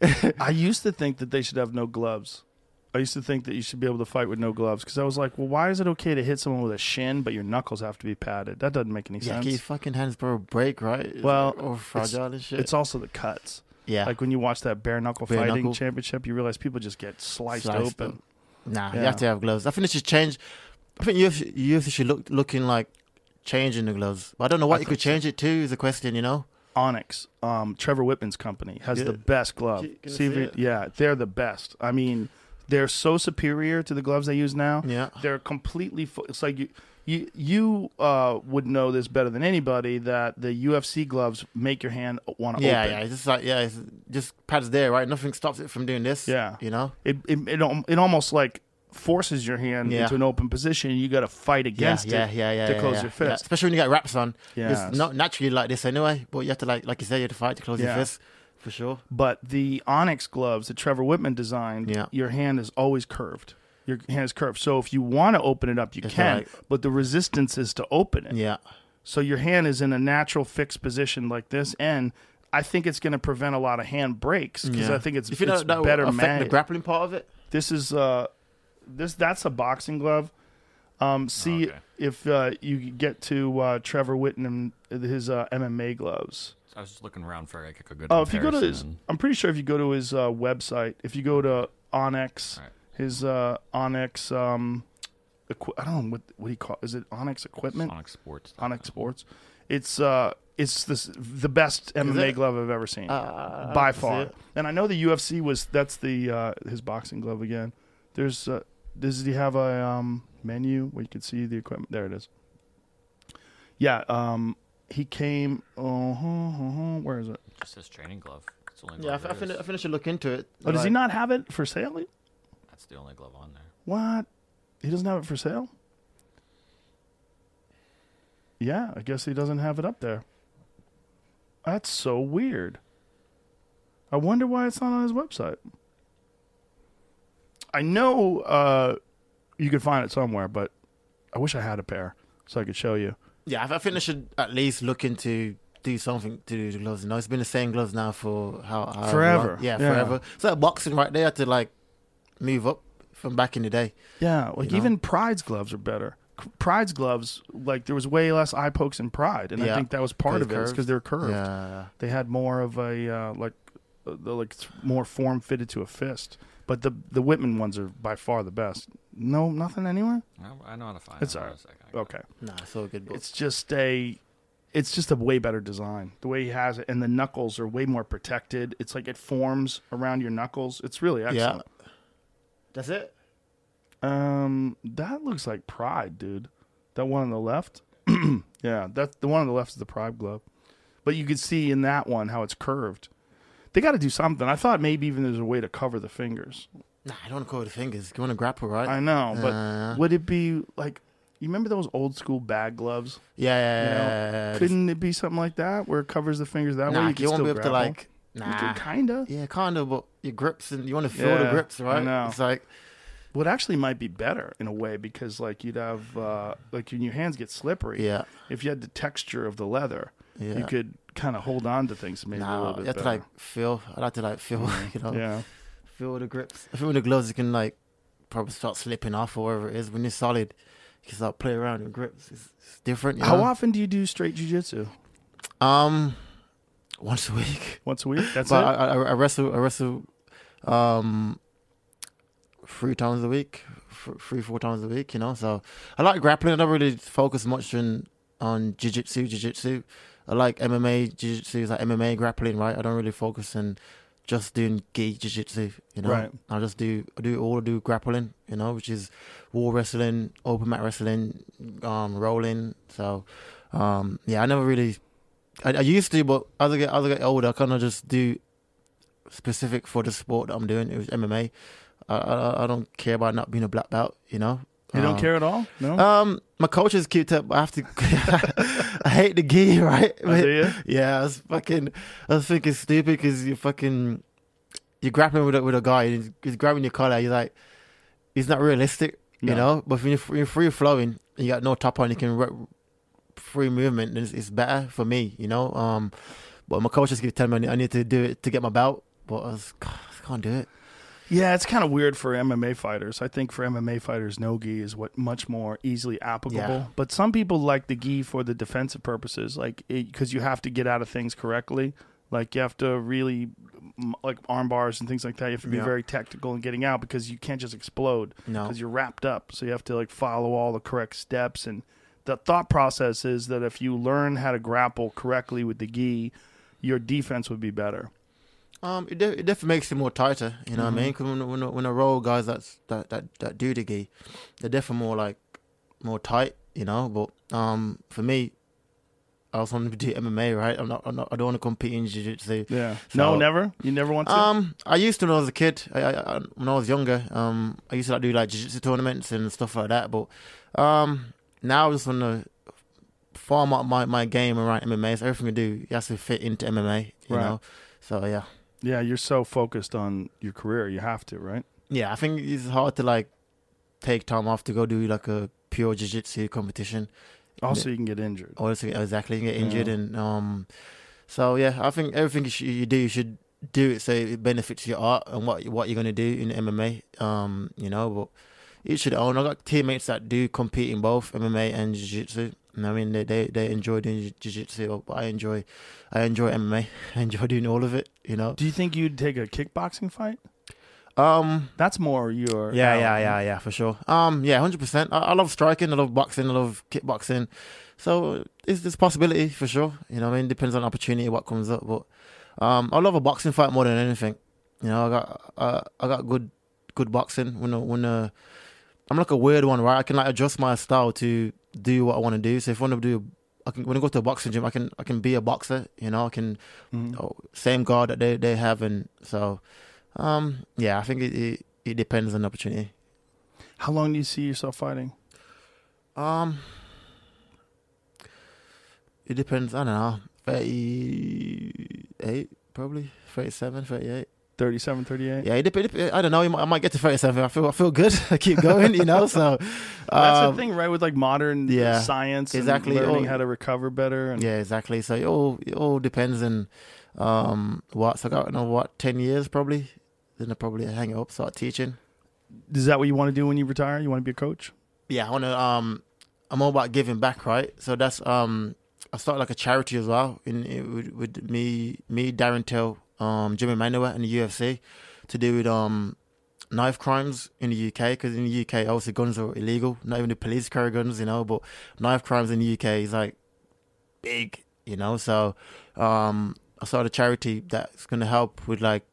D: I used to think that they should have no gloves. I used to think that you should be able to fight with no gloves because I was like, well, why is it okay to hit someone with a shin, but your knuckles have to be padded? That doesn't make any
E: yeah,
D: sense.
E: your fucking hands bro break, right? It's
D: Well,
E: like, or fragile and shit.
D: It's also the cuts.
E: yeah,
D: Like when you watch that bare knuckle
E: Bare
D: fighting
E: knuckle.
D: championship, you realize people just get sliced,
E: Sliced
D: open.
E: up. Nah,
D: Yeah.
E: you have to have gloves. I think it should change. I think U F C, U F C should look looking like changing the gloves. But I don't know what
D: I
E: you could
D: think so.
E: change it to. Is the question, you know?
D: Onyx, um, Trevor Whitman's company, has
E: Yeah.
D: the best glove.
E: Can I
D: See if
E: see
D: you-
E: it?
D: yeah, they're the best. I mean, they're so superior to the gloves they use now.
E: Yeah.
D: They're completely. Fo- it's like you, you, you uh, would know this better than anybody that the U F C gloves make your hand want to
E: Yeah,
D: open.
E: yeah. It's just like yeah, it's just pads there, right? Nothing stops it from doing this.
D: Yeah.
E: you know.
D: It, it it al- it almost like forces your hand
E: Yeah.
D: into an open position. And you got to fight against
E: yeah,
D: it
E: yeah, yeah,
D: to
E: yeah,
D: close
E: yeah,
D: your
E: yeah.
D: fist.
E: Especially when you got wraps on.
D: Yes.
E: It's not naturally like this anyway. But you have to like, like you said, you have to fight to close
D: Yeah.
E: your fist for sure.
D: But the Onyx gloves that Trevor Whitman designed,
E: Yeah.
D: your hand is always curved. Your hand is curved. So if you want to open it up, you
E: It's
D: can.
E: right.
D: But the resistance is to open it.
E: Yeah,
D: So your hand is in a natural fixed position like this, and I think it's going to prevent a lot of hand breaks because
E: yeah.
D: I think it's,
E: you think
D: it's
E: that, that
D: better
E: will affect
D: managed.
E: the grappling part of it?
D: This is uh, this that's a boxing glove. Um, see
F: Okay.
D: if uh, you get to uh, Trevor Whitman his uh, M M A gloves.
F: I was just looking around for like a good.
D: Oh, if you go to his,
F: comparison.
D: I'm pretty sure if you go to his uh, website, if you go to Onyx,
F: Right.
D: his uh, Onyx, um, equi- I don't know what what do you call? Is it Onyx equipment?
F: Sonic Sports.
D: Onyx Sports. It's uh, it's this the best M M A
E: it?
D: glove I've ever seen
E: Uh,
D: by
E: I see
D: far.
E: it.
D: And I know the U F C was that's the uh, his boxing glove again. There's uh, does he have a um, menu where you can see the equipment? There it is. Yeah, um, he came. Uh, where is it?
F: Just his training glove. It's the only
E: Yeah, I,
F: glove
E: I,
F: there
E: think,
F: is.
E: I think I should look into it.
D: Oh, does he
E: Like-
D: not have it for sale?
F: That's the only glove on there.
D: What? He doesn't have it for sale? Yeah, I guess he doesn't have it up there. That's so weird. I wonder why it's not on his website. I know uh, you could find it somewhere, but I wish I had a pair so I could show you.
E: Yeah, I I think they should at least look into do something to do the gloves. You know, it's been the same gloves now for how, how
D: Forever.
E: long. Yeah,
D: Yeah.
E: forever. So that boxing right there had to like move up from back in the day.
D: Yeah, like
E: You know?
D: even Pride's gloves are better. Pride's gloves, like there was way less eye pokes in Pride, and I
E: Yeah.
D: think that was part
E: Because
D: of it
E: curved.
D: because they're curved.
E: Yeah,
D: They had more of a uh, like, uh, the, like it's more form fitted to a fist. But the the Whitman ones are by far the best. No, nothing anywhere.
F: I, I know how to find
D: It's
F: it.
D: all
F: Hold on
D: right.
F: a second. I got
D: Okay,
E: nah, it's all good. But
D: it's just a, it's just a way better design. The way he has it, and the knuckles are way more protected. It's like it forms around your knuckles. It's really
E: yeah,
D: excellent.
E: that's it.
D: Um, that looks like Pride, dude. That one on the left. Yeah, that the one on the left is the Pride glove. But you can see in that one how it's curved. They got to do something. I thought maybe even there's a way to cover the fingers.
E: Nah, I don't want to cover the fingers. You want to grapple, right?
D: I know, but
E: Uh,
D: would it be like you remember those old school bag gloves?
E: yeah, yeah,
D: You
E: yeah.
D: know,
E: yeah, yeah.
D: Couldn't it be something like that where it covers the fingers that
E: Nah,
D: way?
E: you,
D: can
E: won't
D: still
E: be able to
D: grapple?
E: like.
D: You
E: Nah,
D: could kinda.
E: yeah, kind of. But your grips and you want to feel the
D: Yeah,
E: grips,
D: I
E: right?
D: know.
E: It's like
D: What actually might be better in a way because like you'd have uh, like when your hands get slippery.
E: yeah,
D: If you had the texture of the leather,
E: yeah.
D: you could kind of hold on to things maybe a
E: Nah,
D: little bit
E: you have to
D: better.
E: like feel. I like to like feel, you know,
D: Yeah.
E: feel the grips. I think with the gloves you can like probably start slipping off or whatever it is. When you're solid, you can start playing around with grips. It's, it's different. You
D: How
E: know?
D: often do you do straight jiu-jitsu?
E: Um, once a week.
D: Once a week? That's
E: but
D: it?
E: I, I, I wrestle. I wrestle. Um, three times a week, f- three four times a week. You know, so I like grappling. I don't really focus much on on jiu-jitsu. Jiu-jitsu. I like M M A. Jiu-jitsu is like M M A grappling, right? I don't really focus on just doing gi jiu-jitsu. You know,
D: Right.
E: I just do I do all I do grappling. You know, which is wall wrestling, open mat wrestling, um, rolling. So, um, yeah, I never really. I, I used to, but as I get as I get older, I kind of just do specific for the sport that I'm doing. It was M M A. I, I I don't care about not being a black belt. You know.
D: You don't
E: Um,
D: care at all? No.
E: Um, my coaches keep up. I have to. I hate the gi, right?
D: Oh, do you?
E: Yeah, I was fucking. I was thinking stupid because you fucking. You're grappling with a, with a guy. He's, he's grabbing your collar. You're like, it's not realistic, you
D: No.
E: know. But when you're, free- you're free flowing, and you got no top on, you can re- free movement. Then it's, it's better for me, you know. Um, but my coaches keep telling me I need, I need to do it to get my belt, but I, was, I can't do it.
D: Yeah, it's kind of weird for M M A fighters. I think for M M A fighters, no gi is what much more easily applicable.
E: Yeah.
D: But some people like the gi for the defensive purposes, like because you have to get out of things correctly. Like you have to really, m- like arm bars and things like that. You have to be
E: Yeah.
D: very technical in getting out because you can't just explode
E: No.
D: because you're wrapped up. So you have to like follow all the correct steps. And the thought process is that if you learn how to grapple correctly with the gi, your defense would be better.
E: Um, it, de- it definitely makes it more tighter. You know what I mean? Because when when I- when I roll guys that's that that that do the gi, they're definitely more like more tight. You know, but um, for me, I also want to do M M A, right? I'm not, I'm not I don't want to compete in jiu-jitsu.
D: Yeah.
E: So-
D: no, never? You never want to?
E: Um, I used to when I was a kid. I, I, I, when I was younger, um, I used to like, do like jiu-jitsu tournaments and stuff like that. But um, now I just want to farm out my, my game around M M A. So everything I do has to fit into M M A. You
D: Right.
E: know, so yeah,
D: Yeah, you're so focused on your career, you have to, right?
E: yeah. I think it's hard to like take time off to go do like a pure jiu-jitsu competition.
D: Also, you can get injured.
E: Or else, exactly, you get injured,
D: Yeah.
E: and um, so yeah, I think everything you, sh- you do, you should do it so it benefits your art and what what you're gonna do in M M A. Um, you know, but you should own. I got teammates that do compete in both M M A and jiu-jitsu. And I mean, they they, they enjoy doing jiu-jitsu, but I enjoy, I enjoy M M A. I enjoy doing all of it. You know.
D: Do you think you'd take a kickboxing fight?
E: Um.
D: That's more your
E: Yeah,
D: alley.
E: yeah, yeah, yeah, for sure. Um, yeah, hundred percent. I, I love striking. I love boxing. I love kickboxing. So it's this possibility for sure. You know, what I mean, depends on opportunity, what comes up. But um, I love a boxing fight more than anything. You know, I got uh, I got good good boxing. When uh, when uh, I'm like a weird one, right? I can like adjust my style to do what I want to do. So if I want to do, I can when I go to a boxing gym, I can I can be a boxer. You know, I can
D: Mhm.
E: oh, same guard that they they have, and so um, yeah, I think it, it it depends on the opportunity.
D: How long do you see yourself fighting?
E: Um, it depends. I don't know. thirty-eight, probably. thirty-seven, thirty-eight.
D: thirty-seven, thirty-eight?
E: Yeah, it dep- it, I don't know. I might get to thirty-seven. I feel I feel good. I keep going, you know. So
D: That's
E: um,
D: the thing, right? With like modern
E: yeah,
D: science
E: exactly.
D: and learning
E: Oh,
D: how to recover better. And
E: yeah, exactly. So it all it all depends on um what. So I got you know, what ten years probably. Then I probably hang it up, start teaching.
D: Is that what you want to do when you retire? You want to be a coach?
E: Yeah, I want to. Um, I'm all about giving back, right? So that's um, I started like a charity as well in, in with, with me, me, Darren Till, um, Jimmy Manuel, and the U F C to do with um, knife crimes in the U K. Because in the U K, obviously guns are illegal. Not even the police carry guns, you know. But knife crimes in the U K is like big, you know. So um, I started a charity that's going to help with like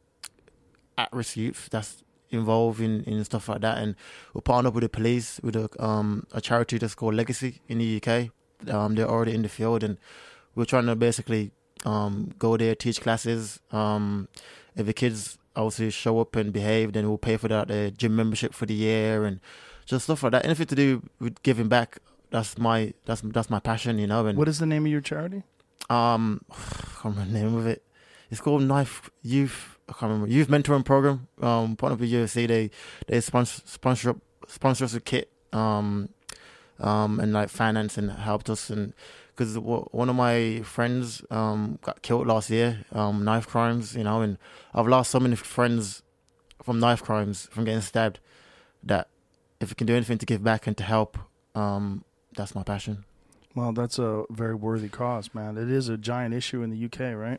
E: at-risk youth that's involved in, in stuff like that, and we're partnered up with the police with a um a charity that's called Legacy in the U K. Um, they're already in the field, and we're trying to basically um go there, teach classes. Um, if the kids obviously show up and behave, then we'll pay for that uh, gym membership for the year and just stuff like that. Anything to do with giving back. That's my that's that's my passion, you know. And
D: What is the name of your charity?
E: um, I can't remember the name of it. It's called Knife Youth. I can't remember Youth Mentoring Program. Um, part of the U F C, they they sponsor sponsor up sponsor us a kit. Um, um, and like finance and helped us, and because w- one of my friends um got killed last year. Um, knife crimes, you know, and I've lost so many friends from knife crimes from getting stabbed. That if we can do anything to give back and to help, um, that's my passion.
D: Well, that's a very worthy cause, man. It is a giant issue in the U K, right?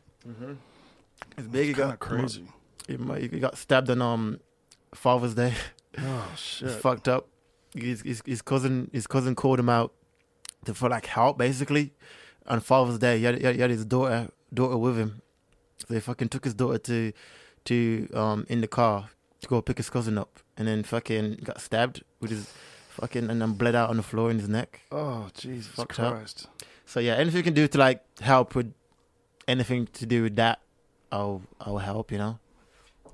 E: It's big.
D: Kind of crazy.
E: He, he got stabbed on um Father's Day.
D: Oh
E: It's
D: shit!
E: fucked up. His, his his cousin his cousin called him out to for like help basically on Father's Day. He had, he had, he had his daughter daughter with him, so he fucking took his daughter to to um in the car to go pick his cousin up, and then fucking got stabbed with his fucking and then bled out on the floor in his neck.
D: Oh Jesus
E: Fucked up.
D: Christ!
E: So yeah, anything you can do to like help with anything to do with that, I'll I'll help. You know.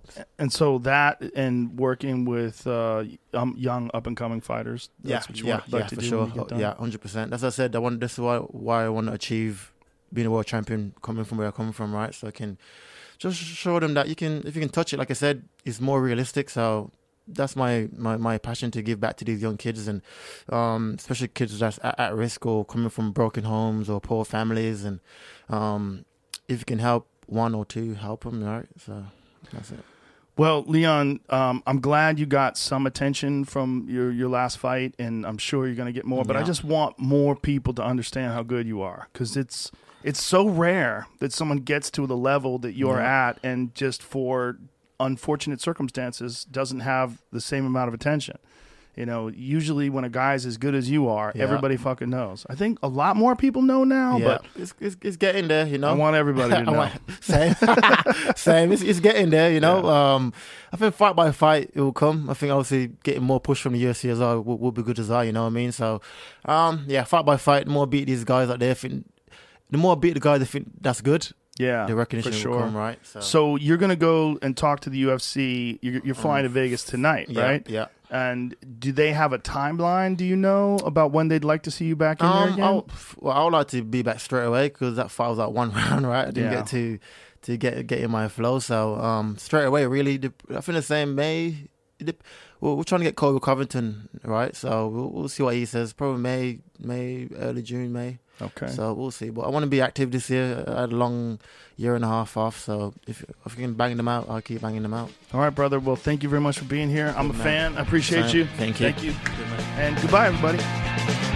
D: And so that and working with uh, um, young up and coming fighters,
E: Yeah,
D: that's what you
E: yeah,
D: want, like
E: yeah,
D: to
E: for
D: do
E: sure.
D: when you get done?
E: Yeah, hundred percent. As I said, I want this is why why I want to achieve being a world champion, coming from where I come from, right? So I can just show them that you can, if you can touch it, like I said, it's more realistic. So that's my, my, my passion, to give back to these young kids, and um, especially kids that's at, at risk or coming from broken homes or poor families. And um, if you can help one or two, help them, right? So that's it.
D: Well, Leon, um, I'm glad you got some attention from your, your last fight, and I'm sure you're going to get more. But I
E: Yeah.
D: just want more people to understand how good you are, because it's it's so rare that someone gets to the level that you're
E: Yeah.
D: at, and just for unfortunate circumstances doesn't have the same amount of attention. You know, usually when a guy's as good as you are,
E: Yeah.
D: everybody fucking knows. I think a lot more people know now,
E: Yeah,
D: but
E: it's, it's it's getting there, you know.
D: I want everybody to
E: I
D: know.
E: want- same, same. It's, it's getting there, you know. Um, I think fight by fight it will come. I think obviously getting more push from the U F C as well will, will be good as well. You know what I mean? So, um, yeah, fight by fight. The more I beat these guys out there, I think the more I beat the guys, I think that's good.
D: Yeah,
E: The recognition
D: for sure.
E: will come, right? So,
D: So you're going to go and talk to the U F C. You're, you're flying to Vegas tonight,
E: yeah,
D: right?
E: Yeah.
D: And do they have a timeline? Do you know about when they'd like to see you back in there
E: Um,
D: again?
E: I'll, well, I would like to be back straight away because that fight was like one round, right? I didn't
D: Yeah.
E: get to to get get in my flow, so um, straight away, really. The, I think the same May. The, we're, we're trying to get Colby Covington, right? So we'll, we'll see what he says. Probably May, May, early June, May.
D: Okay.
E: So we'll see. But I want to be active this year. I had a long year and a half off, so if if we can bang them out, I'll keep banging them out.
D: All right, brother. Well, thank you very much for being here. I'm a
E: Good man.
D: fan. I appreciate
E: Same.
D: you.
E: Thank you.
D: Thank you. And goodbye, everybody.